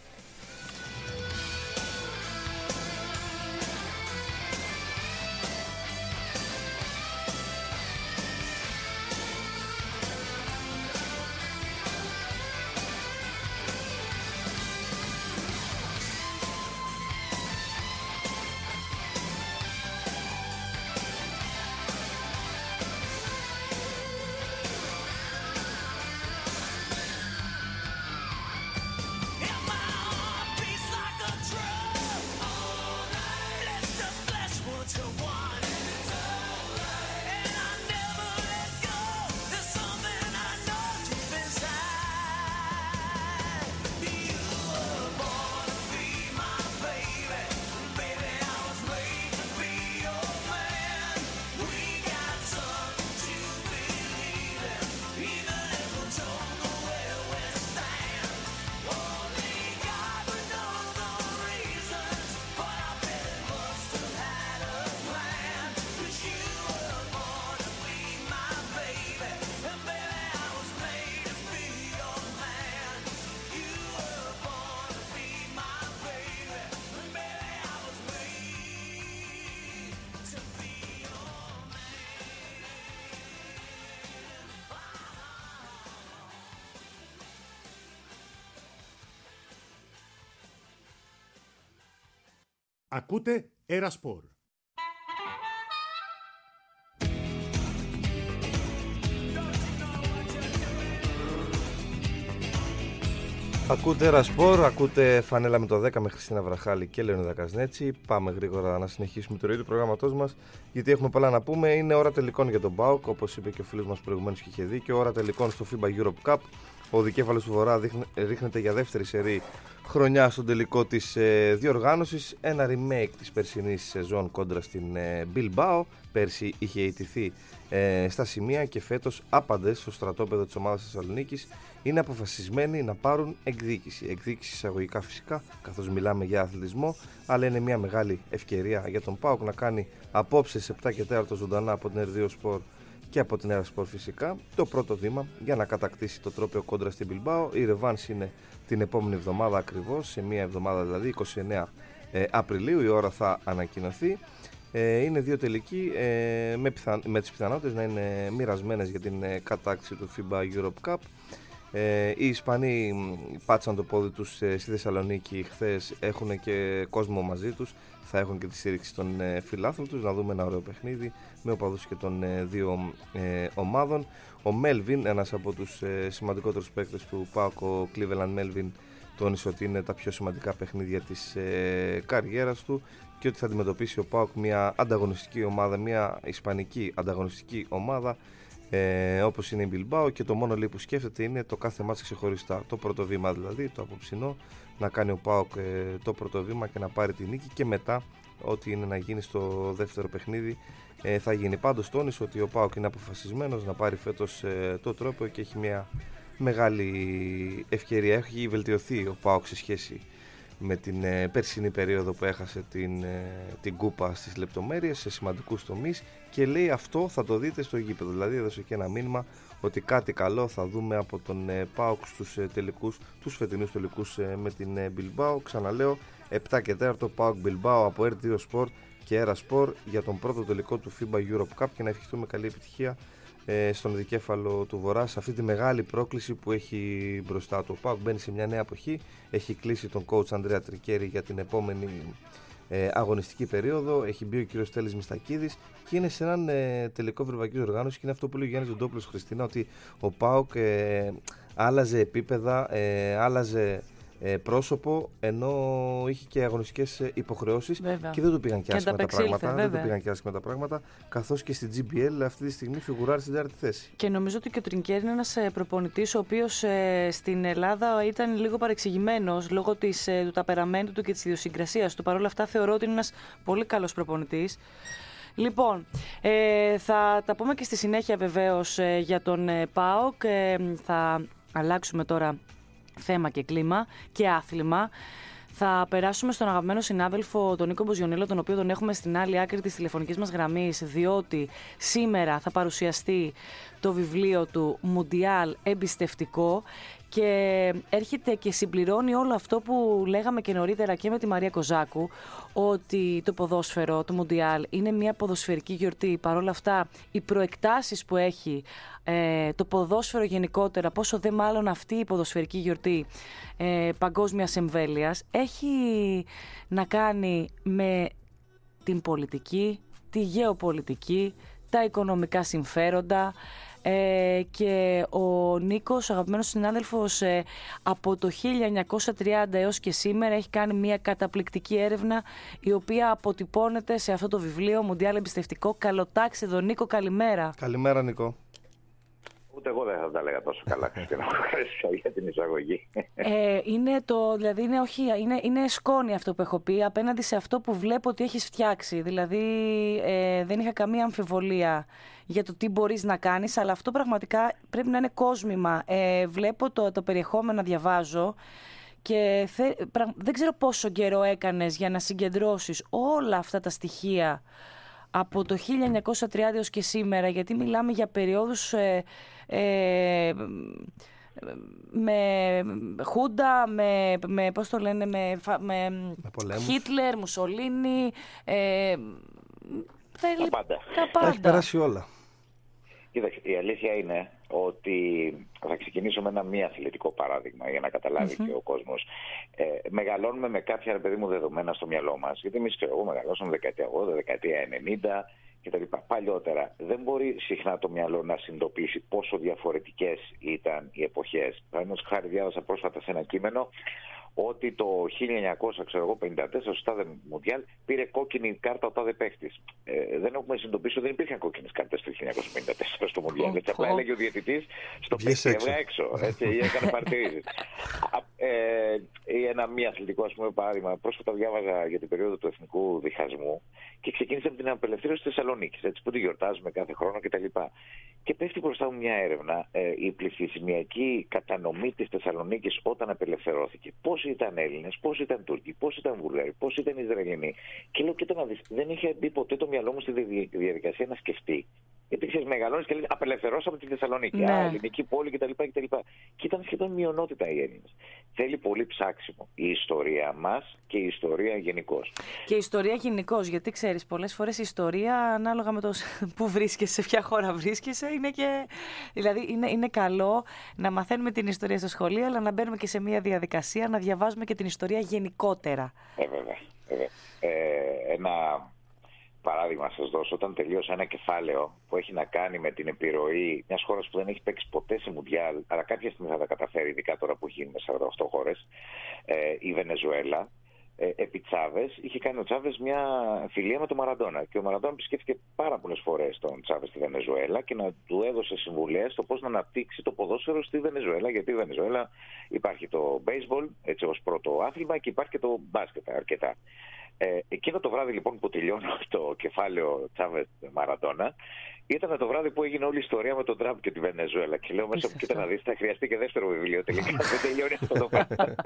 Ακούτε Ερασπορ. Ακούτε Ερασπορ, ακούτε Φανέλα με το δέκα με Χριστίνα Βραχάλη και Λεωνίδα Κασνέτσι. Πάμε γρήγορα να συνεχίσουμε το ροή του προγράμματός μας, γιατί έχουμε πολλά να πούμε. Είναι ώρα τελικών για τον ΠΑΟΚ, όπως είπε και ο φίλος μας προηγουμένως και είχε δει, και ώρα τελικών στο φίμπα Europe Cup. Ο δικέφαλος του Βορρά ρίχνεται για δεύτερη σερί χρονιά στον τελικό της ε, διοργάνωσης. Ένα remake της περσινής σεζόν κόντρα στην ε, Bilbao. Πέρσι είχε ιτηθεί ε, στα σημεία και φέτος άπαντες στο στρατόπεδο της ομάδας Θεσσαλονίκης είναι αποφασισμένοι να πάρουν εκδίκηση. Εκδίκηση εισαγωγικά φυσικά, καθώς μιλάμε για αθλητισμό, αλλά είναι μια μεγάλη ευκαιρία για τον ΠΑΟΚ να κάνει απόψε σε επτά και τέσσερα ζωντανά από την Ερ δύο Sport και από την Ερασπορ φυσικά το πρώτο βήμα για να κατακτήσει το τρόπαιο κόντρα στην Bilbao. Η ρεβάνς είναι την επόμενη εβδομάδα ακριβώς, σε μια εβδομάδα δηλαδή, είκοσι εννέα ε, Απριλίου, η ώρα θα ανακοινωθεί. Ε, είναι δύο τελικοί ε, με, πιθαν... με τις πιθανότητες να είναι μοιρασμένες για την ε, κατάκτηση του φίμπα Europe Cup. Ε, οι Ισπανοί πάτσαν το πόδι τους ε, στη Θεσσαλονίκη χθες, έχουν και κόσμο μαζί τους, θα έχουν και τη στήριξη των ε, φιλάθλων τους. Να δούμε ένα ωραίο παιχνίδι με οπαδούς και των ε, δύο ε, ομάδων. Ο Μέλβιν, ένας από τους ε, σημαντικότερους παίκτες του ΠΑΟΚ, ο Cleveland Melvin, τόνισε ότι είναι τα πιο σημαντικά παιχνίδια της ε, καριέρας του και ότι θα αντιμετωπίσει ο ΠΑΟΚ μια ανταγωνιστική ομάδα, μια ισπανική ανταγωνιστική ομάδα, Ε, όπως είναι η Bilbao, και το μόνο λέει που σκέφτεται είναι το κάθε μάτς ξεχωριστά. Το πρώτο βήμα δηλαδή, το απόψινό, να κάνει ο ΠΑΟΚ ε, το πρώτο βήμα και να πάρει τη νίκη, και μετά ό,τι είναι να γίνει στο δεύτερο παιχνίδι ε, θα γίνει. Πάντως τόνισε ότι ο ΠΑΟΚ είναι αποφασισμένος να πάρει φέτος ε, το τρόπο και έχει μια μεγάλη ευκαιρία. Έχει βελτιωθεί ο ΠΑΟΚ σε σχέση με την ε, περσινή περίοδο που έχασε την, ε, την κούπα στις λεπτομέρειες, σε σημαντικούς τομείς, και λέει αυτό θα το δείτε στο γήπεδο. Δηλαδή έδωσε και ένα μήνυμα ότι κάτι καλό θα δούμε από τον ε, ΠΑΟΚ στους ε, τελικούς, τους φετινούς τελικούς ε, με την ε, Bilbao. Ξαναλέω, επτά και τέσσερα ΠΑΟΚ Bilbao από Ερ δύο Sport και Eraspor για τον πρώτο τελικό του φίμπα Europe Cup και να ευχηθούμε καλή επιτυχία ε, στον δικέφαλο του Βορρά σε αυτή τη μεγάλη πρόκληση που έχει μπροστά του. Ο ΠΑΟΚ μπαίνει σε μια νέα εποχή, έχει κλείσει τον coach Ανδρέα Τρικέρη για την επόμενη ε, αγωνιστική περίοδο, έχει μπει ο κύριος Στέλης Μιστακίδης και είναι σε έναν ε, τελικό ευρωπαϊκής οργάνωσης και είναι αυτό που λέει ο Γιάννης Δοντόπουλος, Χριστίνα, ότι ο ΠΑΟΚ ε, άλλαζε επίπεδα, ε, άλλαζε ε, πρόσωπο, ενώ είχε και αγωνιστικές υποχρεώσεις και δεν του πήγαν και άσχημα τα πράγματα. Δεν του πήγαν και άσχημα τα πράγματα, καθώς και στην τζι μπι ελ αυτή τη στιγμή φιγουράρει στην τέταρτη θέση. Και νομίζω ότι και ο Τρινκέρι είναι ένας προπονητής ο οποίος ε, στην Ελλάδα ήταν λίγο παρεξηγημένος λόγω της, ε, του ταπεραμέντου του και της ιδιοσυγκρασίας του. Παρ' όλα αυτά θεωρώ ότι είναι ένας πολύ καλός προπονητής. Λοιπόν, ε, θα τα πούμε και στη συνέχεια βεβαίως ε, για τον ε, ΠΑΟΚ. Ε, θα αλλάξουμε τώρα θέμα και κλίμα και άθλημα. Θα περάσουμε στον αγαπημένο συνάδελφο τον Νίκο Μποζιονέλο, τον οποίο τον έχουμε στην άλλη άκρη της τηλεφωνικής μας γραμμής, διότι σήμερα θα παρουσιαστεί το βιβλίο του Μουντιάλ Εμπιστευτικό και έρχεται και συμπληρώνει όλο αυτό που λέγαμε και νωρίτερα και με τη Μαρία Κοζάκου, ότι το ποδόσφαιρο, το Μουντιάλ, είναι μια ποδοσφαιρική γιορτή. Παρ' όλα αυτά, οι προεκτάσεις που έχει ε, το ποδόσφαιρο γενικότερα, πόσο δε μάλλον αυτή η ποδοσφαιρική γιορτή ε, παγκόσμιας εμβέλειας, έχει να κάνει με την πολιτική, τη γεωπολιτική, τα οικονομικά συμφέροντα. Ε, και ο Νίκος, αγαπημένος συνάδελφος, ε, από το χίλια εννιακόσια τριάντα έως και σήμερα έχει κάνει μια καταπληκτική έρευνα η οποία αποτυπώνεται σε αυτό το βιβλίο Μουντιάλ Εμπιστευτικό. Καλοτάξει εδώ, Νίκο, καλημέρα. Καλημέρα, Νίκο. Ούτε εγώ δεν θα τα έλεγα τόσο καλά, Χριστίνα. Ευχαριστώ για την εισαγωγή. Ε, είναι το, δηλαδή είναι, όχι, είναι, είναι σκόνη αυτό που έχω πει απέναντι σε αυτό που βλέπω ότι έχεις φτιάξει. Δηλαδή ε, δεν είχα καμία αμφιβολία για το τι μπορείς να κάνεις, αλλά αυτό πραγματικά πρέπει να είναι κόσμημα. Ε, βλέπω το, το περιεχόμενο να διαβάζω και θε, πρα, δεν ξέρω πόσο καιρό έκανες για να συγκεντρώσεις όλα αυτά τα στοιχεία από το χίλια εννιακόσια τριάντα έως και σήμερα, γιατί μιλάμε για περιόδους ε, ε, με Χούντα, με, με πώς το λένε, με, με, με Χίτλερ, Μουσολίνι, ε, τα πάντα. Τα πάντα. Έχει περάσει όλα. Κοίταξε, η αλήθεια είναι ότι θα ξεκινήσω με ένα μη αθλητικό παράδειγμα για να καταλάβει mm-hmm. και ο κόσμος. Ε, μεγαλώνουμε με κάποια, ρε παιδί μου, δεδομένα στο μυαλό μας. Γιατί εμείς και εγώ μεγαλώσαμε δεκαετία ογδόντα, δεκαετία ενενήντα κτλ. Παλιότερα δεν μπορεί συχνά το μυαλό να συνειδητοποιήσει πόσο διαφορετικές ήταν οι εποχές. Παραδείγματος χάρη, διάβασα πρόσφατα σε ένα κείμενο ότι το χίλια εννιακόσια πενήντα τέσσερα στο τάδε Μουντιάλ πήρε κόκκινη κάρτα ο τάδε παίχτης. Ε, δεν έχουμε συνειδητοποιήσει ότι δεν υπήρχαν κόκκινες κάρτες το χίλια εννιακόσια πενήντα τέσσερα στο Μουντιάλ. Oh, έτσι, απλά oh. έλεγε ο διαιτητής στο παίχτη, έβγα έξω. Έτσι, έκανε παρατηρήσεις. ε, ένα μη αθλητικό, ας πούμε, παράδειγμα. Πρόσφατα διάβαζα για την περίοδο του εθνικού διχασμού και ξεκίνησε με την απελευθέρωση της Θεσσαλονίκης, έτσι, που τη γιορτάζουμε κάθε χρόνο κτλ. Και πέφτει μπροστά μου μια έρευνα, ε, η πληθυσμιακή κατανομή της Θεσσαλονίκης όταν απελευθερώθηκε. Πόσοι ήταν Έλληνες, πόσοι ήταν Τούρκοι, πόσοι ήταν Βουλγαροί, πόσοι ήταν Ισραηλινοί. Και λέω, κοίτα να δεις, δεν είχε μπει ποτέ το μυαλό μου στη διαδικασία να σκεφτεί. Γιατί ξέρεις, μεγαλώνεις και λέει, απελευθερώσαμε τη Θεσσαλονίκη, ναι. Α, ελληνική πόλη κτλ, κτλ. Και ήταν σχεδόν μειονότητα οι Έλληνες. Θέλει πολύ ψάξιμο η ιστορία μας και η ιστορία γενικώς. Και η ιστορία γενικώς, γιατί ξέρεις, πολλές φορές η ιστορία, ανάλογα με το που βρίσκεσαι, σε ποια χώρα βρίσκεσαι, είναι και. Δηλαδή, είναι, είναι καλό να μαθαίνουμε την ιστορία στο σχολείο, αλλά να μπαίνουμε και σε μια διαδικασία να διαβάζουμε και την ιστορία γενικότερα. Ε, βέβαια. βέβαια. Ε, ένα παράδειγμα σας δώσω. Όταν τελείωσε ένα κεφάλαιο που έχει να κάνει με την επιρροή μιας χώρας που δεν έχει παίξει ποτέ σε Μουντιάλ, αλλά κάποια στιγμή θα τα καταφέρει, ειδικά τώρα που γίνει με σαράντα οκτώ χώρες, ε, η Βενεζουέλα, ε, επί Τσάβες, είχε κάνει ο Τσάβες μια φιλία με τον Μαραντόνα. Και ο Μαραντόνα επισκέφθηκε πάρα πολλές φορές τον Τσάβες στη Βενεζουέλα και να του έδωσε συμβουλές στο πώς να αναπτύξει το ποδόσφαιρο στη Βενεζουέλα. Γιατί η Βενεζουέλα υπάρχει το baseball, έτσι ως πρώτο άθλημα, και υπάρχει και το μπάσκετ αρκετά. Ε, εκείνο το βράδυ λοιπόν που τελειώνω το κεφάλαιο Τσάβες Μαραντόνα, ήταν το βράδυ που έγινε όλη η ιστορία με τον Τραμπ και τη Βενεζουέλα. Και λέω μέσα μου, κοίτα να δεις, θα χρειαστεί και δεύτερο βιβλίο τελικά. Δεν τελειώνει αυτό το πράγμα.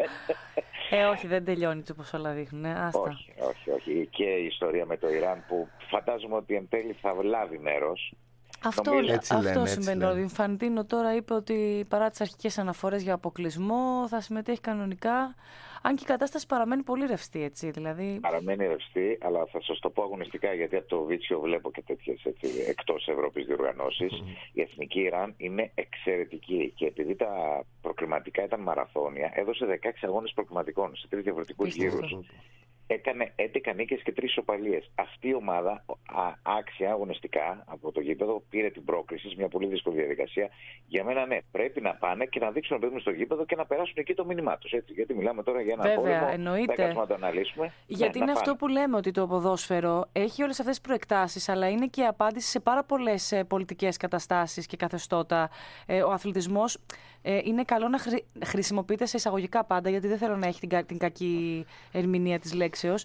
Ε, όχι, δεν τελειώνει όπως όλα δείχνουν. Άστα. Όχι, όχι, όχι. Και η ιστορία με το Ιράν που φαντάζομαι ότι εν τέλει θα λάβει μέρος. Αυτό, Νομίζω, αυτό λένε, συμβαίνει. Ο Ινφαντίνο τώρα είπε ότι παρά τις αρχικές αναφορές για αποκλεισμό θα συμμετέχει κανονικά. Αν και η κατάσταση παραμένει πολύ ρευστή, έτσι. Δηλαδή... Παραμένει ρευστή, αλλά θα σας το πω αγωνιστικά, γιατί από το Βίτσιο βλέπω και τέτοιες εκτός Ευρώπης διοργανώσεις. Mm. Η εθνική Ιράν είναι εξαιρετική και επειδή τα προκριματικά ήταν μαραθώνια, έδωσε δεκαέξι αγώνες προκριματικών σε τρεις διαφορετικούς γύρους. Έκανε έντεκα νίκες και τρεις ισοπαλίες. Αυτή η ομάδα α, άξια αγωνιστικά από το γήπεδο πήρε την πρόκριση σε μια πολύ δύσκολη διαδικασία. Για μένα, ναι, πρέπει να πάνε και να δείξουν να παίζουν στο γήπεδο και να περάσουν εκεί το μήνυμά τους. Γιατί μιλάμε τώρα για ένα Βέβαια, πόλεμο. Εννοείται. Δεν κάτσουμε να το αναλύσουμε. Γιατί ναι, είναι να αυτό που λέμε, ότι το ποδόσφαιρο έχει όλες αυτές τις προεκτάσεις, αλλά είναι και απάντηση σε πάρα πολλές πολιτικές καταστάσεις και καθεστώτα. Ο αθλητισμός είναι καλό να χρη... χρησιμοποιείται σε εισαγωγικά πάντα, γιατί δεν θέλω να έχει την, την κακή ερμηνεία της λέξεως,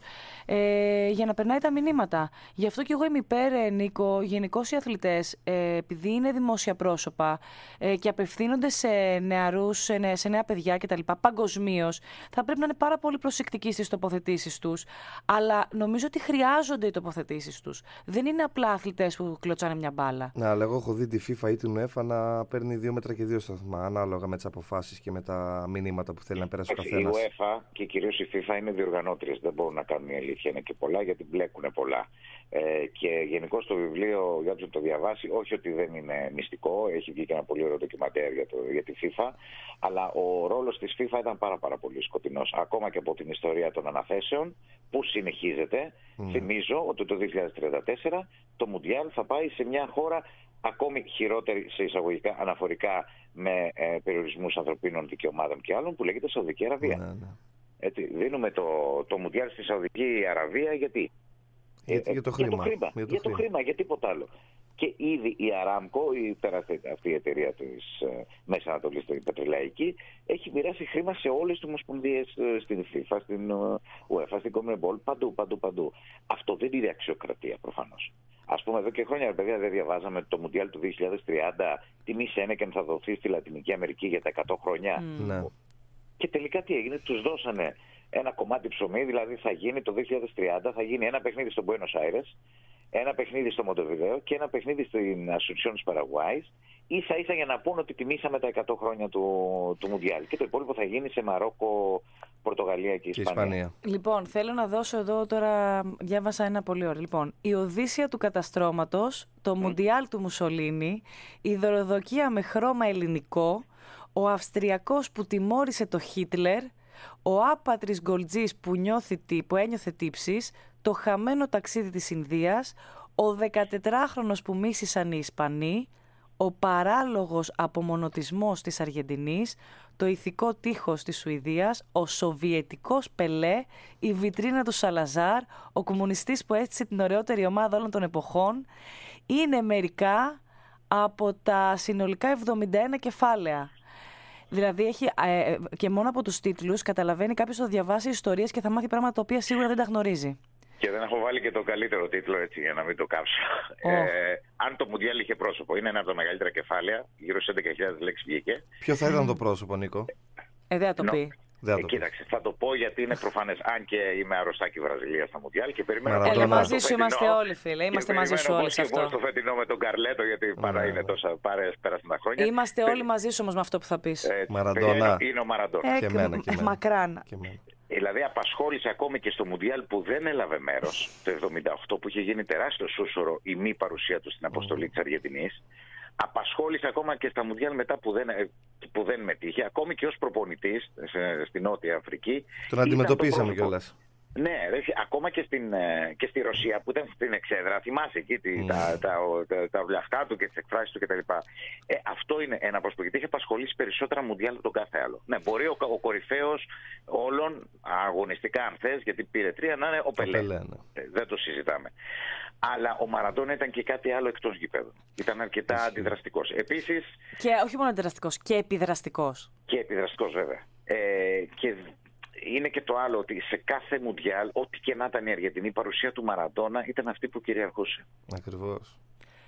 ε, για να περνάει τα μηνύματα. Γι' αυτό και εγώ είμαι υπέρ, Νίκο, γενικώς οι αθλητές, ε, επειδή είναι δημόσια πρόσωπα ε, και απευθύνονται σε νεαρούς, σε, νέα, σε νέα παιδιά κτλ. Παγκοσμίως, θα πρέπει να είναι πάρα πολύ προσεκτικοί στις τοποθετήσεις τους, αλλά νομίζω ότι χρειάζονται οι τοποθετήσεις τους. Δεν είναι απλά αθλητές που κλωτσάνε μια μπάλα. Ναι, αλλά εγώ έχω δει τη FIFA ή την UEFA να παίρνει δύο μέτρα και δύο σταθμά, ανάλογα με τις αποφάσεις και με τα μηνύματα που θέλει να περάσει ο καθένας. Η UEFA και κυρίως η FIFA είναι διοργανώτριες. Δεν μπορούν να κάνουν η αλήθεια. Είναι και πολλά, γιατί μπλέκουν πολλά. Ε, και γενικώς το βιβλίο, για να το διαβάσει, όχι ότι δεν είναι μυστικό, έχει βγει και ένα πολύ ωραίο ντοκιμαντέρ για, το, για τη FIFA, αλλά ο ρόλος της FIFA ήταν πάρα, πάρα πολύ σκοτεινός. Ακόμα και από την ιστορία των αναθέσεων, που συνεχίζεται. Mm. Θυμίζω ότι το δύο χιλιάδες τριάντα τέσσερα το Μουντιάλ θα πάει σε μια χώρα ακόμη χειρότερη σε εισαγωγικά αναφορικά με ε, περιορισμούς ανθρωπίνων δικαιωμάτων και άλλων, που λέγεται Σαουδική Αραβία. Ναι, ναι. Έτσι, δίνουμε το, το Μουντιάλ στη Σαουδική Αραβία γιατί? Γιατί, ε, για το χρήμα. Για το χρήμα, για το για το χρήμα. χρήμα, για τίποτα άλλο. Και ήδη η Αράμκο, η τεράστια αυτή η εταιρεία της ε, Μέση Ανατολής, η πετρελαϊκή, έχει μοιράσει χρήμα σε όλες τις ομοσπονδίες, ε, στην FIFA, στην ε, UEFA, στην CONMEBOL, παντού, παντού, παντού. Αυτό δεν είναι αξιοκρατία προφανώς. Ας πούμε, εδώ και χρόνια, ρε παιδιά, δεν διαβάζαμε το Μουντιάλ του δύο χιλιάδες τριάντα, τιμή Σένεκεν θα δοθεί στη Λατινική Αμερική για τα εκατό χρόνια. Mm. Ναι. Και τελικά τι έγινε, τους δώσανε ένα κομμάτι ψωμί, δηλαδή θα γίνει το δύο χιλιάδες τριάντα, θα γίνει ένα παιχνίδι στο Buenos Aires, ένα παιχνίδι στο Μοντεβιδέο και ένα παιχνίδι στην Ασουνσιόν της Παραγουάης, ίσα ίσα για να πούν ότι τιμήσαμε τα εκατό χρόνια του, του Μουντιάλ. Και το υπόλοιπο θα γίνει σε Μαρόκο, Πορτογαλία και Ισπανία. και Ισπανία. Λοιπόν, θέλω να δώσω εδώ τώρα, διάβασα ένα πολύ ωραίο. Λοιπόν, η Οδύσσεια του καταστρώματος, το mm. Μουντιάλ του Μουσολίνι, η δωροδοκία με χρώμα ελληνικό, ο Αυστριακός που τιμώρησε το Χίτλερ, ο άπατρης γκολτζής που, που ένιωθε τύψεις, το χαμένο ταξίδι της Ινδίας, ο δεκατετράχρονος που μίσησαν οι Ισπανοί, ο παράλογος απομονωτισμός της Αργεντινής, το ηθικό τείχος της Σουηδίας, ο σοβιετικός Πελέ, η βιτρίνα του Σαλαζάρ, ο κομμουνιστής που έστησε την ωραιότερη ομάδα όλων των εποχών, είναι μερικά από τα συνολικά εβδομήντα ένα κεφάλαια. Δηλαδή έχει, ε, και μόνο από τους τίτλους καταλαβαίνει κάποιος να διαβάσει ιστορίες και θα μάθει πράγματα τα οποία σίγουρα δεν τα γνωρίζει. Και δεν έχω βάλει και το καλύτερο τίτλο, έτσι, για να μην το κάψω. Oh. Ε, αν το Μουντιάλ είχε πρόσωπο, είναι ένα από τα μεγαλύτερα κεφάλαια, γύρω στις έντεκα χιλιάδες λέξεις βγήκε. Ποιο θα ήταν το πρόσωπο, Νίκο? Ε, δεν θα το πει. Ε, κοίταξε, θα το πω γιατί είναι προφανές. Αν και είμαι αρρωστάκι Βραζιλία στα Μουντιάλ και περιμένω. Έλα, μαζί σου είμαστε όλοι, φίλε. Είμαστε μαζί σου όλοι σε αυτό. Εγώ στο φετινό με τον Καρλέτο, γιατί παρά είναι τόσα πάρε πέρασαν τα χρόνια. Είμαστε όλοι μαζί σου όμως με αυτό που θα πεις. Μαραντόνα. Είναι ο Μαραντόνα. Και εμένα, και εμένα. Μακράν. Δηλαδή απασχόλησε ακόμη και στο Μουντιάλ που δεν έλαβε μέρος το εβδομήντα οκτώ, που είχε γίνει τεράστιο σούσορο η μη παρουσία του στην αποστολή της Αργεντινής. Απασχόλησε ακόμα και στα Μουντιάλ μετά που δεν, που δεν μετήχε, ακόμη και ως προπονητής στην Νότια Αφρική. Τον αντιμετωπίσαμε κιόλας. Ναι, ακόμα και, στην, και στη Ρωσία που ήταν στην εξέδρα, θυμάσαι εκεί mm. τα, τα, τα, τα βλαφτά του και τις εκφράσεις του κτλ. Ε, αυτό είναι ένα πρόσωπο, γιατί έχει απασχολήσει περισσότερα Μουντιάλ από τον κάθε άλλο. Ναι, μπορεί ο, ο κορυφαίος όλων, αγωνιστικά αν θες, γιατί πήρε τρία, να είναι ο Πελέ. Ναι. Ε, δεν το συζητάμε. Αλλά ο Μαραντόνα ήταν και κάτι άλλο εκτός γηπέδου. Ήταν αρκετά Εσύ. αντιδραστικός. Επίσης. Και όχι μόνο αντιδραστικός, και επιδραστικός. Και επιδραστικός, βέβαια. Ε, και είναι και το άλλο, ότι σε κάθε Μουντιάλ, ό,τι και να ήταν η Αργεντινή, η παρουσία του Μαραντόνα ήταν αυτή που κυριαρχούσε. Ακριβώς.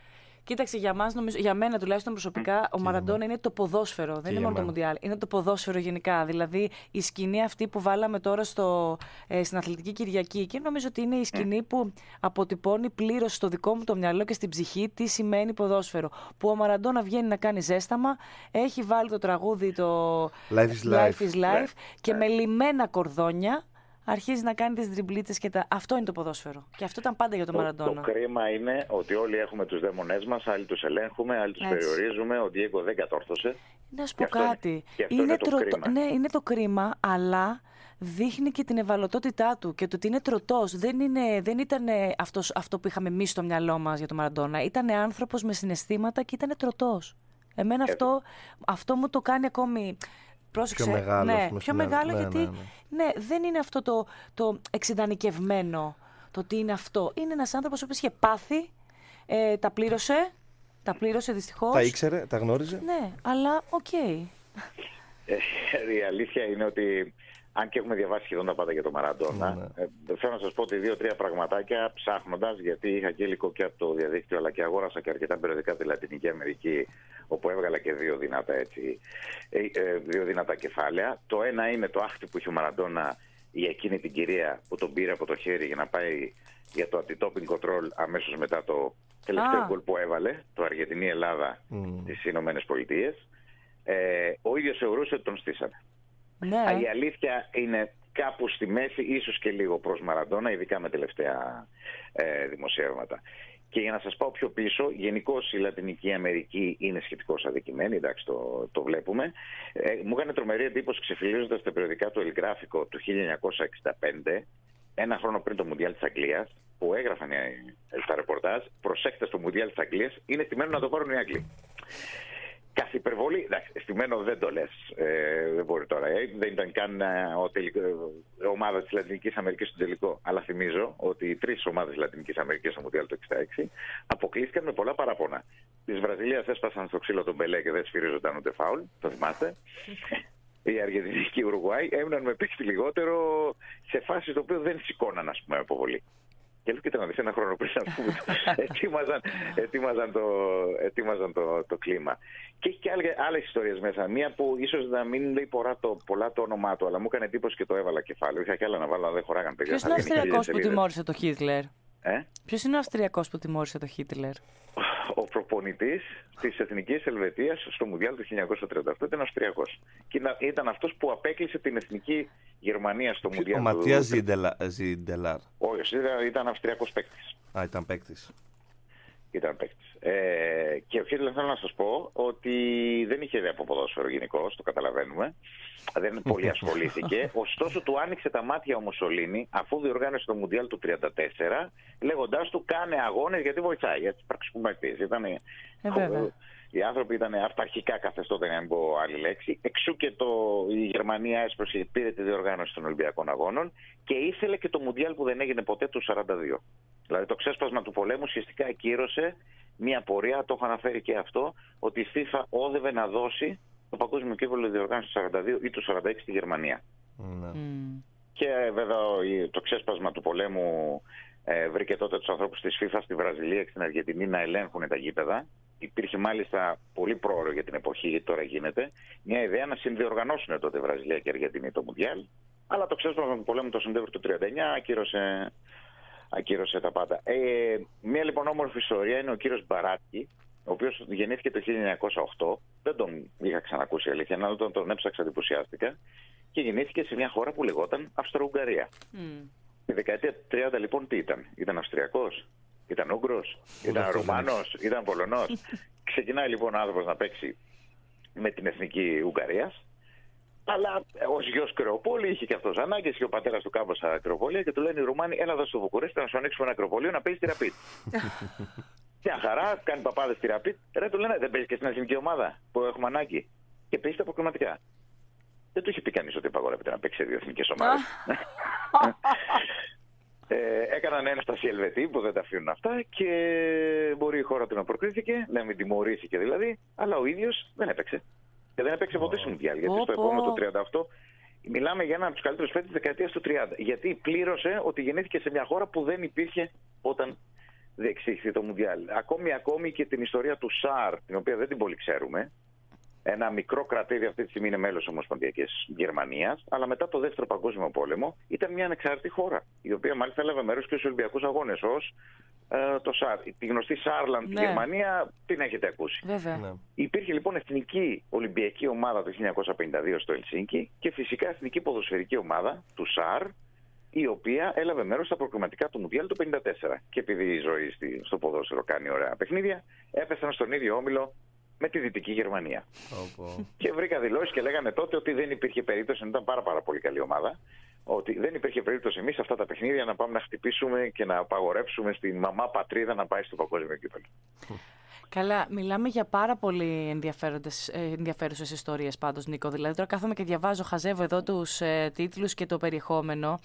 Κοίταξε, για, μας, νομίζω, για μένα τουλάχιστον προσωπικά, mm. ο Μαραντόνα είναι το ποδόσφαιρο. Και δεν είναι μόνο το Μουντιάλ. Είναι το ποδόσφαιρο γενικά. Δηλαδή η σκηνή αυτή που βάλαμε τώρα στο, ε, στην Αθλητική Κυριακή, και νομίζω ότι είναι η σκηνή mm. που αποτυπώνει πλήρως στο δικό μου το μυαλό και στην ψυχή τι σημαίνει ποδόσφαιρο. Που ο Μαραντόνα βγαίνει να κάνει ζέσταμα, έχει βάλει το τραγούδι το Life is Life, Life is Life yeah. και yeah. με λιμένα κορδόνια αρχίζει να κάνει τις δριμπλίτσες και τα... Αυτό είναι το ποδόσφαιρο. Και αυτό ήταν πάντα για τον το, Μαραντόνα. Το κρίμα είναι ότι όλοι έχουμε τους δαίμονές μας, άλλοι τους ελέγχουμε, άλλοι τους περιορίζουμε. Ο Διέγκο δεν κατόρθωσε. Να σου πω κάτι. Είναι, είναι, είναι, τρο... το ναι, είναι το κρίμα, αλλά δείχνει και την ευαλωτότητά του και το ότι είναι τροτός. Δεν, είναι, δεν ήταν αυτός, αυτό που είχαμε εμείς στο μυαλό μας για τον Μαραντόνα. Ήταν άνθρωπος με συναισθήματα και ήταν τροτός. Εμένα αυτό, αυτό μου το κάνει ακόμη... Πρόσεξε, πιο μεγάλο, ναι, πιο μεγάλο ναι, γιατί ναι, ναι. Ναι, δεν είναι αυτό το, το εξειδανικευμένο το τι είναι αυτό. Είναι ένας άνθρωπος ο οποίος είχε πάθει, ε, τα πλήρωσε, τα πλήρωσε δυστυχώς. Τα ήξερε, τα γνώριζε. Ναι, αλλά οκ. Okay. Ε, η αλήθεια είναι ότι αν και έχουμε διαβάσει σχεδόν τα πάντα για τον Μαραντόνα, ναι. ε, θέλω να σας πω ότι δύο-τρία πραγματάκια ψάχνοντας, γιατί είχα και υλικό και από το διαδίκτυο, αλλά και αγόρασα και αρκετά περιοδικά από τη Λατινική Αμερική, όπου έβγαλα και δύο δυνατά, έτσι, ε, ε, δύο δυνατά κεφάλαια. Το ένα είναι το άχτη που είχε ο Μαραντόνα για εκείνη την κυρία που τον πήρε από το χέρι για να πάει για το anti-doping control αμέσως μετά το τελευταίο γκολ που έβαλε, το Αργεντινή-Ελλάδα mm. στις Ηνωμένες Πολιτείες. Ε, ο ίδιος θεωρούσε ότι τον στήσανε. Ναι. Η αλήθεια είναι κάπου στη μέση, ίσως και λίγο προς Μαραντόνα, ειδικά με τελευταία ε, δημοσιεύματα. Και για να σας πάω πιο πίσω, γενικώς η Λατινική Αμερική είναι σχετικώς αδικημένη, εντάξει, το, το βλέπουμε. Ε, μου έκανε τρομερή εντύπωση ξεφυλίζοντας τα περιοδικά του El Gráfico του χίλια εννιακόσια εξήντα πέντε, ένα χρόνο πριν το Μουντιάλ της Αγγλίας, που έγραφαν τα ρεπορτάζ, προσέξτε στο Μουντιάλ της Αγγλίας, είναι στημένο να το πάρουν οι Άγγλοι. Κάθε υπερβολή, εντάξει, στημένο δεν το λες, ε, δεν μπορεί τώρα, ε, δεν ήταν καν ε, ο τελικό, ε, ομάδα της Λατινικής Αμερικής στο τελικό, αλλά θυμίζω ότι οι τρεις ομάδες της Λατινικής Αμερικής στο Μουντιάλ του εξήντα έξι αποκλείστηκαν με πολλά παράπονα. Της Βραζιλίας έσπασαν στο ξύλο τον Μπελέ και δεν σφυρίζονταν ούτε φάουλ, το θυμάστε. Η Αργεντινή και η Ουρουγουάη έμειναν με παίκτη λιγότερο σε φάσεις το οποίο δεν σηκώναν, ας πούμε, αποβολή. Και λέω, κοίτα να δεις, ένα χρόνο πριν, ας πούμε, ετοίμαζαν, ετοίμαζαν, το, ετοίμαζαν το, το κλίμα. Και έχει και άλλες ιστορίες μέσα. Μία που ίσως να μην λέει πολλά το, πολλά το όνομά του, αλλά μου έκανε εντύπωση και το έβαλα κεφάλαιο. Είχα και άλλα να βάλω, αλλά δεν χωράγαν παιδιά. Ποιος είναι ο Αυστριακός που τιμώρησε το Χίτλερ? Ε? Ποιος είναι ο Αυστριακός που τιμώρησε το Χίτλερ? Ο προπονητής της Εθνικής Ελβετίας στο Μουντιάλ του χίλια εννιακόσια τριάντα οκτώ ήταν Αυστριακός. Και ήταν αυτός που απέκλεισε την Εθνική Γερμανία στο Μουντιάλ. Ο Ματίας Ζιντελάρ. Όχι, ήταν Αυστριακός παίκτης. Α, ήταν παίκτης. Ήταν παίκτης. Ε, και ο Χίτλερ, θέλω να σας πω ότι δεν είχε ιδέα από ποδόσφαιρο γενικώς, το καταλαβαίνουμε. Δεν πολύ ασχολήθηκε. Ωστόσο, του άνοιξε τα μάτια ο Μουσολίνι, αφού διοργάνωσε το Μουντιάλ του χίλια εννιακόσια τριάντα τέσσερα, λέγοντάς του κάνε αγώνες γιατί βοηθάει. Έτσι, πραξικοπηματής. Ήταν. Ε, οι άνθρωποι ήταν αυταρχικά καθεστώτα, να μην πω άλλη λέξη. Εξού και το, η Γερμανία έσπρωσε, πήρε τη διοργάνωση των Ολυμπιακών Αγώνων και ήθελε και το Μουντιάλ που δεν έγινε ποτέ του σαράντα δύο. Δηλαδή το ξέσπασμα του πολέμου ουσιαστικά ακύρωσε μια πορεία, το έχω αναφέρει και αυτό, ότι η FIFA όδευε να δώσει το παγκόσμιο κύπελλο διοργάνωση του σαράντα δύο ή του σαράντα έξι στη Γερμανία. Mm. Και βέβαια το ξέσπασμα του πολέμου ε, βρήκε τότε τους ανθρώπους της FIFA στη Βραζιλία και στην Αργεντινή να ελέγχουν τα γήπεδα. Υπήρχε μάλιστα πολύ πρόωρο για την εποχή, γιατί τώρα γίνεται, μια ιδέα να συνδιοργανώσουν τότε Βραζιλία και Αργεντινή το Μουντιάλ. Αλλά το ξέσπασμα του πολέμου το Σεπτέμβριο του χίλια εννιακόσια τριάντα εννιά ακύρωσε, ακύρωσε τα πάντα. Ε, μια λοιπόν όμορφη ιστορία είναι ο κύριος Μπαράτκι, ο οποίος γεννήθηκε το χίλια εννιακόσια οκτώ. Δεν τον είχα ξανακούσει αλήθεια, αλλά όταν τον έψαξα εντυπωσιάστηκα. Και γεννήθηκε σε μια χώρα που λεγόταν Αυστρο-Ουγγαρία. Mm. Η δεκαετία του τριάντα λοιπόν τι ήταν? Ήταν Αυστριακός, ήταν Ούγγρος, ήταν Ρουμάνος, ήταν Πολωνός. Ξεκινάει λοιπόν ο άνθρωπος να παίξει με την εθνική Ουγγαρίας. Αλλά ως γιος Κρεοπόλη είχε και αυτός ανάγκες και ο πατέρας του κάμποσα Ακροπολία και του λένε οι Ρουμάνοι, έλα εδώ στο Βουκουρέστι να σου ανοίξουμε ένα Ακροπολίο να παίζει τη Ραπίτ. Μια χαρά, κάνει παπάδες στη Ραπίτ. Ρε, του λένε, δεν παίζει και στην εθνική ομάδα που έχουμε ανάγκη. Και παίζει τα αποκριματικά. Δεν του είχε πει κανείς ότι απαγορεύεται να παίξει σε δύο εθνικές ομάδες. ε, έκαναν ένσταση οι Ελβετοί που δεν τα αφήνουν αυτά και μπορεί η χώρα του να προκρίθηκε, να μην τιμωρήθηκε δηλαδή, αλλά ο ίδιος δεν έπαιξε. Και δεν έπαιξε ποτέ στο Μουντιάλ, γιατί στο επόμενο το τριάντα οκτώ μιλάμε για έναν από τους καλύτερους παίκτες της δεκαετίας του τριάντα. Γιατί πλήρωσε ότι γεννήθηκε σε μια χώρα που δεν υπήρχε όταν διεξήχθη το Μουντιάλ. Ακόμη, ακόμη και την ιστορία του ΣΑΡ, την οποία δεν την πολύ ξέρουμε. Ένα μικρό κρατήδι αυτή τη στιγμή είναι μέλος Ομοσπονδιακής Γερμανίας, αλλά μετά το Δεύτερο Παγκόσμιο Πόλεμο ήταν μια ανεξάρτητη χώρα, η οποία μάλιστα έλαβε μέρος και στους Ολυμπιακούς Αγώνες ως ε, το ΣΑΡ. Τη γνωστή Σάρλαντ, ναι. Στη Γερμανία, την έχετε ακούσει. Βέβαια. Ναι. Υπήρχε λοιπόν εθνική Ολυμπιακή ομάδα το χίλια εννιακόσια πενήντα δύο στο Ελσίνκι και φυσικά εθνική ποδοσφαιρική ομάδα του ΣΑΡ, η οποία έλαβε μέρος στα προκριματικά του Μουντιάλ του χίλια εννιακόσια πενήντα τέσσερα. Και επειδή η ζωή στο ποδόσφαιρο κάνει ωραία παιχνίδια, έπεσαν στον ίδιο όμιλο με τη Δυτική Γερμανία. Oh, και βρήκα δηλώσεις και λέγανε τότε ότι δεν υπήρχε περίπτωση, ήταν πάρα, πάρα πολύ καλή ομάδα, ότι δεν υπήρχε περίπτωση εμείς αυτά τα παιχνίδια να πάμε να χτυπήσουμε και να απαγορεύσουμε στην μαμά πατρίδα να πάει στο παγκόσμιο κύπελλο. Καλά, μιλάμε για πάρα πολύ ενδιαφέρουσες ιστορίες πάντως, Νίκο. Δηλαδή τώρα κάθομαι και διαβάζω, χαζεύω εδώ τους ε, τίτλους και το περιεχόμενο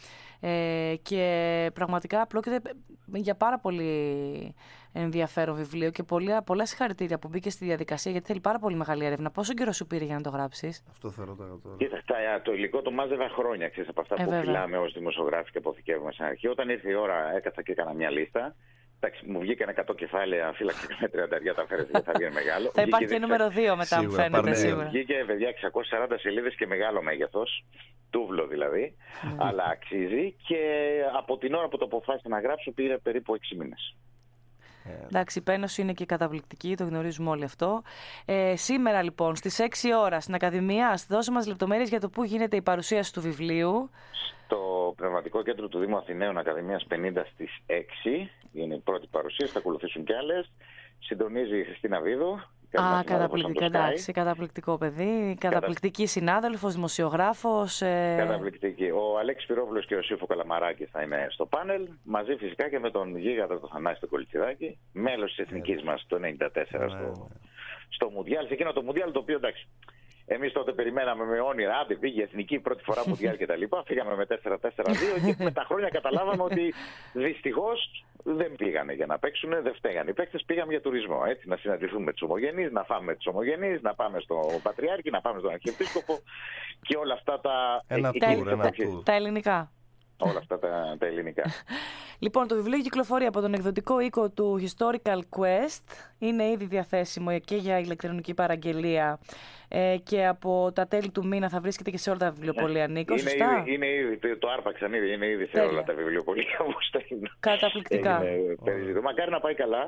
ε, και πραγματικά πρόκειται για πάρα πολύ ενδιαφέρον βιβλίο και πολλά, πολλά συγχαρητήρια που μπήκε στη διαδικασία, γιατί θέλει πάρα πολύ μεγάλη έρευνα. Πόσο καιρό σου πήρε για να το γράψεις? Αυτό θα ρωτάω τώρα. Κοίτα, το υλικό το μάζευα χρόνια, ξέρεις, από αυτά ε, που βέβαια. Φυλάμε ως δημοσιογράφοι και αποθηκεύουμε στην αρχή. Όταν ήρθε η ώρα έκατσα και έκανα μια λίστα. Εντάξει, μου βγήκαν εκατό κεφάλαια, φύλαξε με τριάντα τα φέρετε και θα βγει μεγάλο. Θα υπάρχει και νούμερο δύο μετά, σίγουρα, μου φαίνεται, σίγουρα. Βγήκε, παιδιά, εξακόσιες σαράντα σελίδες και μεγάλο μέγεθος, τούβλο δηλαδή, mm. αλλά αξίζει και από την ώρα που το αποφάσισα να γράψω πήρε περίπου έξι μήνες. Εντάξει, η πένωση είναι και καταπληκτική, το γνωρίζουμε όλοι αυτό. Ε, σήμερα λοιπόν στις έξι ώρα στην Ακαδημία, δώσε μας λεπτομέρειες για το πού γίνεται η παρουσίαση του βιβλίου. Στο Πνευματικό Κέντρο του Δήμου Αθηναίων Ακαδημίας πενήντα στις έξι είναι η πρώτη παρουσίαση, θα ακολουθήσουν κι άλλες. Συντονίζει η Χριστίνα Βίδου. Α, καταπληκτικό, εντάξει, καταπληκτικό παιδί, καταπληκτική συνάδελφος, δημοσιογράφος. Ε... Καταπληκτική. Ο Αλέξης Πυρόβουλος και ο Σύφο Καλαμαράκης θα είναι στο πάνελ, μαζί φυσικά και με τον γίγαντα τον Θανάση τον Κολιτσιδάκη, μέλος της εθνικής μας το ενενήντα τέσσερα στο, στο Μουντιάλ, σε εκείνο το Μουντιάλ το οποίο, εντάξει, εμείς τότε περιμέναμε με όνειρα, άντε πήγε εθνική πρώτη φορά Μουντιάλ και τα λοιπά, φύγαμε με τέσσερα τέσσερα δύο και με τα χρόνια καταλάβαμε ότι δυστυχώς δεν πήγανε για να παίξουν, δεν φταίγανε οι παίκτες, πήγαμε για τουρισμό. Έτσι, να συναντηθούμε με τους ομογενείς, να φάμε με τους ομογενείς, να πάμε στο Πατριάρχη, να πάμε στον Αρχιεπίσκοπο και όλα αυτά τα, ένα τουρ, ένα τουρ. Τα ελληνικά. Όλα αυτά τα, τα ελληνικά. Λοιπόν, το βιβλίο κυκλοφορεί από τον εκδοτικό οίκο του Historical Quest. Είναι ήδη διαθέσιμο και για ηλεκτρονική παραγγελία ε, και από τα τέλη του μήνα θα βρίσκεται και σε όλα τα βιβλιοπωλεία, Νίκο. Είναι, σωστά? Ήδη, είναι ήδη, το άρπαξαν ήδη, είναι ήδη σε όλα τα βιβλιοπωλεία. Καταπληκτικά. Μακάρι να πάει καλά.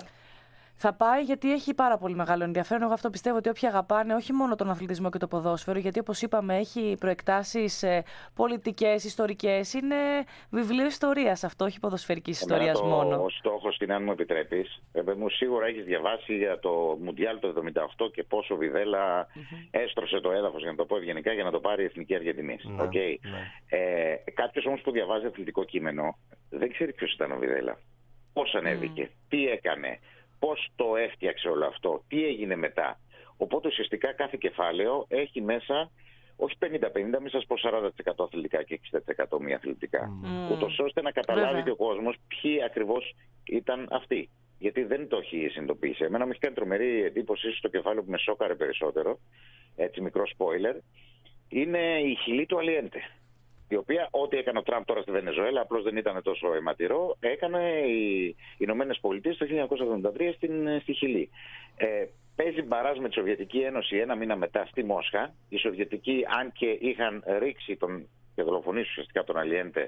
Θα πάει γιατί έχει πάρα πολύ μεγάλο ενδιαφέρον. Εγώ αυτό πιστεύω ότι όποιοι αγαπάνε όχι μόνο τον αθλητισμό και το ποδόσφαιρο, γιατί όπως είπαμε έχει προεκτάσεις πολιτικές, ιστορικές. Είναι βιβλίο ιστορίας αυτό, όχι ποδοσφαιρικής ιστορίας το, μόνο. Ο στόχος, την αν μου επιτρέπεις, μου σίγουρα έχεις διαβάσει για το Μουντιάλ το εβδομήντα οκτώ και πόσο Βιδέλα mm-hmm. έστρωσε το έδαφος, για να το πω ευγενικά, για να το πάρει η Εθνική Αργεντινή. Ναι, okay. ναι. ε, κάποιος όμως που διαβάζει αθλητικό κείμενο δεν ξέρει ποιος ήταν ο Βιδέλα, πώς ανέβηκε, mm. τι έκανε, πώς το έφτιαξε όλο αυτό, τι έγινε μετά. Οπότε ουσιαστικά κάθε κεφάλαιο έχει μέσα όχι πενήντα πενήντα, μην σας πω σαράντα τοις εκατό αθλητικά και εξήντα τοις εκατό μη αθλητικά. Mm. Ούτως ώστε να καταλάβει Βέβαια. και ο κόσμος ποιοι ακριβώς ήταν αυτοί. Γιατί δεν το έχει συνειδητοποιήσει. Εμένα μου έχει κάνει τρομερή εντύπωση στο κεφάλαιο που με σόκαρε περισσότερο, έτσι μικρό spoiler, είναι η χιλή του Αλιέντε. Η οποία, ό,τι έκανε ο Τραμπ τώρα στη Βενεζουέλα, απλώς δεν ήταν τόσο αιματηρό, έκανε οι Ηνωμένες Πολιτείες το χίλια εννιακόσια εβδομήντα τρία στην, στη Χιλή. Ε, παίζει μπαράζ με τη Σοβιετική Ένωση ένα μήνα μετά στη Μόσχα. Οι Σοβιετικοί, αν και είχαν ρίξει τον, και δολοφονήσει ουσιαστικά τον Αλιέντε,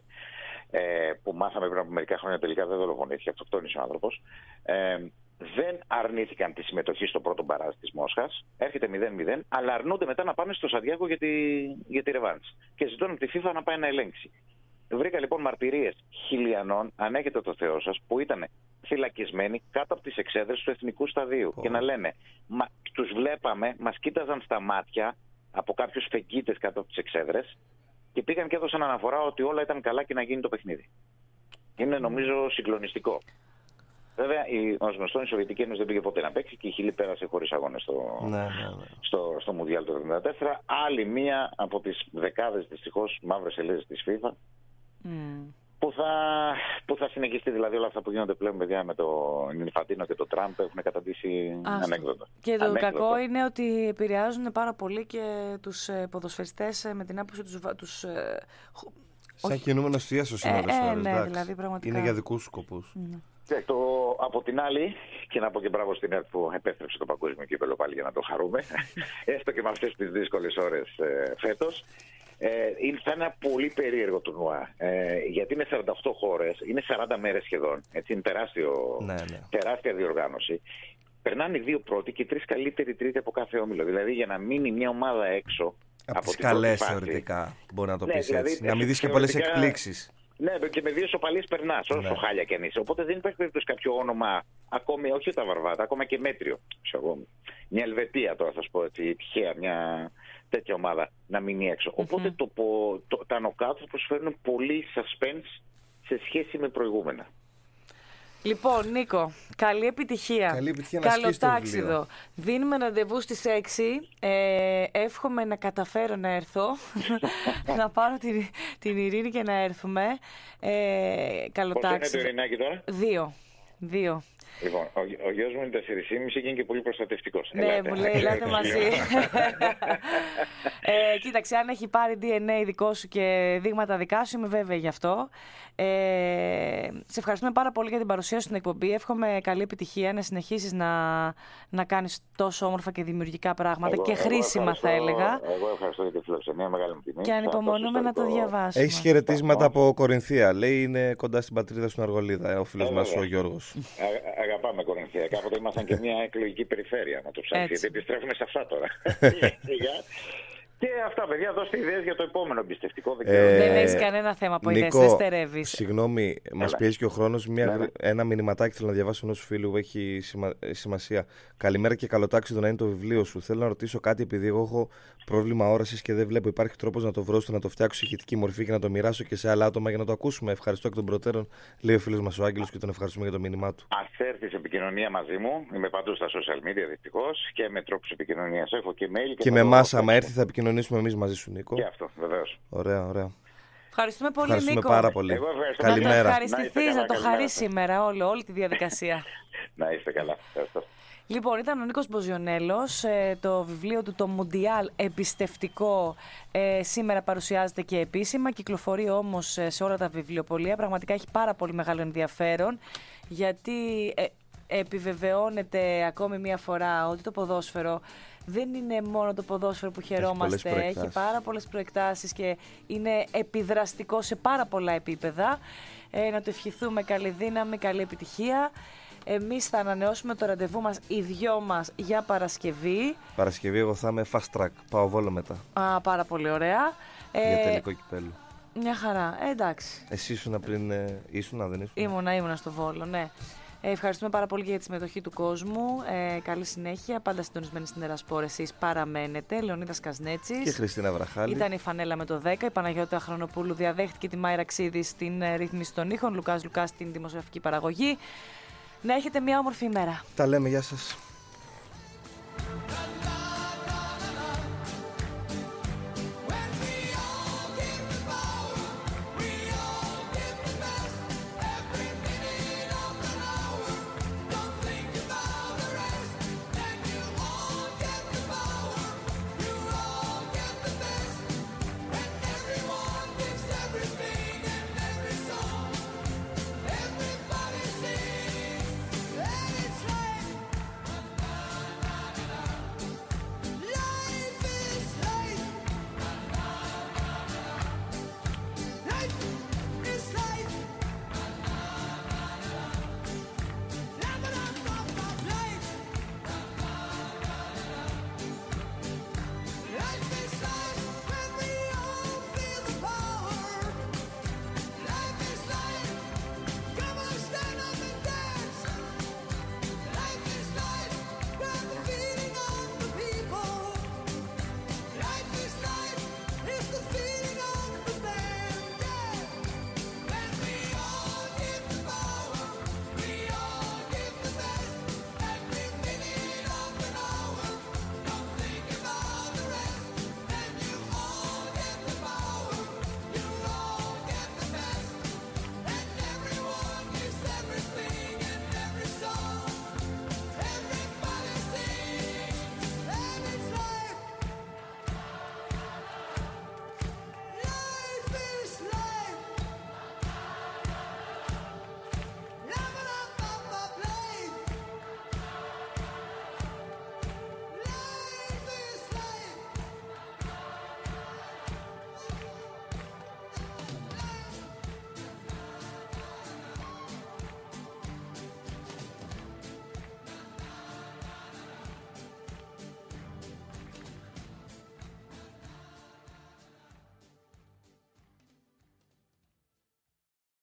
ε, που μάθαμε πριν από μερικά χρόνια, τελικά δεν δολοφονήθηκε, αυτοκτόνησε ο άνθρωπος, ε, δεν αρνήθηκαν τη συμμετοχή στο πρώτο μπαράζ της Μόσχας. Έρχεται μηδέν μηδέν, αλλά αρνούνται μετά να πάνε στο Σαντιάγο για τη, για τη ρεβάνς. Και ζητούν από τη FIFA να πάει να ελέγξει. Βρήκα λοιπόν μαρτυρίες χιλιανών, αν έχετε το Θεό σας, που ήταν φυλακισμένοι κάτω από τις εξέδρες του Εθνικού Σταδίου. Oh. Και να λένε, μα, τους βλέπαμε, μας κοίταζαν στα μάτια από κάποιους φεγγίτες κάτω από τις εξέδρες και πήγαν και έδωσαν αναφορά ότι όλα ήταν καλά και να γίνει το παιχνίδι. Είναι νομίζω συγκλονιστικό. Βέβαια, ως γνωστό, η Σοβιετική Ένωση δεν πήγε ποτέ να παίξει και η Χιλή πέρασε χωρίς αγώνες στο, ναι, ναι, ναι. στο, στο Μουντιάλ του εβδομήντα τέσσερα. Άλλη μία από τις δεκάδες δυστυχώς μαύρες σελίδες της FIFA mm. που, θα, που θα συνεχιστεί. Δηλαδή, όλα αυτά που γίνονται πλέον, παιδιά, με τον Ινφαντίνο και τον Τραμπ έχουν καταντήσει ανέκδοτα. Και το ανέκδοτα. κακό είναι ότι επηρεάζουν πάρα πολύ και τους ποδοσφαιριστές με την άποψη τους. τους Σαν κινούμενο θίασος είναι ε, ώρες ε, ώρες, ναι, εντάξει. δηλαδή, πραγματικά. Είναι για δικούς σκοπούς. Mm. Και το, από την άλλη, και να πω και μπράβο στην ΕΡΤ που επέστρεψε το παγκόσμιο κύπελλο πάλι για να το χαρούμε, έστω και με αυτές τις δύσκολες ώρες ε, φέτος, ε, θα είναι ένα πολύ περίεργο τουρνουά. Ε, γιατί είναι σαράντα οκτώ χώρες, είναι σαράντα μέρες σχεδόν. Έτσι, είναι τεράστιο, ναι, ναι. τεράστια διοργάνωση. Περνάνε οι δύο πρώτοι και οι τρεις καλύτεροι τρίτη από κάθε όμιλο. Δηλαδή για να μείνει μια ομάδα έξω από, από τις την καλές φάση, θεωρητικά, μπορεί να το ναι, πεις δηλαδή, έτσι. Να μην δεις και πολλές εκπλήξεις. Ναι, και με δύο σοπαλίες περνάς, όσο ναι. χάλια κι αν είσαι. Οπότε δεν υπάρχει περίπτωση κάποιο όνομα, ακόμη όχι τα Βαρβάτα, ακόμα και μέτριο. Ξέρω, μια Ελβετία τώρα θα σου πω έτσι, τυχαία, μια τέτοια ομάδα να μείνει έξω. Mm-hmm. Οπότε το, το, τα νοκάουτ θα προσφέρουν πολύ suspense σε σχέση με προηγούμενα. Λοιπόν, Νίκο, καλή επιτυχία. Καλή επιτυχία. Καλό τάξιδο. Δίνουμε ραντεβού στις έξι. Ε, εύχομαι να καταφέρω να έρθω. Να πάρω την, την Ειρήνη και να έρθουμε. Ε, καλό Πόσο τάξιδο. είναι το Ειρηνάκι τώρα? Δύο. Δύο. Λοιπόν, ο, ο γιος μου είναι τέσσερα και μισή και είναι και πολύ προστατευτικός. Ναι, ελάτε. Μου λέει, ελάτε μαζί. ε, κοίταξε, αν έχει πάρει ντι εν έι δικό σου και δείγματα δικά σου, είμαι βέβαιη γι' αυτό. Ε, σε ευχαριστούμε πάρα πολύ για την παρουσία σου στην εκπομπή. Εύχομαι καλή επιτυχία να συνεχίσεις να, να κάνεις τόσο όμορφα και δημιουργικά πράγματα εγώ, και χρήσιμα, θα έλεγα. Εγώ ευχαριστώ για τη φιλοξενία, μεγάλη μου τιμή. Και ανυπομονούμε να το διαβάσουμε. Έχεις χαιρετίσματα από Κορινθία. Λέει είναι κοντά στην πατρίδα στην Αργολίδα, ο φίλος μας ο Γιώργος. Α, αγαπάμε Κορινθία. Κάποτε ήμασταν και μια εκλογική περιφέρεια, να το ψάξεις. Γιατί επιστρέφουμε σε αυτά τώρα. Και αυτά, παιδιά, δώστε ιδέες για το επόμενο εμπιστευτικό. Ε, δεν έχεις κανένα θέμα από ιδέες, δεν στερεύεις. Συγγνώμη, μας πιέζει και ο χρόνος. Μια, ένα μηνυματάκι θέλω να διαβάσω ενός φίλου που έχει σημα, σημασία. Καλημέρα και καλό τάξιδο να είναι το βιβλίο σου. Θέλω να ρωτήσω κάτι, επειδή εγώ έχω πρόβλημα όρασης και δεν βλέπω. Υπάρχει τρόπος να το βρω, ώστε να το φτιάξω σε ηχητική μορφή και να το μοιράσω και σε άλλα άτομα για να το ακούσουμε. Ευχαριστώ εκ των προτέρων, λέει ο φίλος μας ο Άγγελος, και τον ευχαριστούμε για το μήνυμά του. Ας έρθει σε επικοινωνία μαζί μου. Είμαι παντού στα social media δυστυχώς και με τρόπους επικοινωνίας. Έχω και mail. Και, και με εμάς, άμα έρθει, θα επικοινωνήσουμε εμείς μαζί σου, Νίκο. Και αυτό, βεβαίως. Ωραία, ωραία. Ευχαριστούμε πολύ, Ευχαριστούμε Νίκο. πάρα πολύ. Εγώ Καλημέρα. Να το ευχαριστηθείς, να το χαρείς σήμερα όλο, όλη τη διαδικασία. Να είστε καλά. Ευχαριστώ. Λοιπόν, ήταν ο Νίκος Μποζιονέλος, ε, το βιβλίο του, το Μουντιάλ Εμπιστευτικό, ε, σήμερα παρουσιάζεται και επίσημα, κυκλοφορεί όμως σε όλα τα βιβλιοπωλεία. Πραγματικά έχει πάρα πολύ μεγάλο ενδιαφέρον, γιατί ε, επιβεβαιώνεται ακόμη μία φορά ότι το ποδόσφαιρο δεν είναι μόνο το ποδόσφαιρο που χαιρόμαστε, έχει, έχει πάρα πολλές προεκτάσεις και είναι επιδραστικό σε πάρα πολλά επίπεδα. Ε, να το ευχηθούμε καλή δύναμη, καλή επιτυχία. Εμείς θα ανανεώσουμε το ραντεβού μας οι δυο μας για Παρασκευή. Παρασκευή εγώ θα είμαι fast track, πάω Βόλο μετά. Α, πάρα πολύ ωραία. Για ε, τελικό κυπέλλου. Μια χαρά, ε, εντάξει. Εσύ ήσουνα πριν, ε, ήσουνα, δεν ήσουνα? Ήμουνα, ήμουνα στο Βόλο, ναι. Ε, ευχαριστούμε πάρα πολύ για τη συμμετοχή του κόσμου. Ε, καλή συνέχεια. Πάντα συντονισμένοι στην Ερασπόρ. Εσείς παραμένετε. Λεωνίδας Κασνέτσης. Και Χριστίνα Βραχάλη. Ήταν η Φανέλα με το δέκα. Η Παναγιώτα Χρονοπούλου διαδέχτηκε τη Μάιρα Ξίδη στην ρύθμιση των ήχων. Λουκάς Λουκάς στην δημοσιογραφική παραγωγή. Να έχετε μια όμορφη ημέρα. Τα λέμε, γεια σας.